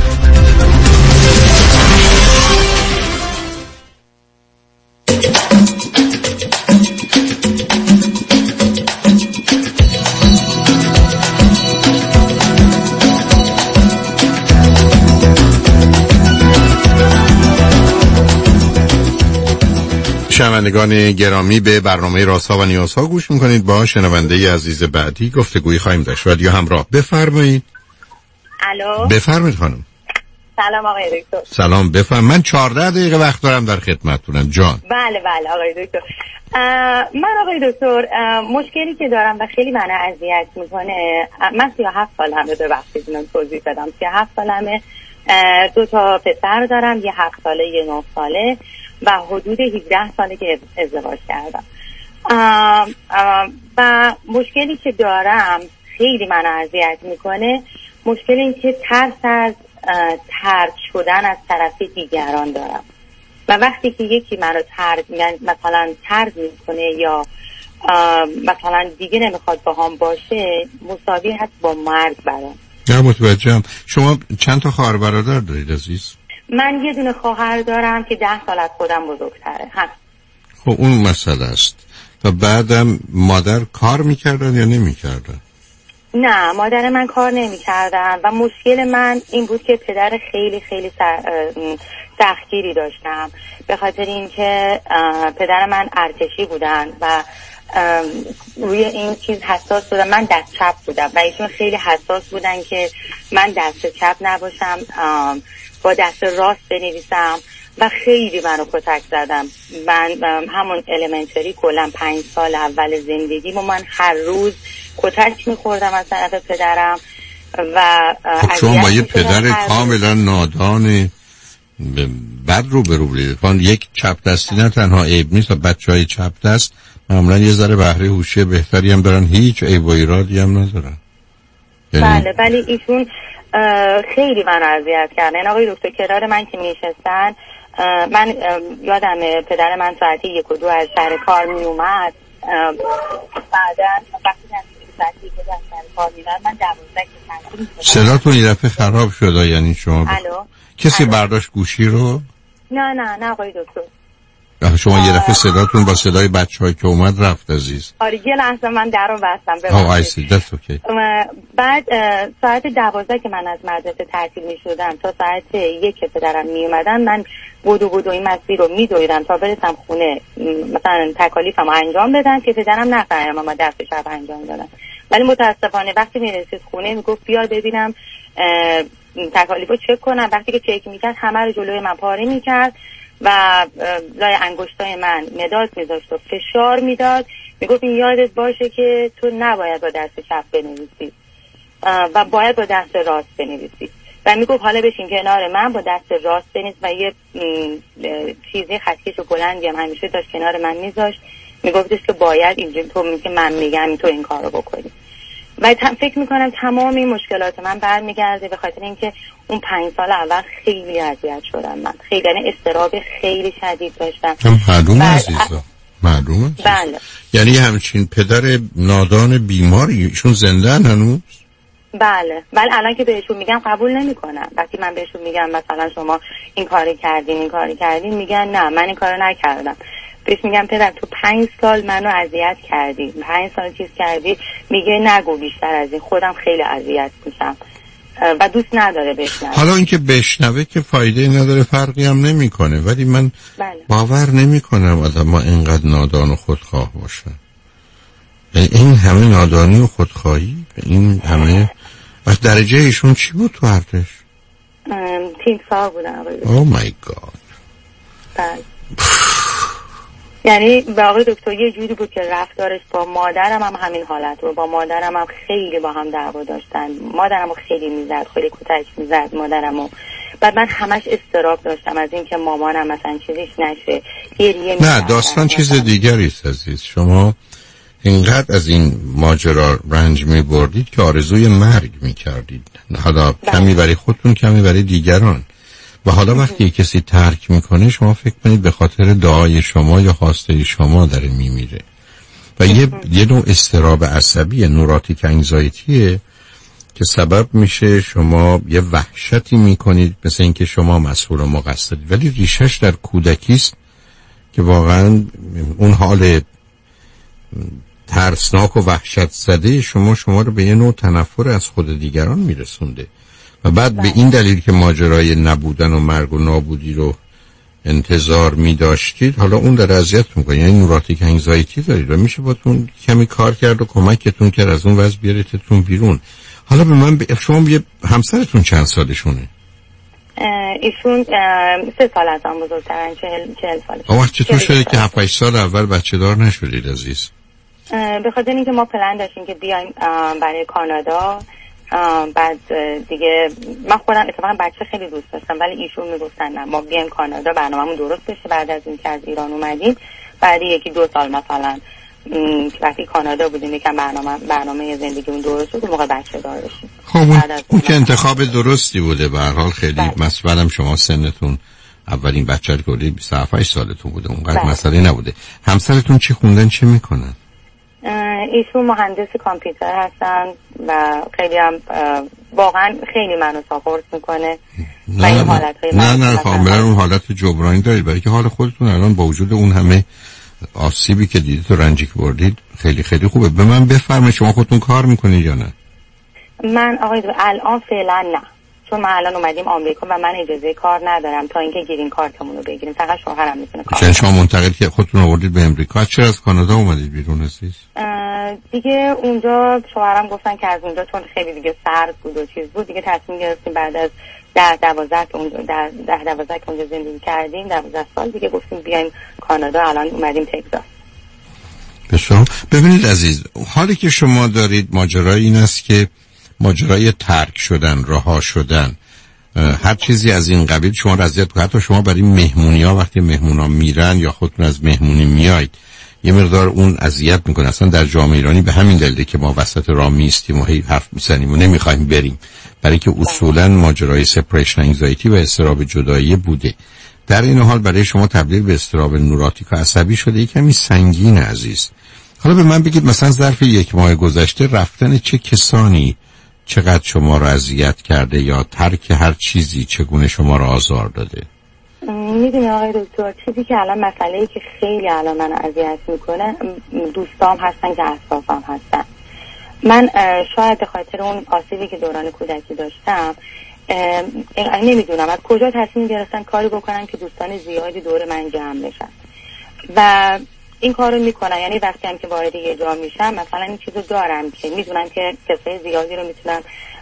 شنوندگان گرامی، به برنامه رازها و نیازها گوش میکنید. با شنونده عزیز بعدی گفتگویی خواهیم داشت. رادیو همراه، بفرمایید. الو، بفرمایید خانم. سلام آقای دکتر. سلام، بفرم. من چهارده دقیقه وقت دارم، در خدمتتونم. جان. بله بله آقای دکتر. من آقای دکتر مشکلی که دارم و خیلی منو اذیت میکنه، من سی و هفت سالمه، به وقتی اینو توضیح بدم. سی و هفت سالمه، دو تا پسر دارم، یه هفت ساله یه نه ساله و حدود هجده ساله که ازدواج کردم. آم آم و مشکلی که دارم خیلی منو اذیت میکنه، مشکل این که ترس از طرد شدن از طرف دیگران دارم و وقتی که یکی منو طرد مثلا طرد میکنه یا مثلا دیگه نمیخواد با هم باشه، مساوی هست با مرگ برام. نه متوجهم. شما چند تا خواهر برادر دارید عزیز؟ من یه دونه خواهر دارم که ده سال از خودم بزرگتره. هم. خب اون مسئله است. و بعدم مادر کار میکردن یا نمیکردن؟ نه، مادر من کار نمیکردن و مشکل من این بود که پدر خیلی خیلی سختگیری داشتم، به خاطر اینکه پدر من ارتشی بودن و روی این چیز حساس بودن. من دست چپ بودم و ایشون خیلی حساس بودن که من دست چپ نباشم، با دست راست بنویسم و خیلی منو کتک زدم. من همون الیمنتری کلا پنج سال اول زندگیمو من هر روز کتک میخوردم از طرف پدرم و شما با یه پدر کاملا نادان بد رو برو برید. یک چپ دستی نه تنها عیب نیست و بچه های چپ دست معمولا یه ذره بهره هوشی بهتری هم دارن، هیچ عیب و ایرادی هم ندارن. یعنی... بله ولی ایشون خیلی من رو اذیت کردن. این آقای دکتر کنار من که میشستن، من یادم پدر من ساعتی یک و دو از سر کار می اومد، بعدا وقتی من ساعتی یک و دو از سر کار می اومد، من دوازده که تنظیم صداتون این دفعه خراب شده. یعنی شما ب... کسی الو؟ برداشت گوشی رو؟ نه نه نه آقای دکتر. شما یه دفعه صداتون با صدای بچه‌ای که اومد رفت عزیز. آره یه لحظه من در رو بستم. آه آیسی دست اوکی. بعد ساعت دوازده که من از مدرسه تعطیل می شدم تا ساعت یک که پدرم می اومدن، من بودو بودو این مسیر رو می دویدم تا برسم خونه، مثلا تکالیفم انجام بدم که پدرم نفهمه اما دست شب انجام دادم. ولی متاسفانه وقتی می رسید خونه می گفت بیار ببینم تکالیفو چک کنم. وقتی که چک می کرد همه رو جلوی من پاره می کرد و لای انگشتای من مداد میذاشت و فشار میداد، میگفت این یادت باشه که تو نباید با دست چپ بنویسی و باید با دست راست بنویسی و میگفت حالا بشین کنار من با دست راست بنویس و یه چیزی خطکش و بلندی هم همیشه داشت کنار من میذاشت، میگفتش که باید اینجوری تو میگه من میگم تو این کارو بکنی. و فکر میکنم تمام این مشکلات من برمیگرده به خاطر اینکه اون پنج سال اول خیلی اذیت شدم من، خیلی یعنی اضطراب خیلی شدید داشتم. معلومه عزیزا، معلومه. بله. یعنی همچین پدر نادان بیماری ایشون زنده هنوز؟ بله. ولی الان که بهشون میگم قبول نمیکنن. وقتی من بهشون میگم مثلا شما این کاری کردین این کاری کردین، میگن نه من این کارو نکردم. بهش میگم پدر تو پنج سال منو اذیت کردی، پنج سال چیز کردی، میگه نگو بیشتر از این، خودم خیلی اذیت میشم و دوست نداره بشنوه. حالا اینکه بشنوه که فایده نداره، فرقی هم نمیکنه، ولی من بله. باور نمیکنم آدم ما اینقدر نادان و خودخواه باشه. این همه نادانی و خودخواهی، این همه وقت درجه ایشون چی بود تو ارتش؟ تیم سال بودن. او مای گاد. بله. یعنی به آقای دکتر یه جوری بود که رفتارش با مادرم هم همین حالت رو، با مادرم هم خیلی با هم دعوا داشتن، مادرم رو خیلی میزد، خیلی کتک میزد مادرم رو. بعد من همش استراب داشتم از این که مامانم مثلا چیزیش نشه، گریه نه داستان چیز دیگری است عزیز. شما اینقدر از این ماجرا رنج می بردید که آرزوی مرگ می کردید، حالا کمی برای خودتون کمی برای دیگران. و حالا وقتی کسی ترک میکنه شما فکر کنید به خاطر دعای شما یا خواسته شما داره میمیره. و یه یه نوع اضطراب عصبی، نوراتیک انگزایتیه که سبب میشه شما یه وحشتی میکنید مثل اینکه شما مسئول و مقصرید، ولی ریشش در کودکی است که واقعا اون حال ترسناک و وحشت زده شما شما رو به یه نوع تنفر از خود دیگران میرسونده. و بعد به این دلیل که ماجرای نبودن و مرگ و نابودی رو انتظار می داشتید، حالا اون در اذیت میکنه، یعنی نوراتیک انگزایتی دارید و میشه باتون کمی کار کرد و کمکتون کرد از اون وضع بیاریدتون بیرون. حالا به من ب... شما یه همسرتون چند سالشونه؟ ایشون سه سال از هم بزرگترن، چهل چهل سالش. آوه چطور شده که هفت هشت سال اول بچه دار نشدید عزیز؟ به خاطر اینکه ما پلن داشتیم که بیایم برای کانادا، بعد دیگه من خودم اتفاقا بچه خیلی دوست داشتم ولی ایشون میگفتن نه ما بیایم کانادا برنامه‌مون درست بشه بعد از اینکه از ایران اومدیم، بعد یکی دو سال مثلا وقتی کانادا بودیم یکم برنامه برنامه زندگیمون درست شد موقع بچه دار بشیم. خب اون, اون که انتخاب درستی بوده. به هر حال خیلی مسئولم شما سنتون اولین بچه رو کردید بیست و هفت سالتون بوده، اونقدر مسئله نبوده. همسرتون چی خوندن چه میکنن؟ ایشون مهندس کامپیوتر هستن و خیلی هم واقعا خیلی منو ساپورت میکنه. نه این حالت نه نه کاملا اون حالت جبرانی دارید، برای که حال خودتون الان با وجود اون همه آسیبی که دیدید و رنجی که بردید خیلی خیلی خوبه. به من بفرمایید شما خودتون کار میکنید یا نه؟ من آقای دو الان فعلا نه، چون ما الان اومدیم آمریکا و من اجازه کار ندارم تا اینکه گرین کارتمون رو بگیریم، فقط شوهرم میتونه کار کنه. شما منتقل که خودتون آوردید به امریکا، چرا از کانادا اومدید بیرون عزیز؟ دیگه اونجا شوهرم گفتن که از اونجا چون خیلی دیگه سرد بود و چیز بود دیگه تصمیم گرفتیم بعد از ده دوازده که اونجا ده ده دوازده که اونجا زندگی کردیم دوازده سال دیگه گفتیم بیایم کانادا، الان اومدیم تگزاس. بسیار. ببینید عزیز، حالی که شما دارید ماجرای این است که ماجرای ترک شدن، رها شدن، هر چیزی از این قبیل شما را اذیت کنه. حتی شما برای مهمونی‌ها وقتی مهمونا میرن یا خودتون از مهمونی میایید یه مقدار اون اذیت میکنه. اصلا در جامعه ایرانی به همین دلیله که ما وسط راه میستیم و هی حرف میزنیم و نمیخوایم بریم، برای که اصولا ماجرای سپریشن انگزایتی و اضطراب جدایی بوده. در این حال برای شما تبدیل به اضطراب نوراتیک و عصبی شده، یه کمی سنگین عزیز. حالا به من بگید مثلا ظرف یک ماه گذشته رفتن چه کسانی چقدر شما را اذیت کرده یا ترک هر چیزی چگونه شما را آزار داده؟ میدونی آقای دکتر چیزی که الان مسئله‌ای که خیلی الان من اذیت میکنه دوستام هستن که اطرافم هستن. من شاید به خاطر اون آسیبی که دوران کودکی داشتم نمیدونم از کجا تصمیم گرفتن کاری بکنن که دوستان زیادی دور من جمع بشن و این کارو میکنن. یعنی وقتی هم که وارد یه جا میشم مثلا این چیزو دارم که میدونم که کسای زیادی رو میتونم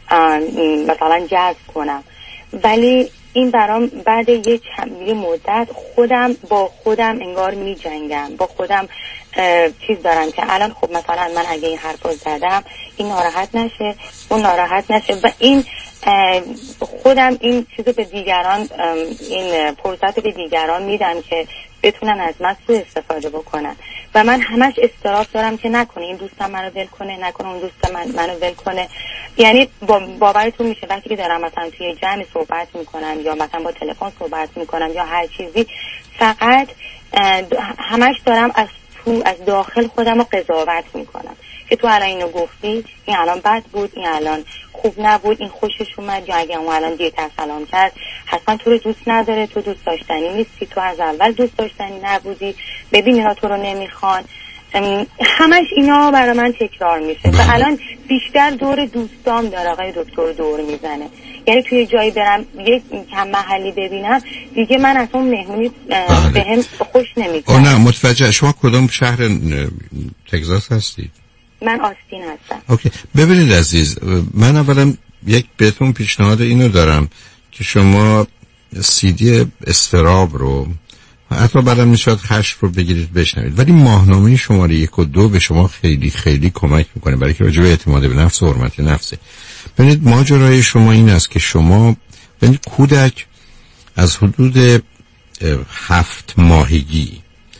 مثلا جذب کنم، ولی این برام بعد یه یه مدت خودم با خودم انگار میجنگم، با خودم چیز دارم که الان خب مثلا من اگه این حرفو زدم این ناراحت نشه اون ناراحت نشه و این خودم این چیزو به دیگران این فرصت به دیگران میدم که بتونن از من سوء استفاده بکنن و من همش استراب دارم که نکنه این دوستم منو ول کنه، نکنه اون دوستم من منو ول کنه. یعنی با باورتون میشه وقتی که دارم مثلا توی جمع صحبت میکنم یا مثلا با تلفن صحبت میکنم یا هر چیزی، فقط همش دارم از تو از داخل خودم رو قضاوت میکنم که تو الان اینو گفتی، این الان بد بود، این الان خوب نبود، این خوشش اومد، یا اگه اون الان دیگه سلام کرد حتما تو رو دوست نداره، تو دوست داشتنی نیستی، تو از اول دوست داشتنی نبودی، ببین اینا تو رو نمیخوان. همش اینا برای من تکرار میشه و الان بیشتر دور دوستام داره آقای دکتر دور میزنه. یعنی توی جایی برم یک کم محلی ببینم دیگه من از اون مهمونی بهم خوش نمیکنه. نه متوجه. شما کدوم شهر تگزاس هستید؟ من آستین هستم. اوکی. ببینید عزیز، من اولا یک بهتون پیشنهاد اینو دارم که شما سیدی استراب رو حتی بعدم میشود خشم رو بگیرید بشنوید، ولی ماهنامه شماره یک و دو به شما خیلی خیلی کمک میکنه برای که راجع به اعتماد به نفس و حرمت نفسه. ببینید ماجرای شما این است که شما ببینید کودک از حدود هفت ماهگی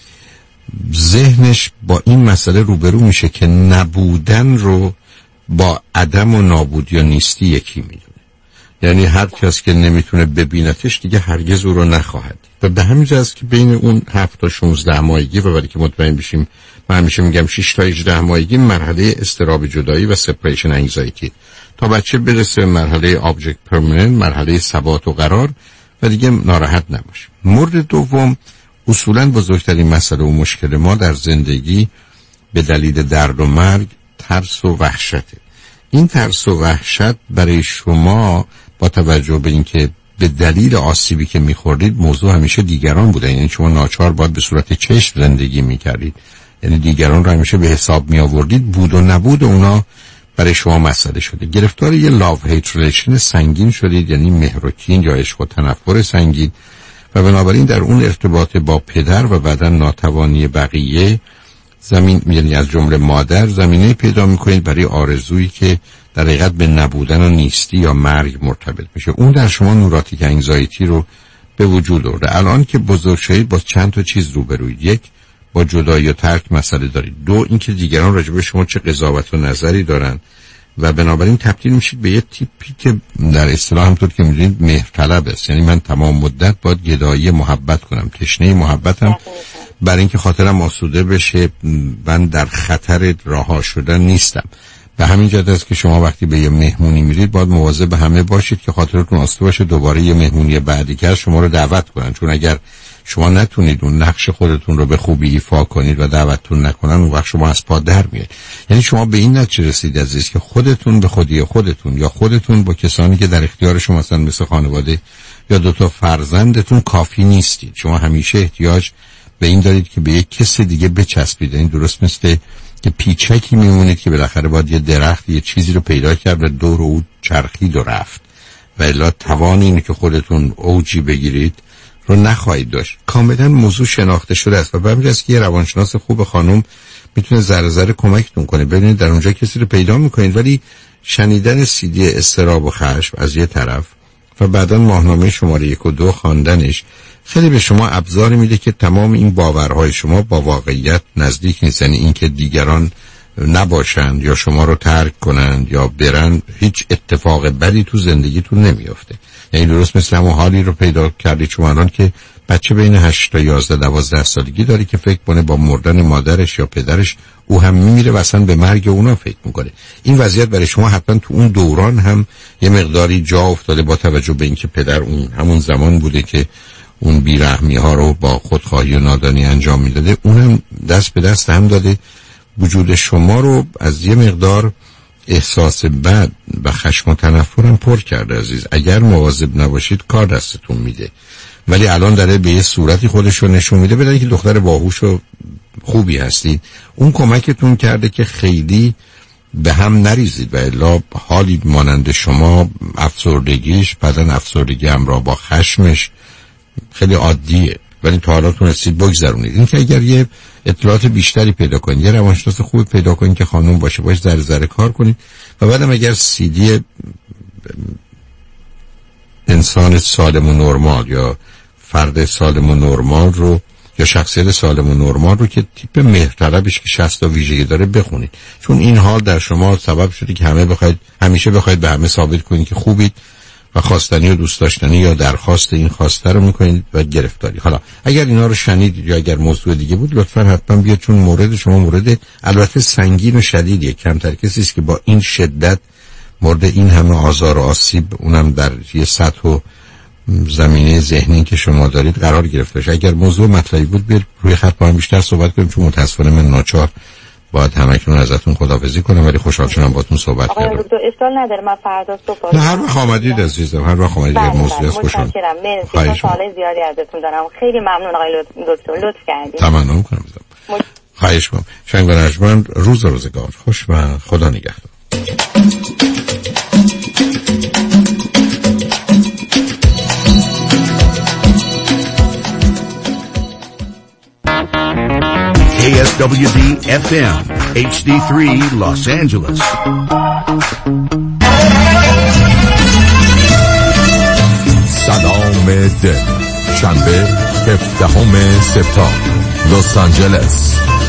ذهنش با این مسئله روبرو میشه که نبودن رو با عدم و نابود یا نیستی یکی میدونه. یعنی هر کس که نمیتونه ببینتش دیگه هرگز او رو نخواهد. و به همین جهت است که بین اون هفت تا شانزده ماهگی و برای که مطمئن بشیم، من همیشه میگم شش تا هجده ماهگی مرحله استراب جدایی و سپریشن انگزایتی، تا بچه برسه به مرحله آبجکت پرمننت، مرحله ثبات و قرار و دیگه ناراحت نباشه. مورد دوم، اصولاً بزرگترین مسئله و مشکل ما در زندگی به دلیل درد و مرگ ترس و وحشته. این ترس و وحشت برای شما با توجه به اینکه به دلیل آسیبی که میخوردید موضوع همیشه دیگران بوده، یعنی شما ناچار باید به صورت چشم زندگی میکردید، یعنی دیگران رو همیشه به حساب میآوردید، بود و نبود اونا برای شما مسئله شده. گرفتار یه لاو هیت ریلیشن سنگین شدید، یعنی مهر و کین یا عشق و تنفر سنگین، و بنابراین در اون ارتباط با پدر و بعداً ناتوانی بقیه زمین، یعنی از جمله مادر، زمینه پیدا میکنید برای آرزویی که در حقیقت به نبودن و نیستی یا مرگ مرتبط میشه. اون در شما نوراتیک انگزایتی رو به وجود آورده. الان که بزرگ شدید با چند تا چیز روبروید. یک، با جدایی و ترک مسئله دارید. دو، اینکه دیگران راجع به شما چه قضاوت و نظری دارن و بنابراین تبدیل میشید به یه تیپی که در اصطلاح همونطور که میدونید مهرطلب است. یعنی من تمام مدت باید گدایی محبت کنم، تشنه محبتم برای اینکه خاطرم آسوده بشه، من در خطر رها شدن نیستم. به همین جهت است که شما وقتی به یه مهمونی میرید باید مواظب به همه باشید که خاطرتون آسوده باشه دوباره یه مهمونی بعدی که شما رو دعوت کنن، چون اگر شما نتونید اون نقش خودتون رو به خوبی ایفا کنید و دعوتتون نکنن، اون وقت شما از پا در میاد. یعنی شما به این نتیجه رسید عزیز که خودتون به خودی خودتون یا خودتون با کسانی که در اختیار شما هستن مثل خانواده یا دو تا فرزندتون کافی نیستید. شما همیشه احتیاج به این دارید که به یک کس دیگه بچسبید. این درست مثل که پیچکی میمونید که بالاخره باید یه درخت یه چیزی رو پیدا کرد و دور او چرخید و رفت، و الا توان اینه که خودتون اوجی بگیرید رو نخواهید داشت. کاملا موضوع شناخته شده است و به است که یه روانشناس خوب خانم میتونه ذره ذره کمکتون کنه. ببینید در اونجا کسی رو پیدا میکنید، ولی شنیدن سیدی استراب و خشم از یه طرف و بعدا ماهنامه شماره یک و دو خواندنش خیلی به شما ابزاری میده که تمام این باورهای شما با واقعیت نزدیک نیست. یعنی این که دیگران نباشند یا شما رو ترک کنند یا برن، هیچ اتفاق بدی تو زندگیتون نمیافته. یعنی درست مثل همون حالی رو پیدا کردید شما الان که بچه بین هشت تا یازده دوازده سالگی داری که فکر کنه با مردن مادرش یا پدرش او هم میمیره و اصلا به مرگ اونا فکر میکنه. این وضعیت برای شما حتما تو اون دوران هم یه مقداری جا افتاده با توجه به اینکه پدر اون همون زمان بوده که اون بیرحمی ها رو با خودخواهی و نادانی انجام میداده، اونم دست به دست هم داده وجود شما رو از یه مقدار احساس بد و خشم و تنفرم پر کرده عزیز. اگر مواظب نباشید کار دستتون میده، ولی الان داره به یه صورتی خودش رو نشون میده بدونید که دختر باهوش و خوبی هستید. اون کمکتون کرده که خیلی به هم نریزید و الا حالی مانند شما افسردگیش بعدن افسردگی همراه با خشمش خیلی عادیه، ولی تا حالا تونستید بگذرونید. این که اگر یه اطلاعات بیشتری پیدا کنید، یه روانشناس خوب پیدا کنید که خانم باشه، باش ذره ذره کار کنید و بعدم اگر سیدی انسان سالم و نرمال یا فرد سالم و نرمال رو یا شخصیت سالم و نرمال رو که تیپ مهرطلبش که شصت تا ویژگی داره بخونید، چون این حال در شما سبب شده که همه بخواید همیشه بخواید به همه ثابت کنید که خوبید و خواستنی و دوست داشتنی یا درخواست این خواسته رو میکنید و گرفتاری. حالا اگر اینا رو شنیدید یا اگر موضوع دیگه بود لطفاً حتما بیاد، چون مورد شما مورد البته سنگین و شدیدیه. کمتر کسی است که با این شدت مورد این همه آزار و آسیب، اونم در یه سطح و زمینه ذهنی که شما دارید قرار گرفته باشه. اگر موضوع مطلبی بود بیاد روی خط با هم بیشتر صحبت کنیم، چون متاسفانه من ناچار باید همکنون ازتون خداحافظی کنم، ولی خوشحال شدم باهاتون صحبت کردم. آقای دکتر اشکال نداره، من فردا صبح نه هر وقت آمدید عزیزم، هر وقت آمدید موضوعی است. خوشحال متشکرم. مرسی. من سوالای زیادی ازتون دارم. خیلی ممنون آقای دکتر، لطف کردید. تمام کنم. خواهش می‌کنم. شنگ و نجمن، روز روزگار خوش و خدا نگهدار. K S W D F M H D three Los Angeles. سلام دل، شنبه هفدهم سپتامبر، لس آنجلس.